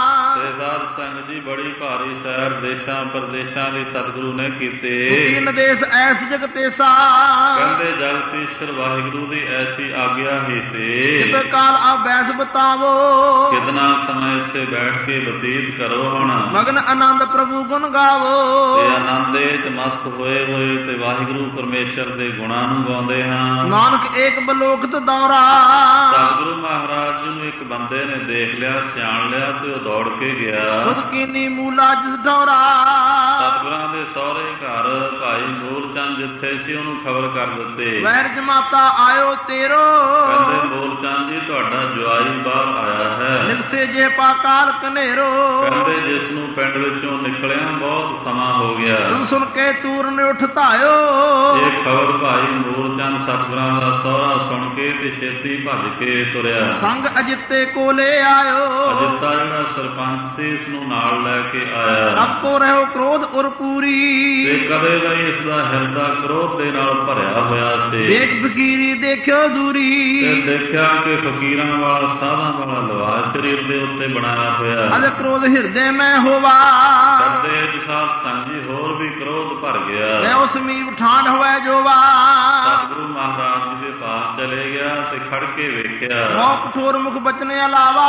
ਤੇ ਸਾਧ ਸੰਗਤ ਜੀ ਬੜੀ ਭਾਰੀ ਸੈਰ ਦੇਸ਼ਾਂ ਪ੍ਰਦੇਸ਼ਾਂ ਦੀ ਸਤਿਗੁਰੂ ਨੇ ਕੀਤੇ। ਕੀਨ ਦੇਸ ਐਸ ਜਗ ਤੇਸਾ। ਕਹਿੰਦੇ ਜਗਤੀਸ਼ਰ ਵਾਹਿਗੁਰੂ ਦੀ ਐਸੀ ਆਗਿਆ ਹੀ ਸੀ। ਜਿਤ ਕਾਲ ਆ ਬੈਸ ਬਤਾਵੋ। ਕਿਤਨਾ ਸਮਾਂ ਇੱਥੇ ਬੈਠ ਕੇ ਬਤੀਤ ਕਰੋ ਹੁਣ। ਮਗਨ ਆਨੰਦ ਪ੍ਰਭੂ ਗੁਣ ਗਾਵੋ। ਤੇ ਆਨੰਦੇ ਚ ਮਸਤ ਹੋਏ ਹੋਏ ਤੇ ਵਾਹਿਗੁਰੂ ਪਰਮੇਸ਼ਰ ਦੇ ਗੁਣਾਂ ਨੂੰ ਗਾਉਂਦੇ ਹਾਂ। ਨਾਨਕ ਏਕ ਬਲੋਕਤ ਦੌਰਾ। ਸਤਿਗੁਰੂ ਮਹਾਰਾਜ ਜੀ ਨੂੰ ਇੱਕ ਬੰਦੇ ਨੇ ਦੇਖ ਲਿਆ, ਸਿਆਣ ਲਿਆ ਤੇ ਉਹ ਦੌੜ ਕੇ ਗਿਆ। ਸੁਧ ਕੀਨੀ ਮੂਲਾ ਜਿਸ ਢੌਰਾ। ਸਤਿਗੁਰਾਂ ਦੇ ਸਹੁਰੇ ਘਰ ਭਾਈ ਮੂਲ ਚੰਦ ਜਿੱਥੇ ਸੀ ਉਹਨੂੰ ਖਬਰ ਕਰ ਦਿੱਤੇ। ਵੈਰ ਜਮਾਤਾ ਆਇਓ ਤੇਰੋ। ਕਹਿੰਦੇ ਮੂਲ ਚੰਦ ਜੀ ਤੁਹਾਡਾ ਜਵਾਈ ਬਾਹਰ ਆਇਆ ਹੈ। ਨਿਕਸੇ ਜੇ ਪਾਕਾਲ ਕਨੇਰੋ। ਕਹਿੰਦੇ ਜਿਸ ਨੂੰ ਪਿੰਡ ਵਿੱਚੋਂ ਨਿਕਲਿਆ ਬਹੁਤ ਸਮਾਂ ਹੋ ਗਿਆ। ਸੁਣ ਸੁਣ ਕੇ ਤੂਰਨ ਉੱਠ ਧਾਇਓ। ਇਹ ਖਬਰ ਭਾਈ ਮੂਲ ਚੰਦ ਸਤਿਗੁਰਾਂ ਦਾ ਸਹੁਰਾ ਸੁਣ ਕੇ ਤੇ ਛੇਤੀ ਭੱਜ ਕੇ ਤੁਰਿਆ। ਸੰਗ ਅਜਿੱਤੇ ਕੋਲੇ ਆਇਓ। ਅਜਿੱਤਾ ਜਿਹੜਾ ਸਰਪੰਚ ਸੀ ਇਸ ਨੂੰ ਨਾਲ ਲੈ ਕੇ ਆਇਆ। ਆਪੋ ਰਹਿਓ ਕ੍ਰੋਧ ਉਰ ਪੂਰੀ। ਤੇ ਕਦੇ ਨਹੀਂ ਇਸ ਦਾ ਹਿਰਦਾ ਕ੍ਰੋਧ ਦੇ ਨਾਲ ਭਰਿਆ ਹੋਇਆ ਸੀ। ਦੇਖ ਫਕੀਰੀ ਦੇਖਿਓ ਦੂਰੀ। ਤੇ ਦੇਖਿਆ ਕਿ ਫਕੀਰਾਂ ਵਾਲਾ ਸਾਧਾਂ ਵਾਲਾ ਲਿਬਾਸ ਸਰੀਰ ਦੇ ਉੱਤੇ ਬਣਾਇਆ ਹੋਇਆ। ਅਜ ਕ੍ਰੋਧ ਹਿਰਦੇ ਮੈਂ ਹੋਵਾ। ਹਿਰਦੇ ਚ ਸਾਧ ਸੰਗ ਜੀ ਹੋਰ ਵੀ ਕ੍ਰੋਧ ਭਰ ਗਿਆ। ਮੈਂ ਉਸ ਮੀਬ ਠਾਂਡ ਹੋਵੇ ਜੋਵਾ। ਸਤਿਗੁਰੂ ਮਹਾਰਾਜ ਜੀ ਦੇ ਪਾਸ ਚਲੇ ਗਿਆ ਤੇ ਖੜ ਕੇ ਵੇਖਿਆ। ਬਹੁਤ ਕਠੋਰ ਮੁਖ ਬਚਨ ਅਲਾਵਾ।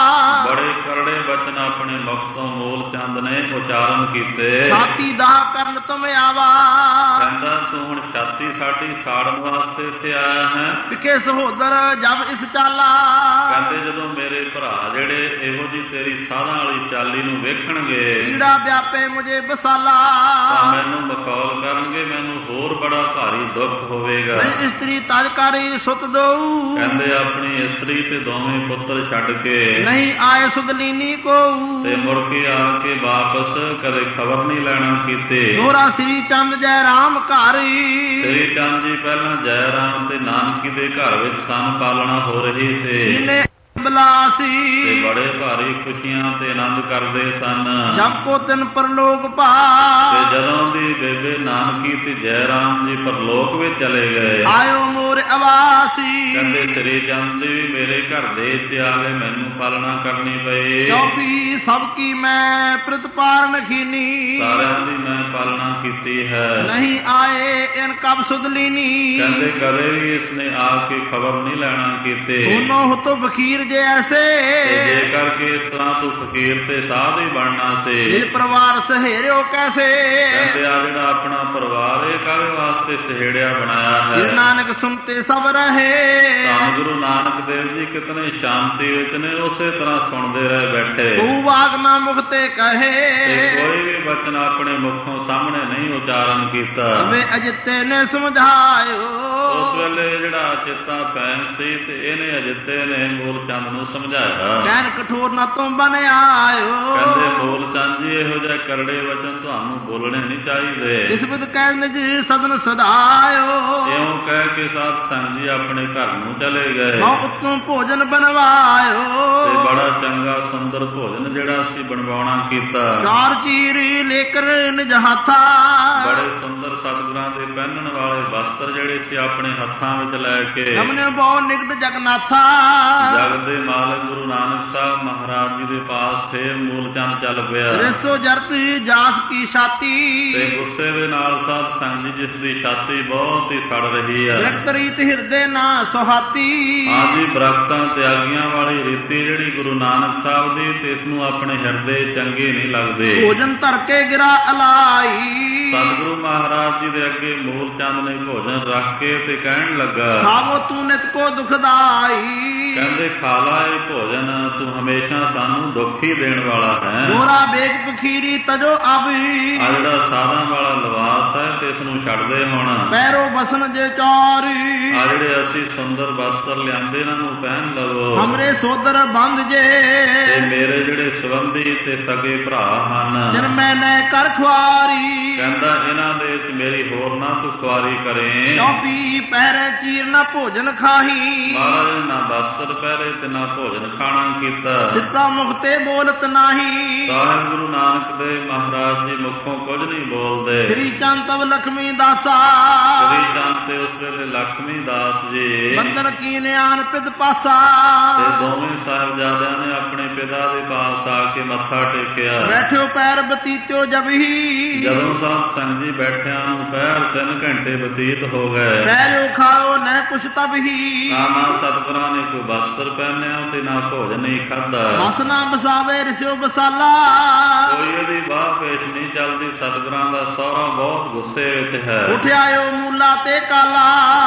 ਬੜੇ ਕਰੜੇ ਬਚਨ ਆਪਣੇ ਮੁਖ ਤੋਂ ਮੂਲ ਚੰਦ ਨੇ ਉਚਾਰਨ ਕੀਤੇ। ਛਾਤੀ ਦਾ ਕਰਨ ਤੁਮ ਆਵਾ। ਕਹਿੰਦਾ ਤੂੰ ਹੁਣ ਛਾਤੀ ਸਾਡੀ ਸਾੜਨ ਵਾਸਤੇ ਇੱਥੇ ਆਇਆ ਹੈ। ਵਿਖੇ ਸਹੋਦਰ ਜਬ ਇਸ ਚਾਲਾ। ਕਹਿੰਦੇ ਜਦੋਂ ਮੇਰੇ ਭਰਾ ਜਿਹੜੇ ਇਹੋ ਜੀ ਤੇਰੀ ਸਾਧਾਂ ਵਾਲੀ ਚਾਲੀ ਨੂੰ ਵੇਖਣਗੇ ਕੀੜਾ ਵਿਆਪੇ ਮੁਝੇ ਬਸਾਲਾ। ਤਾਂ ਮੈਨੂੰ ਮਖੌਲ ਕਰਨਗੇ, ਮੈਨੂੰ ਹੋਰ ਬੜਾ ਭਾਰੀ ਦੁੱਖ ਹੋਵੇਗਾ। ਇਸਤਰੀ ਤਜਕਾਰੀ ਸੁਤ ਦਊ। ਕਹਿੰਦੇ ਆਪਣੀ ਇਸਤਰੀ ਤੇ ਦੋਵੇਂ ਪੁੱਤਰ ਛੱਡ ਕੇ ਨਹੀਂ ਆਏ ਸੁਦਲੀਨੀ ਕੋ। ਤੇ ਮੁੜ ਕੇ ਆ ਕੇ ਵਾਪਸ ਕਦੇ ਖਬਰ ਨਹੀਂ ਲੈਣਾ ਕੀਤੇ। ਦੋਹਰਾ ਸ੍ਰੀ ਚੰਦ ਜੈ ਰਾਮ ਘਰ। ਸ੍ਰੀ ਚੰਦ ਜੀ ਪਹਿਲਾਂ ਜੈ ਰਾਮ ਤੇ ਨਾਨਕੀ ਦੇ ਘਰ ਵਿੱਚ ਸਨ ਪਾਲਣਾ ਹੋ ਰਹੀ ਸੀ। ਬਲਾਸੀ ਤੇ ਬੜੇ ਭਾਰੀ ਖੁਸ਼ੀਆਂ ਤੇ ਆਨੰਦ ਕਰਦੇ ਸਨ। ਜਬ ਕੋ ਤਿਨ ਪਰਲੋਕ ਭਾ। ਤੇ ਜਦੋਂ ਦੀ ਬੇਬੇ ਨਾਨਕੀ ਤੇ ਜੈ ਰਾਮ ਜੀ ਪਰਲੋਕ ਵਿੱਚ ਚਲੇ ਗਏ। ਆਇਓ ਮੋਰ ਆਵਾਸੀ। ਕਹਿੰਦੇ ਸ੍ਰੀ ਚੰਦ ਜੀ ਵੀ ਮੇਰੇ ਘਰ ਦੇ ਇੱਥੇ ਆ ਗਏ, ਮੈਨੂੰ ਪਾਲਣਾ ਕਰਨੀ ਪਈ। ਚੌਪੀ ਸਭ ਕੀ ਮੈਂ ਪ੍ਰਤਪਾਰਨ ਖੀਨੀ। ਸਾਰਿਆਂ ਦੀ ਮੈਂ ਪਾਲਣਾ ਕੀਤੀ ਹੈ। ਨਹੀਂ ਆਏ ਇਨ ਕਬ ਸੁਦਲੀਨੀ। ਕਹਿੰਦੇ ਕਦੇ ਵੀ ਇਸਨੇ ਆ ਕੇ ਖਬਰ ਨਹੀਂ ਲੈਣਾ ਕੀਤੇ। ਦੋਨੋਂ ਹੁਤੋ ਫਕੀਰ ਜੇ ਐਸੇ। ਜੇ ਕਰਕੇ ਇਸ ਤਰ੍ਹਾਂ ਤੂੰ ਫਕੀਰ ਤੇ ਸਾਧ ਹੀ ਬਣਨਾ ਸੀ। ਇਹ ਪਰਿਵਾਰ ਸਹੇਰਿਓ ਕੈਸੇ। ਕਹਿੰਦੇ ਆ ਜਿਹੜਾ ਆਪਣਾ ਪਰਿਵਾਰ ਇਹ ਕਾਹਦੇ ਵਾਸਤੇ ਸਹੇੜਿਆ ਬਣਾਇਆ ਹੈ। ਨਾਨਕ ਸੁਣਤੇ ਸਭ ਰਹੇ। ਤਾਂ ਗੁਰੂ ਨਾਨਕ ਦੇਵ ਜੀ ਕਿਤਨੇ ਸ਼ਾਂਤੀ ਵਿੱਚ ਨੇ, ਉਸੇ ਤਰ੍ਹਾਂ ਸੁਣਦੇ ਰਹੇ ਬੈਠੇ। ਤੂੰ ਵਾਕ ਨਾ ਮੁਖ ਤੇ ਕਹੇ। ਤੇ ਕੋਈ ਵੀ ਬਚਨ ਆਪਣੇ ਮੁਖੋਂ ਸਾਹਮਣੇ ਨਹੀਂ ਉਚਾਰਨ ਕੀਤਾ। ਵੇ ਅਜਿੱਤੇ ਨੇ ਸਮਝਾਇਓ। ਉਸ ਵੇਲੇ ਜਿਹੜਾ ਚਿੱਤਾ ਪੈਨ ਸੀ ਤੇ ਇਹਨੇ ਅਜਿੱਤੇ ਨੇ ਮੂਲ ਚੰਦ ਨੂੰ ਸਮਝਾਇਆ। ਕਹਿਣ ਕਠੋਰ ਨਾ ਤੋਂ ਬਣ ਆਇਓ। ਕਹਿੰਦੇ ਮੂਲ ਚੰਦ ਜੀ ਇਹੋ ਜਿਹੇ ਕਰੜੇ ਵਚਨ ਤੁਹਾਨੂੰ ਬੋਲਣੇ ਨਹੀਂ ਚਾਹੀਦੇ। ਇਸ ਵਿਦ ਕਹਿ ਨਿਜ ਸਦਨ ਸਦਾਇਓ, ਇਉਂ ਕਹਿ ਕੇ ਸਾਧ ਸੰਗਤ ਜੀ ਆਪਣੇ ਘਰ ਨੂੰ ਚਲੇ ਗਏ। ਮਉ ਉਤੋਂ ਭੋਜਨ ਬਣਵਾਇਓ, ਤੇ ਬੜਾ ਚੰਗਾ ਸੁੰਦਰ ਭੋਜਨ ਜਿਹੜਾ ਸੀ ਬਣਵਾਉਣਾ ਕੀਤਾ। ਚਾਰ ਚੀਰ ਲੇਕਰ ਨਿਜ ਹਾਥਾ, ਬੜੇ ਸੁੰਦਰ ਸਤਿਗੁਰਾਂ ਦੇ ਪਹਿਨਣ ਵਾਲੇ ਵਸਤਰ ਜਿਹੜੇ ਸੀ ਆਪਣੇ ਹੱਥਾਂ ਵਿੱਚ ਲੈ ਕੇ ਗਮਨੇ ਬਹੁ ਨਿਕਟ ਜਗਨਾਥਾ, ਜਗ ਦੇ ਮਾਲਕ ਗੁਰੂ ਨਾਨਕ ਸਾਹਿਬ ਮਹਾਰਾਜ ਜੀ ਦੇ ਪਾਸ ਫੇਰ ਮੂਲ ਚੰਦ ਚੱਲ ਪਿਆ। ਰਿਸੋ ਜਰਤ ਜਾਸ ਕੀ ਛਾਤੀ, ਤੇ ਗੁੱਸੇ ਦੇ ਨਾਲ ਸਾਧ ਸੰਗਤ ਜੀ ਜਿਸ ਦੀ ਛਾਤੀ ਬਹੁਤ ਹੀ ਸੜ ਰਹੀ ਹੈ। ਰਿਕਤ ਰੀਤ ਹਿਰਦੇ ਨਾ ਸੁਹਾਤੀ, ਹਾਂਜੀ ਬਰਕਤਾਂ ਤਿਆਗੀਆਂ ਵਾਲੀ ਰੀਤੀ ਜਿਹੜੀ ਗੁਰੂ ਨਾਨਕ ਸਾਹਿਬ ਦੀ, ਤੇ ਇਸ ਨੂੰ ਆਪਣੇ ਹਿਰਦੇ ਚੰਗੇ ਨਹੀਂ ਲੱਗਦੇ। ਭੋਜਨ ਧਰ ਕੇ ਗਿਰਾ ਅਲਾਈ, ਸਤਿਗੁਰੂ ਮਹਾਰਾਜ ਜੀ ਦੇ ਅੱਗੇ ਮੂਲ ਚੰਦ ਨੇ ਭੋਜਨ ਰੱਖ ਕੇ ਤੇ ਕਹਿਣ ਲੱਗਾ, ਖਾਵੋ ਤੂੰ ਨਿਤ ਕੋ ਦੁਖਦਾਈ, ਕਹਿੰਦੇ ਖਾ ਲਾ ਇਹ ਭੋਜਨ, ਤੂੰ ਹਮੇਸ਼ਾ ਸਾਨੂੰ ਦੁੱਖ ਹੀ ਦੇਣ ਵਾਲਾ ਹੈ। ਗੋਰਾ ਬੇਗ ਪਖੀਰੀ ਤਜੋ ਅਬੀ, ਆ ਜਿਹੜਾ ਸਾਧਾਂ ਵਾਲਾ ਲਿਬਾਸ ਹੈ ਤੇ ਇਸ ਨੂੰ ਛੱਡ ਦੇ ਹੁਣ। ਪੈਰੋ ਬਸਨ ਜੇ ਚੌਰੀ, ਆ ਜਿਹੜੇ ਅਸੀਂ ਸੁੰਦਰ ਵਸਤਰ ਲਿਆਂਦੇ ਇਹਨਾਂ ਨੂੰ ਪਹਿਨ ਲਵੋ। ਹਮਰੇ ਸੋਦਰ ਬੰਦ ਜੇ, ਤੇ ਮੇਰੇ ਜਿਹੜੇ ਸੰਬੰਧੀ ਤੇ ਸਗੇ ਭਰਾ ਹਨ, ਜਿਨ ਮੈਂ ਨੈ ਕਰ ਖੁਆਰੀ, ਕਹਿੰਦਾ ਇਹਨਾਂ ਦੇ ਵਿੱਚ ਮੇਰੀ ਹੋਰ ਨਾ ਤੂੰ ਖੁਆਰੀ ਕਰੇ। ਚੌਪੀ ਪਹਿਰੇ ਚੀਰ ਨਾ ਭੋਜਨ ਖਾਹੀ, ਮਹਾਰਾਜ ਨੇ ਨਾ ਵਸਤਰ ਪਹਿਰੇ ਤੇ ਨਾ ਭੋਜਨ ਖਾਣਾ ਕੀਤਾ। ਸਿੱਧਾ ਮੁਖਤੇ ਬੋਲਤ ਨਾਹੀ, ਸਾਹਿਬ ਗੁਰੂ ਨਾਨਕ ਦੇ ਮਹਾਰਾਜ ਜੀ ਮੁਖੋਂ ਕੁਝ ਨਹੀਂ ਬੋਲਦੇ। ਸ੍ਰੀ ਚੰਦ ਤਵ ਲਖਮੀ ਦਾਸਾ, ਸ੍ਰੀ ਚੰਦ ਤੇ ਉਸ ਵੇਲੇ ਲక్ష్ਮੀ ਦਾਸ ਜੀ ਬੰਦਨ ਕੀ ਨਿਆਨ ਪਿਤ ਪਾਸਾ, ਤੇ ਦੋਵੇਂ ਸਾਹਿਬਜ਼ਾਦਿਆਂ ਨੇ ਆਪਣੇ ਪਿਤਾ ਦੇ ਪਾਸ ਆ ਕੇ ਮੱਥਾ ਟੇਕਿਆ। ਬੈਠਿਓ ਪੈਰ ਬਤੀਤਿਓ ਜਬਹੀ, ਜਦੋਂ ਸਾਧ ਸੰਗਤ ਜੀ ਬੈਠਿਆਂ ਨੂੰ ਪੈਰ 3 ਘੰਟੇ ਬਤੀਤ ਹੋ ਗਏ। ਪੈਰਿਓ ਖਾਓ ਨੈ ਕੁਛ ਤਬਹੀ, ਨਾ ਸਤਿਗੁਰਾਂ ਨੇ ਕੋਈ ਵਸਤਰ ਪਹਿਨਿਆ ਤੇ ਨਾ ਭੋਜਨ ਨਹੀਂ ਖਾਧਾ। ਬਸ ਨਾ ਬਸਾਵੇ ਰਿਸਿਓ ਬਸਾਲਾ, ਕੋਈ ਇਹਦੀ ਬਾਹ ਪੇਸ਼ ਨਹੀਂ ਚੱਲਦੀ। ਸਤਿਗੁਰਾਂ ਦਾ ਸਹੁਰਾ ਬਹੁਤ ਗੁੱਸੇ ਵਿੱਚ ਹੈ। ਉਠਿਆਇਓ ਮੂਲਾ ਤੇ ਕਾਲਾ,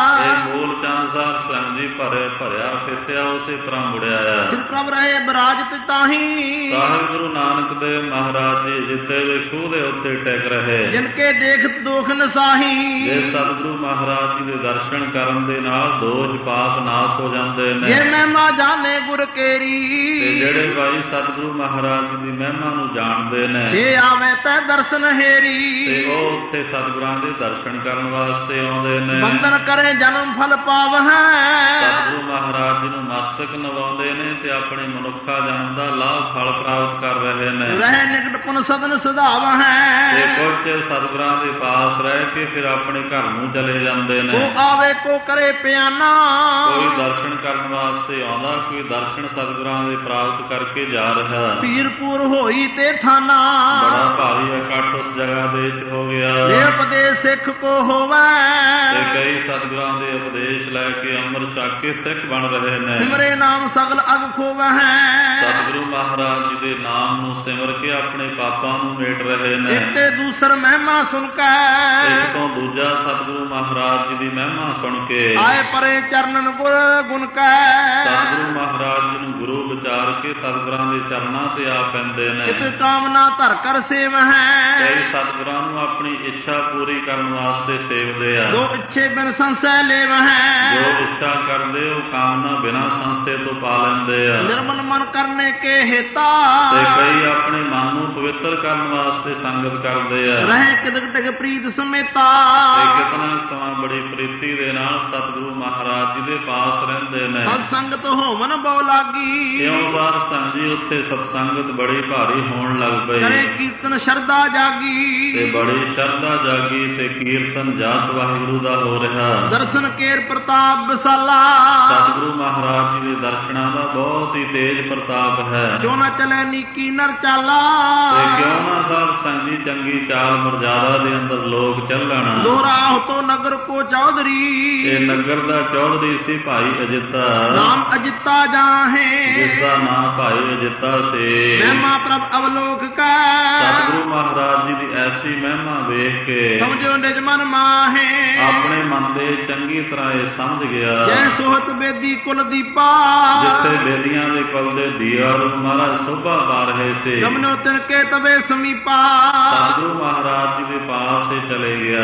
ਇਹ ਮੂਲ ਚੰਦ ਸਾਹਿਬ ਸੰਗਤ ਜੀ ਭਰਿਆ ਫਿਸਿਆ ਉਸੇ ਤਰ੍ਹਾਂ ਮੁੜਿਆ ਆ। ਸਿਰ ਪ੍ਰਭ ਰਹੇ ਬਰਾਜਤ ਤਾਹੀ, ਸਾਹਿਬ ਗੁਰੂ ਨਾਨਕ ਦੇਵ ਮਹਾਰਾਜ ਜੀ ਜਿੱਤੇ ਦੇ ਖੂਹ ਦੇ ਉੱਤੇ ਟਿਕ ਰਹੇ। ਜਿਨ ਕੇ ਦੇਖਤ ਦੋਖ ਨਸਾਹੀ, ਜੇ ਸਤਿਗੁਰੂ ਮਹਾਰਾਜ ਜੀ ਦੇ ਦਰਸ਼ਨ ਕਰਨ ਦੇ ਨਾਲ ਦੋਸ਼ ਪਾਪ ਨਾਸ ਹੋ ਜਾਂਦੇ ਨੇ। ਜੇ ਮਹਿਮਾ ਜਾਣੇ ਗੁਰ ਕੇਰੀ, ਤੇ ਜਿਹੜੇ ਭਾਈ ਸਤਿਗੁਰੂ ਮਹਾਰਾਜ ਜੀ ਦੀ ਮਹਿਮਾ ਨੂੰ ਜਾਣਦੇ ਨੇ, ਜੇ ਆਵੇ ਤੈ ਦਰਸ਼ਨ ਹੇਰੀ, ਤੇ ਉਹ ਉੱਥੇ ਸਤਿਗੁਰਾਂ ਦੇ ਦਰਸ਼ਨ ਕਰਨ ਵਾਸਤੇ ਆਉਂਦੇ ਨੇ। ਬੰਦਨ ਕਰੇ ਜਨਮ ਫਲ ਪਾਵਹਿ, ਸਤਿਗੁਰੂ ਮਹਾਰਾਜ ਜੀ ਨੂੰ ਮਸਤਕ ਨਵਾਉਂਦੇ ਨੇ ਤੇ ਆਪਣੇ ਮਨੁੱਖਾ ਜਨਮ ਦਾ ਲਾਭ ਫਲ ਪ੍ਰਾਪਤ ਕਰ ਰਹੇ ਨੇ। ਰਹਿ ਨਿਕਟ ਪੁਨ ਸਦਨ ਸਦਾਵਹਿ, ਤੇ ਕੁਝ ਸਤਿਗੁਰਾਂ ਦੇ ਪਾਸ ਰਹਿ ਕੇ ਫਿਰ ਆਪਣੇ ਘਰ ਨੂੰ ਚਲੇ ਜਾਂਦੇ ਨੇ। ਕੋ ਆਵੇ ਕੋ ਕਰੇ ਪਿਆਨਾ, ਕੋਈ ਦਰਸ਼ਨ ਕਰਨ ਵਾਸਤੇ ਆਉਂਦਾ, ਕੋਈ ਦਰਸ਼ਨ ਸਤਿਗੁਰਾਂ ਦੇ ਪ੍ਰਾਪਤ ਕਰਕੇ ਜਾ ਰਿਹਾ। ਪੀਰਪੁਰ ਹੋਈ ਤੇ ਥਾਨਾ, ਬੜਾ ਭਾਰੀ ਇਕੱਠ ਉਸ ਜਗ੍ਹਾ ਦੇ ਵਿੱਚ ਹੋ ਗਿਆ। ਇਹ ਉਪਦੇਸ਼ ਸਿੱਖ ਕੋ ਹੋਵੇ, ਤੇ ਕਈ ਸਤਿਗੁਰਾਂ ਦੇ ਉਪਦੇਸ਼ ਲੈ ਕੇ ਅੰਮ੍ਰਿਤ ਛਕ ਕੇ ਸਿੱਖ ਬਣ ਰਹੇ ਨੇ। ਸਿਮਰੇ ਨਾਮ ਸਗਲ ਅਗ ਖੋਵਹਿ, ਸਤਿਗੁਰੂ ਮਹਾਰਾਜ ਜੀ ਦੇ ਨਾਮ ਨੂੰ ਸਿਮਰ ਕੇ ਆਪਣੇ ਪਾਪਾਂ ਨੂੰ ਮੇਟ ਰਹੇ ਨੇ। ਇੱਕ ਤੇ ਦੂਸਰ ਮਹਿਮਾ ਸੁਣ ਕੇ, ਇੱਕ ਤੋਂ ਦੂਜਾ ਸਤਿਗੁਰੂ ਮਹਾਰਾਜ ਜੀ ਦੀ ਮਹਿਮਾ ਸੁਣ ਕੇ ਆਏ ਪਰੇ ਚਰਨਨ ਗੁਰ ਗੁਣ ਕੈ, ਸਤਿਗੁਰੂ ਮਹਾਰਾਜ ਜੀ ਨੂੰ ਗੁਰੂ ਵਿਚਾਰ ਕੇ ਸਤਿਗੁਰਾਂ ਦੇ ਚਰਨਾਂ ਤੇ ਆ ਪੈਂਦੇ ਨੇ। ਕਿਤ ਕਾਮਨਾ ਧਰ ਕਰ ਸੇਵਹਿ, ਕਈ ਸਤਿਗੁਰਾਂ ਨੂੰ ਆਪਣੀ ਇੱਛਾ ਪੂਰੀ ਕਰਨ ਵਾਸਤੇ ਸੇਵਦੇ ਆ। ਜੋ ਇੱਛੇ ਬਿਨ ਸੰਸੈ ਲੇਵਹਿ, ਜੋ ਇੱਛਾ ਕਰਦੇ ਉਹ ਕਾਮਨਾ ਬਿਨਾਂ ਸੰਸੇ ਤੋਂ ਪਾ ਲੈਂਦੇ ਆ। ਨਿਰਮਲ ਮਨ ਕਰਨੇ ਕੇ ਹੇਤਾ, ਤੇ ਕਈ ਆਪਣੇ ਮਨ ਨੂੰ ਪਵਿੱਤਰ ਕਰਨ ਵਾਸਤੇ ਸੰਗਤ ਕਰਦੇ ਆ। ਰਹਿ ਕਿਦਕ ਟਿਕ ਪ੍ਰੀਤ ਸਮੇਤਾ, ਤੇ ਕਿਤਨਾ ਸਮਾਂ ਬੜੀ ਪ੍ਰੀਤੀ ਦੇ ਨਾਲ ਸਤਿਗੁਰੂ ਮਹਾਰਾਜ ਜੀ ਦੇ ਪਾਸ ਰਹਿੰਦੇ ਨੇ। ਸਤ ਸੰਗਤ ਹੋਵਨ ਬਹੁ ਲਾਗੀ, ਇਉਂ ਸਾਧ ਸੰਗਤ ਜੀ ਉੱਥੇ ਸਤਸੰਗਤ ਬੜੀ ਭਾਰੀ ਹੋਣ ਲੱਗ ਪਈ। ਕਰੇ ਕੀਰਤਨ ਸ਼ਰਧਾ ਜਾਗੀ, ਤੇ ਬੜੀ ਸ਼ਰਧਾ ਜਾਗੀ ਤੇ ਕੀਰਤਨ ਜਸ ਵਾਹਿਗੁਰੂ ਦਾ ਹੋ ਰਿਹਾ। ਦਰਸ਼ਨ ਕੇਰ ਪ੍ਰਤਾਪ ਵਿਸਾਲਾ, ਸਤਿਗੁਰੂ ਮਹਾਰਾਜ ਜੀ ਦੇ ਦਰਸ਼ਨਾਂ ਦਾ ਬਹੁਤ ਹੀ ਤੇਜ ਪ੍ਰਤਾਪ ਹੈ। ਜੋ ਨਾ ਚਲੇ ਨੀਕੀ ਨਰ ਚਾਲਾ, ਤੇ ਕਿਉਂ ਨਾ ਸਾਧ ਸੰਗਤ ਜੀ ਚੰਗੀ ਚਾਲ ਮਰਜ਼ਾਦਾ ਦੇ ਅੰਦਰ ਲੋਕ ਚੱਲਣ। ਦੋਰਾਹ ਤੋਂ ਨਗਰ ਕੋ ਚੌਧਰੀ, ਇਹ ਨਗਰ ਦਾ ਚੌਧਰੀ ਸੀ ਭਾਈ ਅਜਿੱਤਾ, ਨਾਮ ਅਜਿੱਤਾ ਜਾਹੇ, ਜਿਸ ਦਾ ਨਾਮ ਭਾਈ ਅਜਿੱਤਾ ਸੀ। ਮਹਿਮਾ ਪ੍ਰਭ ਅਵਲੋਕ ਕੈ, ਸਤਿਗੁਰੂ ਮਹਾਰਾਜ ਜੀ ਦੀ ਐਸੀ ਮਹਿਮਾ ਵੇਖ ਕੇ ਸਮਝੋ ਨਿਜ ਮਨ ਮਾਹੇ, ਆਪਣੇ ਮਨ ਦੇ ਚੰਗੀ ਤਰ੍ਹਾਂ ਇਹ ਸਮਝ ਗਿਆ। ਜੈ ਸੋਹਤ ਬੇਦੀ ਕੁਲ ਦੀਪਾ, ਜਿੱਥੇ ਬੇਦੀਆਂ ਦੇ ਕੁਲ ਦੇ ਦੀਵਾ ਨੂੰ ਮਹਾਰਾਜ ਸੋਭਾ ਪਾ ਰਹੇ ਸੀ। ਗਮਨੋ ਤਿਨ ਕੇ ਤਵੇ ਸਮੀਪਾ, ਸਤਿਗੁਰੂ ਮਹਾਰਾਜ ਜੀ ਦੇ ਪਾਸ ਇਹ ਚਲੇ ਗਿਆ। ਵੈ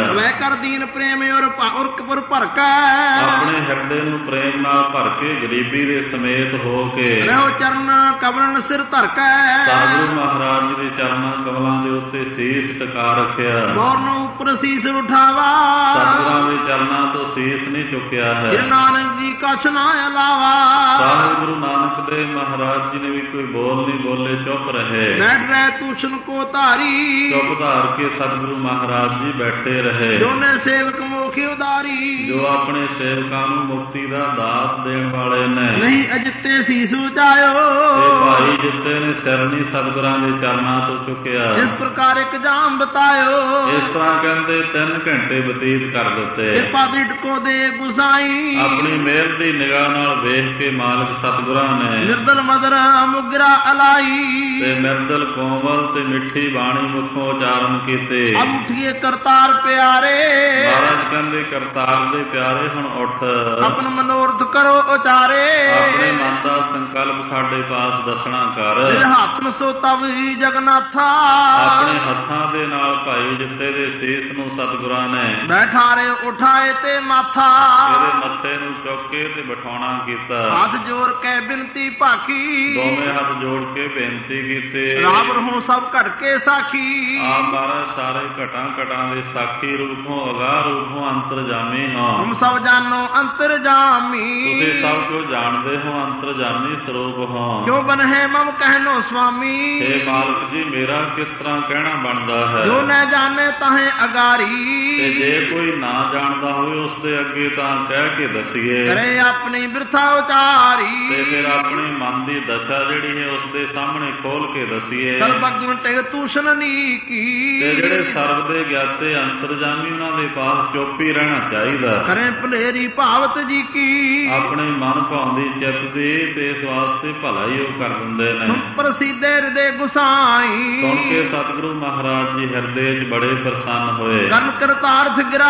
ਕਰ ਦੀਨ ਪ੍ਰੇਮ ਉਰ ਭਰ ਕੇ ਆਪਣੇ ਹਿਰਦੇ ਨੂੰ ਪ੍ਰੇਮ ਨਾਲ ਭਰ ਕੇ ਗਰੀਬੀ ਦੇ ਸਮੇਤ ਹੋ ਕੇ ਰਹੋ ਚਰਨ ਕਮਲਨ ਸਿਰ ਧਰ ਕੇ ਸਤਿਗੁਰੂ ਮਹਾਰਾਜ ਜੀ ਦੇ ਚਰਨਾਂ ਕਮਲਾਂ ਦੇ ਉੱਤੇ ਸੀਸ ਟਿਕਾ ਰੱਖਿਆ। ਗੌਰ ਨੂੰ ਉੱਪਰ ਸੀਸ ਉਠਾਵਾ ਸਤਿਗੁਰਾਂ ਦੇ ਚਰਨਾਂ ਤੋਂ ਸੀਸ ਨਹੀਂ ਚੁੱਕਿਆ ਹੈ। ਜੇ ਨਾਨਕ ਜੀ ਕਛ ਨਾ ਅਲਾਵਾ ਸਾਹਿਬ ਗੁਰੂ ਨਾਨਕ ਦੇਵ ਮਹਾਰਾਜ ਜੀ ਨੇ ਵੀ ਕੋਈ ਬੋਲ ਨਹੀਂ ਬੋਲੇ, ਚੁੱਪ ਰਹੇ। ਬੈਠ ਰਹਿ ਤੂਸ਼ਨ ਕੋ ਧਾਰੀ ਚੁੱਪ ਧਾਰ ਕੇ ਸਤਿਗੁਰੂ ਮਹਾਰਾਜ ਜੀ ਬੈਠੇ ਰਹੇ। ਦੋਨੇ ਸੇਵਕ ਮੋਖੀ ਉਦਾਰੀ ਜੋ ਆਪਣੇ ਸੇਵਕਾਂ ਨੂੰ ਮੁਕਤੀ ਦਾ ਦਾਤ ਦੇਣ ਵਾਲੇ ਨੇ। ਨਹੀਂ ਅਜਿੱਤੇ ਸੀਸ ਉਚਾਇਓ ਇਹ ਭਾਈ ਜਿੱਤੇ ਨੇ ਸਿਰ ਨਹੀਂ ਸਤਿਗੁਰਾਂ ਦੇ ਚਰਨਾਂ ਤੋਂ ਚੁੱਕਿਆ। ਇਸ ਪ੍ਰਕਾਰ ਇੱਕ ਜਾਮ ਬਤਾਇਓ ਇਸ ਤਰ੍ਹਾਂ ਕਹਿੰਦੇ 3 ਘੰਟੇ ਬਤੀਤ ਕਰ ਦਿੱਤੇ। ਕਿਰਪਾ ਦ੍ਰਿੜਕੋ ਦੇ ਗੁਸਾਈ ਆਪਣੀ ਮਿਹਰ ਦੀ ਨਿਗਾਹ ਨਾਲ ਵੇਖ ਕੇ ਮਾਲਕ ਸਤਿਗੁਰਾਂ ਨੇ ਨਿਰਦਲ ਮਦਰ ਮੁਗਰਾ ਅਲਾਈ ਤੇ ਮਿਰਦਲ ਕੋਮਲ ਤੇ ਮਿੱਠੀ ਬਾਣੀ ਮੁਖੋਂ ਉਚਾਰਨ ਕੀਤੇ। ਅਬ ਉਠੀਏ ਕਰਤਾਰ ਪਿਆਰੇ ਮਹਾਰਾਜ ਕਹਿੰਦੇ ਕਰਤਾਰ ਦੇ ਪਿਆਰੇ ਹੁਣ ਉੱਠ ਆਪਨ ਮਨੋਰਥ ਕਰੋ ਉਚਾਰੇ ਆਪਣੇ ਮਨ ਦਾ ਸੰਕਲਪ ਸਾਡੇ ਪਾਸ ਦੱਸਣਾ ਕਰ। ਤੇਰੇ ਹੱਥ ਨ ਸੋ ਤਵ ਜਗਨਾਥਾ ਆਪਣੇ ਹੱਥਾਂ ਦੇ ਨਾਲ ਭਾਈ ਜਿੱਤੇ ਦੇ ਸੀਸ ਨੂੰ ਸਤਿਗੁਰਾਂ ਨੇ ਬੈਠਾਰੇ ਉਠਾਏ ਤੇ ਮਾਥਾ ਇਹਦੇ ਮੱਥੇ ਨੂੰ ਚੁੱਕ ਕੇ ਤੇ ਬਿਠਾਉਣਾ ਕੀਤਾ। ਹੱਥ ਜੋੜ ਕੇ ਬਿਨਤੀ ਭਾਖੀ ਦੋਵੇਂ ਹੱਥ ਜੋੜ ਕੇ ਬੇਨਤੀ ਕੀਤੇ। ਰਾਮ ਰਹੋ ਸਭ ਘਟ ਕੇ ਸਾਖੀ ਆਪ ਮਹਾਰਾਜ ਸਾਰੇ ਘਟਾਂ ਦੇ ਸਾਖੀ ਰੂਪੋਂ ਅਗਾਹ ਰੂਪੋਂ ਅੰਤਰਜਾਮੀ ਹੋ। ਤੁਮ ਸਭ ਜਾਨੋ ਅੰਤਰਜਾਮੀ ਤੁਸੀਂ ਸਭ ਕੁਝ ਜਾਣਦੇ ਹੋ, ਅੰਤਰਜਾਮੀ ਸਰੂਪ ਹੋ। ਕਿਉ ਬਨਹਿ ਮਮ ਕਹਿਨੋ ਸੁਆਮੀ हे ਮਾਲਕ ਜੀ ਮੇਰਾ ਕਿਸ ਤਰ੍ਹਾਂ ਕਹਿਣਾ ਬਣਦਾ ਹੈ। ਜੋ ਨ ਜਾਣੇ ਤਾਹੇ ਅਗਾਰੀ ਤੇ ਜੇ ਕੋਈ ਨਾ ਜਾਣਦਾ ਹੋਵੇ ਉਸ ਦੇ ਅੱਗੇ ਤਾਂ ਕਹਿ ਕੇ ਦਸੀਏ। ਕਰੇ ਆਪਣੀ ਬਿਰਥਾ ਉਚਾਰੀ ਤੇ ਫਿਰ ਆਪਣੀ ਮਨ ਦੀ ਦਸ਼ਾ ਜਿਹੜੀ ਹੈ ਉਸ ਦੇ ਸਾਹਮਣੇ ਖੋਲ ਕੇ ਦਸੀਏ। ਸਰਬਗੁਣ ਟਿਕ ਤੂਸ਼ਨ ਨੀ ਕੀ ਤੇ ਜਿਹੜੇ ਸਰਬ ਦੇ ਗਿਆਤੇ ਅੰਤਰਜਾਮੀ ਉਹਨਾਂ ਦੇ ਪਾਸ ਚੁੱਪ ਹੀ ਰਹਿਣਾ ਚਾਹੀਦਾ। ਕਰੇ ਭਲੇਰੀ ਭਾਵਤ ਜੀ ਕੀ ਆਪਣੇ ਮਨ ਭਾਉਂਦੀ ਚਿੱਤ ਦੀ ਤੇ ਇਸ ਵਾਸਤੇ ਭਲਾ ਹੀ ਉਹ ਕਰ ਦਿੰਦੇ ਨੇ। ਪ੍ਰਸਿੱਧੇ ਹਿਰਦੇ ਗੁਸਾਈ ਸੁਣ ਕੇ ਸਤਿਗੁਰੂ ਮਹਾਰਾਜ ਜੀ ਹਿਰਦੇ 'ਚ ਬੜੇ ਪ੍ਰਸੰਨ ਹੋਏ। ਕਰਨ ਕਰਤਾਰਥ ਗਿਰਾ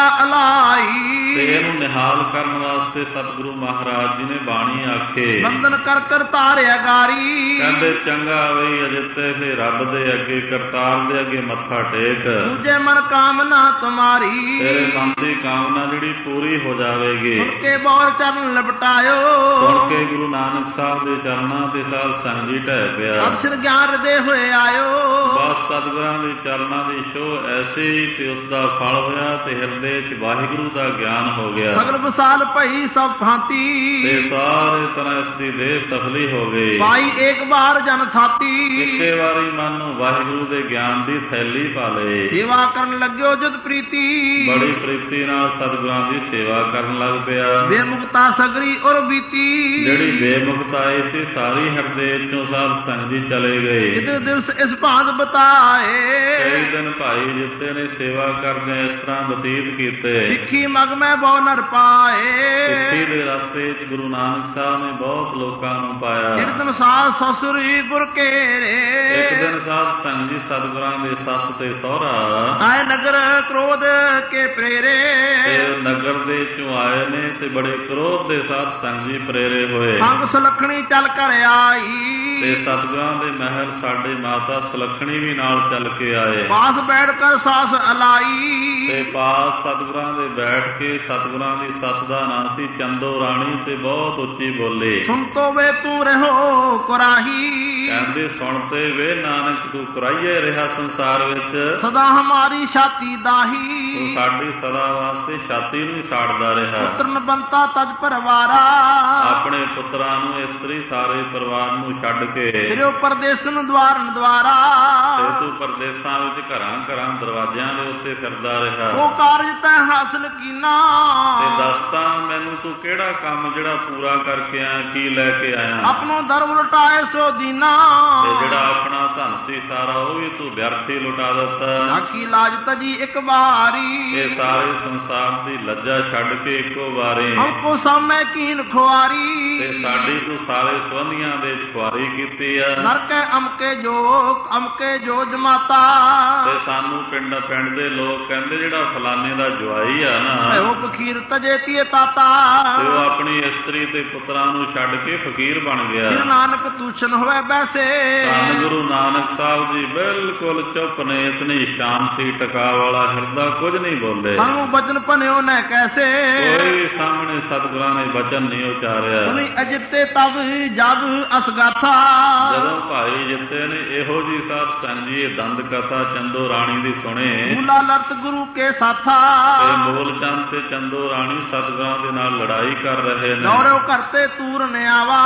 ਅਲਾਈ ਤੇ ਇਹਨੂੰ ਨਿਹਾਲ ਕਰਨ ਵਾਸਤੇ ਸਤਿਗੁਰੂ ਮਹਾਰਾਜ ਜੀ ਨੇ ਬਾਣੀ ਆਖੇ। ਬੰਧਨ ਕਰ ਕਰਤਾਰ ਅਗਾਰੀ ਕਹਿੰਦੇ ਚੰਗਾ ਬਈ ਅਜਿੱਤੇ ਫੇ ਰੱਬ ਦੇ ਅੱਗੇ ਕਰਤਾਰ ਦੇ ਅੱਗੇ ਮੱਥਾ ਟੇਕ। ਦੂਜੇ ਮਨ ਕਾਮਨਾ ਤੁਮਾਰੀ ਤੇਰੇ ਮਨ ਦੀ ਕਾਮਨਾ ਜਿਹੜੀ ਪੂਰੀ ਹੋ ਜਾਵੇਗੀ। ਸੁਣ ਕੇ ਬੌਰ ਚਰਨ ਲਪਟਾਇਓ ਸੁਣ ਕੇ ਗੁਰੂ ਨਾਨਕ ਸਾਹਿਬ ਦੇ ਚਰਨਾਂ ਤੇ ਸਾਧ ਸੰਗ ਜੀ ਢਹਿ ਪਿਆ। ਅਕਸ਼ਰ ਗਿਆਨ ਹਿਰਦੇ ਹੋਏ ਆਇਓ ਬਸ ਸਤਿਗੁਰਾਂ ਦੇ ਚਰਨਾਂ ਦੀ ਛੋਹ ਐਸੀ ਤੇ ਉਸ ਦਾ ਫਲ ਹੋਇਆ ਤੇ ਹਿਰਦੇ 'ਚ ਵਾਹਿਗੁਰੂ ਦਾ ਗਿਆਨ ਹੋ ਗਿਆ। ਸਗਲ ਵਿਸਾਲ ਭਈ ਸਭ ਭਾਂਤੀ ਤੇ ਸਾਰੇ ਤਰ੍ਹਾਂ ਇਸ ਦੀ ਦੇਹ ਸਫਲੀ ਹੋ ਗਈ। ਪਾਈ ਏਕ ਵਾਰ ਜਨ ਥਾਤੀ ਇੱਕੇ ਵਾਰੀ ਮਨ ਨੂੰ ਵਾਹਿਗੁਰੂ ਦੇ ਗਿਆਨ ਦੀ ਥੈਲੀ ਪਾ ਲਏ। ਸੇਵਾ ਕਰਨ ਲੱਗਿਓ ਜਦ ਪ੍ਰੀਤੀ ਬੜੀ ਪ੍ਰੀਤੀ ਨਾਲ ਸਤਿਗੁਰਾਂ ਦੀ ਸੇਵਾ ਕਰਨ ਲੱਗ ਪਿਆ। ਬੇਮੁਕਤਾ ਸਗਰੀ ਔਰ ਬੀਤੀ ਜਿਹੜੀ ਬੇਮੁਕਤਾ ਆਈ ਸੀ ਸਾਰੀ ਹਿਰਦੇ 'ਚੋਂ ਸਾਧ ਸੰਗ ਜੀ ਚਲੇ ਗਏ। ਇਹਦੇ ਦਿਵਸ ਇਸ ਭਾਂਤ ਬਤਾਏ ਕਈ ਦਿਨ ਭਾਈ ਜਿੱਤੇ ਨੇ ਸੇਵਾ ਕਰਦੇ ਇਸ ਤਰ੍ਹਾਂ ਬਤੀਤ ਕੀਤੇ। ਸਿੱਖੀ ਮਗ ਮੈਂ ਬਹੁ ਨਰ ਪਾਏ ਸਿੱਖੀ ਦੇ ਰਸਤੇ 'ਚ ਗੁਰੂ ਨਾਨਕ ਸਾਹਿਬ ਨੇ ਬਹੁਤ ਲੋਕਾਂ ਨੂੰ ਪਾਇਆ। ਇੱਕ ਦਿਨ ਸਾਧ ਸਸੁਰੀ ਗੁਰ ਕੇਰੇ ਇੱਕ ਦਿਨ ਸਾਧ ਸੰਗ ਜੀ ਸਤਿਗੁਰਾਂ ਦੇ ਸੱਸ ਤੇ ਸਹੁਰਾ ਆਏ ਨਗਰ ਕ੍ਰੋਧ ਕੇ ਪ੍ਰੇਰੇ ਤੇ ਨਗਰ ਦੇ ਚੋਂ ਆਏ ਨੇ ਤੇ ਬੜੇ ਕ੍ਰੋਧ ਦੇ ਸਾਧ ਸੰਗ ਜੀ ਪ੍ਰੇਰੇ ਹੋਏ। ਸੰਗ ਸੁਲੱਖਣੀ ਚੱਲ ਕਰ ਆਈ ਤੇ ਸਤਿਗੁਰਾਂ ਦੇ ਮਹਿਲ ਸਾਡੇ ਮਾਤਾ ਸੁਲੱਖਣੀ ਵੀ ਨਾਲ ਚੱਲ ਕੇ ਆਏ। ਪਾਸ ਬੈਠ ਕਰ ਸਾਸ ਅਲਾਈ ਤੇ ਪਾਸ ਸਤਿਗੁਰਾਂ ਦੇ ਬੈਠ ਕੇ ਸਤਿਗੁਰਾਂ ਦੀ ਸੱਸ ਦਾ ਨਾਂ ਸੀ ਚੰਦੋ ਰਾਣੀ ਤੇ ਬਹੁਤ ਉੱਚੀ ਬੋਲੇ। ਸੁਣ ਤੋ ਵੇ ਤੂੰ ਰਹੋ ਕੁਰਾਹੀ ਕਹਿੰਦੇ ਸੁਣ ਤੇ ਵੇ ਨਾਨਕ ਤੂੰ ਕੁਰਾਈਏ ਰਿਹਾ ਸੰਸਾਰ ਵਿੱਚ। ਸਦਾ ਹਮਾਰੀ ਛਾਤੀ ਦਾਹੀ ਤੂੰ ਸਾਡੀ ਸਦਾ ਵਾਸਤੇ ਛਾਤੀ ਨੂੰ ਹੀ ਸਾੜਦਾ ਰਿਹਾ। ਪੁੱਤਰਨ ਬੰਤਾ ਤਜ ਪਰਵਾਰਾ ਆਪਣੇ ਪੁੱਤਰਾਂ ਨੂੰ ਇਸਤਰੀ ਸਾਰੇ ਪਰਿਵਾਰ ਨੂੰ ਛੱਡ ਕੇ ਫਿਰਿਓ ਪਰਦੇਸਨ ਦਵਾਰਨ ਦਵਾਰਾ ਤੇ ਤੂੰ ਪਰਦੇਸਾਂ ਵਿੱਚ ਘਰਾਂ ਦਰਵਾਜ਼ਿਆਂ ਦੇ ਉੱਤੇ ਫਿਰਦਾ ਰਿਹਾ। ਉਹ ਕਾਰਜ ਤੈਂ ਹਾਸਲ ਕੀਨਾ ਤੇ ਦੱਸਤਾ ਮੈਨੂੰ ਤੂੰ ਕਿਹੜਾ ਕੰਮ ਜਿਹੜਾ ਪੂਰਾ ਕਰਕੇ ਆਇਆ, ਕੀ ਲੈ ਕੇ ਆਇਆ। ਆਪਣੋ ਦਰਬ ਲੁਟਾਏ ਸੋ ਦੀਨਾ ਤੇ ਜਿਹੜਾ ਆਪਣਾ ਧਨ ਸੀ ਸਾਰਾ ਉਹ ਵੀ ਤੂੰ ਵਿਅਰਥੀ ਲੁਟਾ ਦਿੱਤਾ। ਆਕੀ ਲਾਜ ਤਜੀ ਇੱਕ ਵਾਰੀ ਇਹ ਸਾਰੇ ਸੰਸਾਰ ਦੀ ਲੱਜਾ ਛੱਡ ਕੇ ਇੱਕੋ ਵਾਰੇ ਹਮਕੋ ਸਾਹਮਣੇ ਕੀਨ ਖੁਆਰੀ ਤੇ ਸਾਡੀ ਤੂੰ ਸਾਰੇ ਸੰਬੰਧੀਆਂ ਦੇ ਖੁਆਰੀ ਕੀਤੀ ਆ। ਨਰਕੇ ਅਮਕੇ ਜੋ ਜਮਾਤਾ ਤੇ ਸਾਨੂੰ ਪਿੰਡ ਦੇ ਲੋਕ ਕਹਿੰਦੇ ਜਿਹੜਾ ਫਲਾਣੇ ਦਾ ਜਵਾਈ ਆ ਨਾ, ਭਇਓ ਫਕੀਰ ਤਜੇ ਤੀਏ ਤਾਤਾ, ਤੇ ਉਹ ਆਪਣੀ ਇਸਤਰੀ ਤੇ ਪੁੱਤਰਾਂ ਨੂੰ ਛੱਡ ਕੇ ਫਕੀਰ ਬਣ ਗਿਆ। ਫਿਰ ਨਾਨਕ ਤੂਸ਼ਨ ਹੋਵੇ ਬੈਸੇ, ਧੰਨ ਗੁਰੂ ਨਾਨਕ ਸਾਹਿਬ ਜੀ ਬਿਲਕੁਲ ਚੁੱਪ ਨੇ, ਇਤਨੀ ਸ਼ਾਂਤੀ ਟਿਕਾ ਵਾਲਾ ਹਿਰਦਾ, ਕੁਝ ਨਹੀਂ ਬੋਲੇ। ਸਾਨੂੰ ਬਚਨ ਭਨਿਓ ਨਾ ਕੈਸੇ, ਕੋਈ ਵੀ ਸਾਹਮਣੇ ਸਤਿਗੁਰਾਂ ਨੇ ਬਚਨ ਨਹੀਂ ਉਚਾਰਿਆ। ਸੁਣੀ ਅਜਿੱਤੇ ਤਬ ਜਬ ਅਸਗਾਥਾ, ਜਦੋਂ ਭਾਈ ਜਿੱਤੇ ਨੇ ਇਹੋ ਜੀ ਸਾਧ ਸੰਗ ਜੀ ਇਹ ਦੰਦ ਕਥਾ ਚੰਦੋ ਰਾਣੀ ਦੀ ਸੁਣੇ, ਮੂਲਾ ਲਰਤ ਗੁਰੂ ਕੇ ਸਾਥਾ, ਤੇ ਮੂਲ ਚੰਦ ਤੇ ਚੰਦੋ ਰਾਣੀ ਸਤਿਗੁਰਾਂ ਦੇ ਨਾਲ ਲੜਾਈ ਕਰ ਰਹੇ ਨੇ। ਦੌੜੋ ਕਰਤੇ ਤੂਰ ਨੇ ਆਵਾ,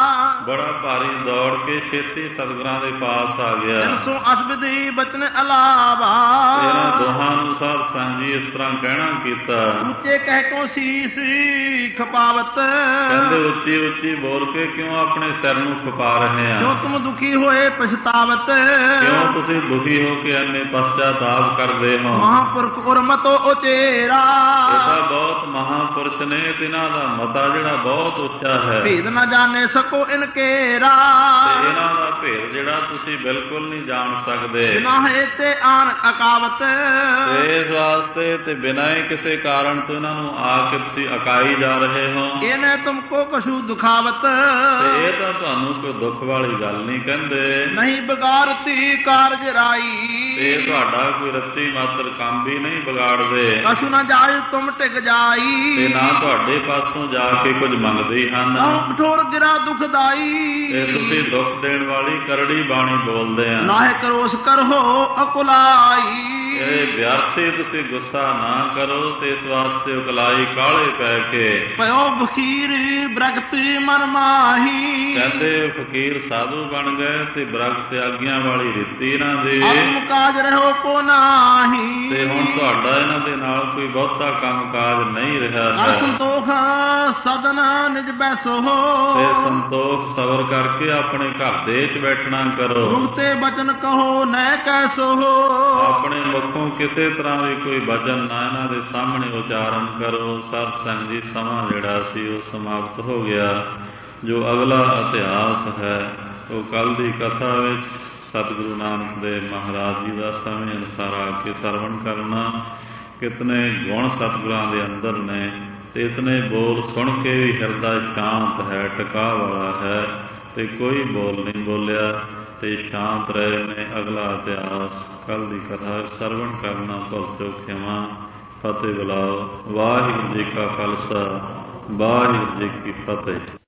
ਬੜਾ ਭਾਰੀ ਦੌੜ ਕੇ ਛੇਤੀ ਸਤਿਗੁਰਾਂ ਦੇ ਪਾਸ ਆ ਗਿਆ। ਤਿੰਨ ਅਸਬਦੀ ਬਚਨ ਅਲਾਵਾ, ਇਹਨਾਂ ਦੋਹਾਂ ਨੂੰ ਸਾਧ ਸੰਗ ਜੀ ਇਸ ਤਰ੍ਹਾਂ ਕਹਿਣਾ ਕੀਤਾ। ਉੱਚੇ ਕਹਿ ਕੋ ਸੀਸ ਖਪਾਵਤ, ਕਹਿੰਦੇ ਉੱਚੀ ਉੱਚੀ ਬੋਲ ਕੇ ਕਿਉਂ ਆਪਣੇ ਸਿਰ ਨੂੰ ਖਪਾ ਰਹੇ ਆ? ਜੋ ਤੁਮ ਦੁਖੀ ਹੋਏ ਪਛਤਾਵਤ, ਕਿਉਂ ਤੁਸੀਂ ਦੁਖੀ ਹੋ ਕੇ ਇੰਨੇ ਪਛਤਾਤਾਪ ਕਰਦੇ ਹੋ? ਮਹਾਂਪੁਰਖ ਉਰਮਤੋ ਉਚੇਰਾ, ਇਹ ਤਾਂ ਬਹੁਤ ਮਹਾਂਪੁਰਸ਼ ਨੇ, ਤਿਨਾਂ ਦਾ ਮਤਾ ਜਿਹੜਾ ਬਹੁਤ ਉੱਚਾ ਹੈ, ਭੇਦ ਨਾ ਜਾਣੇ ਸਕੋ ਇਨਕੇਰਾ, ਤੇ ਇਹਨਾਂ ਦਾ ਭੇਦ ਜਿਹੜਾ ਤੁਸੀਂ ਬਿਲਕੁਲ ਨਹੀਂ ਜਾਣ ਸਕਦੇ। ਨਾ ਹੈ ਤੇ ਆਨ ਅਕਾਵਤ, ਤੇ ਇਸ ਵਾਸਤੇ ਤੇ ਬਿਨਾਂ ਹੀ ਕਿਸੇ ਕਾਰਨ ਤੋਂ ਇਹਨਾਂ ਨੂੰ ਆ ਕੇ ਤੁਸੀਂ ਅਕਾਈ ਜਾ ਰਹੇ ਹੋ। ਇਹਨੇ ਤੁਮਕੋ ਕਛੂ ਦੁਖਾਵਤ, ਤੇ ਇਹ ਤਾਂ ਤੁਹਾਨੂੰ ਕੋਈ ਦੁੱਖ ਵਾਲੀ ਗੱਲ ਨਹੀਂ ਕਹਿੰਦੇ। ਨਹੀਂ ਬਿਗਾੜਤੀ ਕਾਰਜ ਰਾਈ, ਤੇ ਤੁਹਾਡਾ ਕੋਈ ਰੱਤੀ ਮਾਤਰ ਕੰਮ ਵੀ ਨਹੀਂ ਵਿਗਾੜਦੇ, ਕਛੂ ਨਾ ਜਾਇ ਤੁਮ ਟਿਕ ਜਾਈ, ਤੇ ਨਾ ਤੁਹਾਡੇ ਪਾਸੋਂ ਜਾ ਕੇ ਕੁਝ ਮੰਗਦੇ ਹਨ। ਆਹ ਕਠੋਰ ਗਿਰਾ ਦੁਖਦਾਈ, ਤੇ ਤੁਸੀਂ ਦੁੱਖ ਦੇਣ ਵਾਲੀ ਕਰੜੀ ਬਾਣੀ ਬੋਲਦੇ ਆ। ਨਾਹਿ ਕਰੋਸ ਕਰਹੋ ਅਕੁਲਾਈ, ਇਹ ਵਿਅਰਥੇ ਤੁਸੀਂ ਗੁੱਸਾ ਨਾ ਕਰੋ, ਤੇ ਇਸ ਵਾਸਤੇ ਉਕਲਾਈ ਕਾਹਲੇ ਪੈ ਕੇ। ਭਇਓ ਫਕੀਰ ਬ੍ਰਗਤ ਮਨ ਮਾਹੀ, ਕਹਿੰਦੇ ਫਕੀਰ ਸਾਧੂ ਬਣ ਗਏ ਤੇ ਬ੍ਰਗ ਤਿਆਗੀਆਂ ਵਾਲੀ ਰੀਤੀ ਇਹਨਾਂ ਦੇ, ਆਤਮ ਕਾਜ ਰਹੋ ਕੋ ਨਾਹੀ, ਤੇ ਹੁਣ ਤੁਹਾਡਾ ਇਹਨਾਂ ਦੇ ਨਾਲ ਕੋਈ ਬਹੁਤਾ ਕੰਮ ਕਾਜ ਨਹੀਂ ਰਿਹਾ ਕਰ ਹੈ। ਸੰਤੋਖ ਸਦਨ ਨਿਜ ਬੈਸੋ, ਤੇ ਸੰਤੋਖ ਸਬਰ ਕਰਕੇ ਆਪਣੇ ਘਰ ਦੇ ਵਿੱਚ ਬੈਠਣਾ ਕਰੋ। ਰੁਗਤੇ ਬਚਨ ਕਹੋ ਨੈ ਕੈਸੋ, ਆਪਣੇ ਮੁਖੋਂ ਕਿਸੇ ਤਰ੍ਹਾਂ ਵੀ ਕੋਈ ਬਚਨ ਨਾ ਇਹਨਾਂ ਦੇ ਸਾਹਮਣੇ ਉਚਾਰਨ ਕਰੋ। ਸਾਧ ਸੰਗ ਜੀ ਸਮਾਂ ਜਿਹੜਾ ਸੀ ਉਹ ਸਮਾਪਤ ਹੋ ਗਿਆ। ਜੋ ਅਗਲਾ ਇਤਿਹਾਸ ਹੈ ਉਹ ਕੱਲ ਦੀ ਕਥਾ ਵਿੱਚ ਸਤਿਗੁਰੂ ਨਾਨਕ ਦੇਵ ਮਹਾਰਾਜ ਜੀ ਦਾ ਸਮੇਂ ਅਨੁਸਾਰ ਆ ਕੇ ਸਰਵਣ ਕਰਨਾ। ਕਿਤਨੇ ਗੁਣ ਸਤਿਗੁਰਾਂ ਦੇ ਅੰਦਰ ਨੇ, ਤੇ ਇਤਨੇ ਬੋਲ ਸੁਣ ਕੇ ਵੀ ਹਿਰਦਾ ਸ਼ਾਂਤ ਹੈ, ਟਿਕਾ ਵਾਲਾ ਹੈ, ਤੇ ਕੋਈ ਬੋਲ ਨਹੀਂ ਬੋਲਿਆ ਤੇ ਸ਼ਾਂਤ ਰਹੇ ਨੇ। ਅਗਲਾ ਇਤਿਹਾਸ ਕੱਲ ਦੀ ਕਥਾ ਸਰਵਣ ਕਰਨਾ। ਭੁੱਲ ਚੁੱਕ ਖਿਮਾ, ਫਤਿਹ ਬੁਲਾਓ। ਵਾਹਿਗੁਰੂ ਜੀ ਕਾ ਖਾਲਸਾ, ਵਾਹਿਗੁਰੂ ਜੀ ਕੀ ਫਤਿਹ।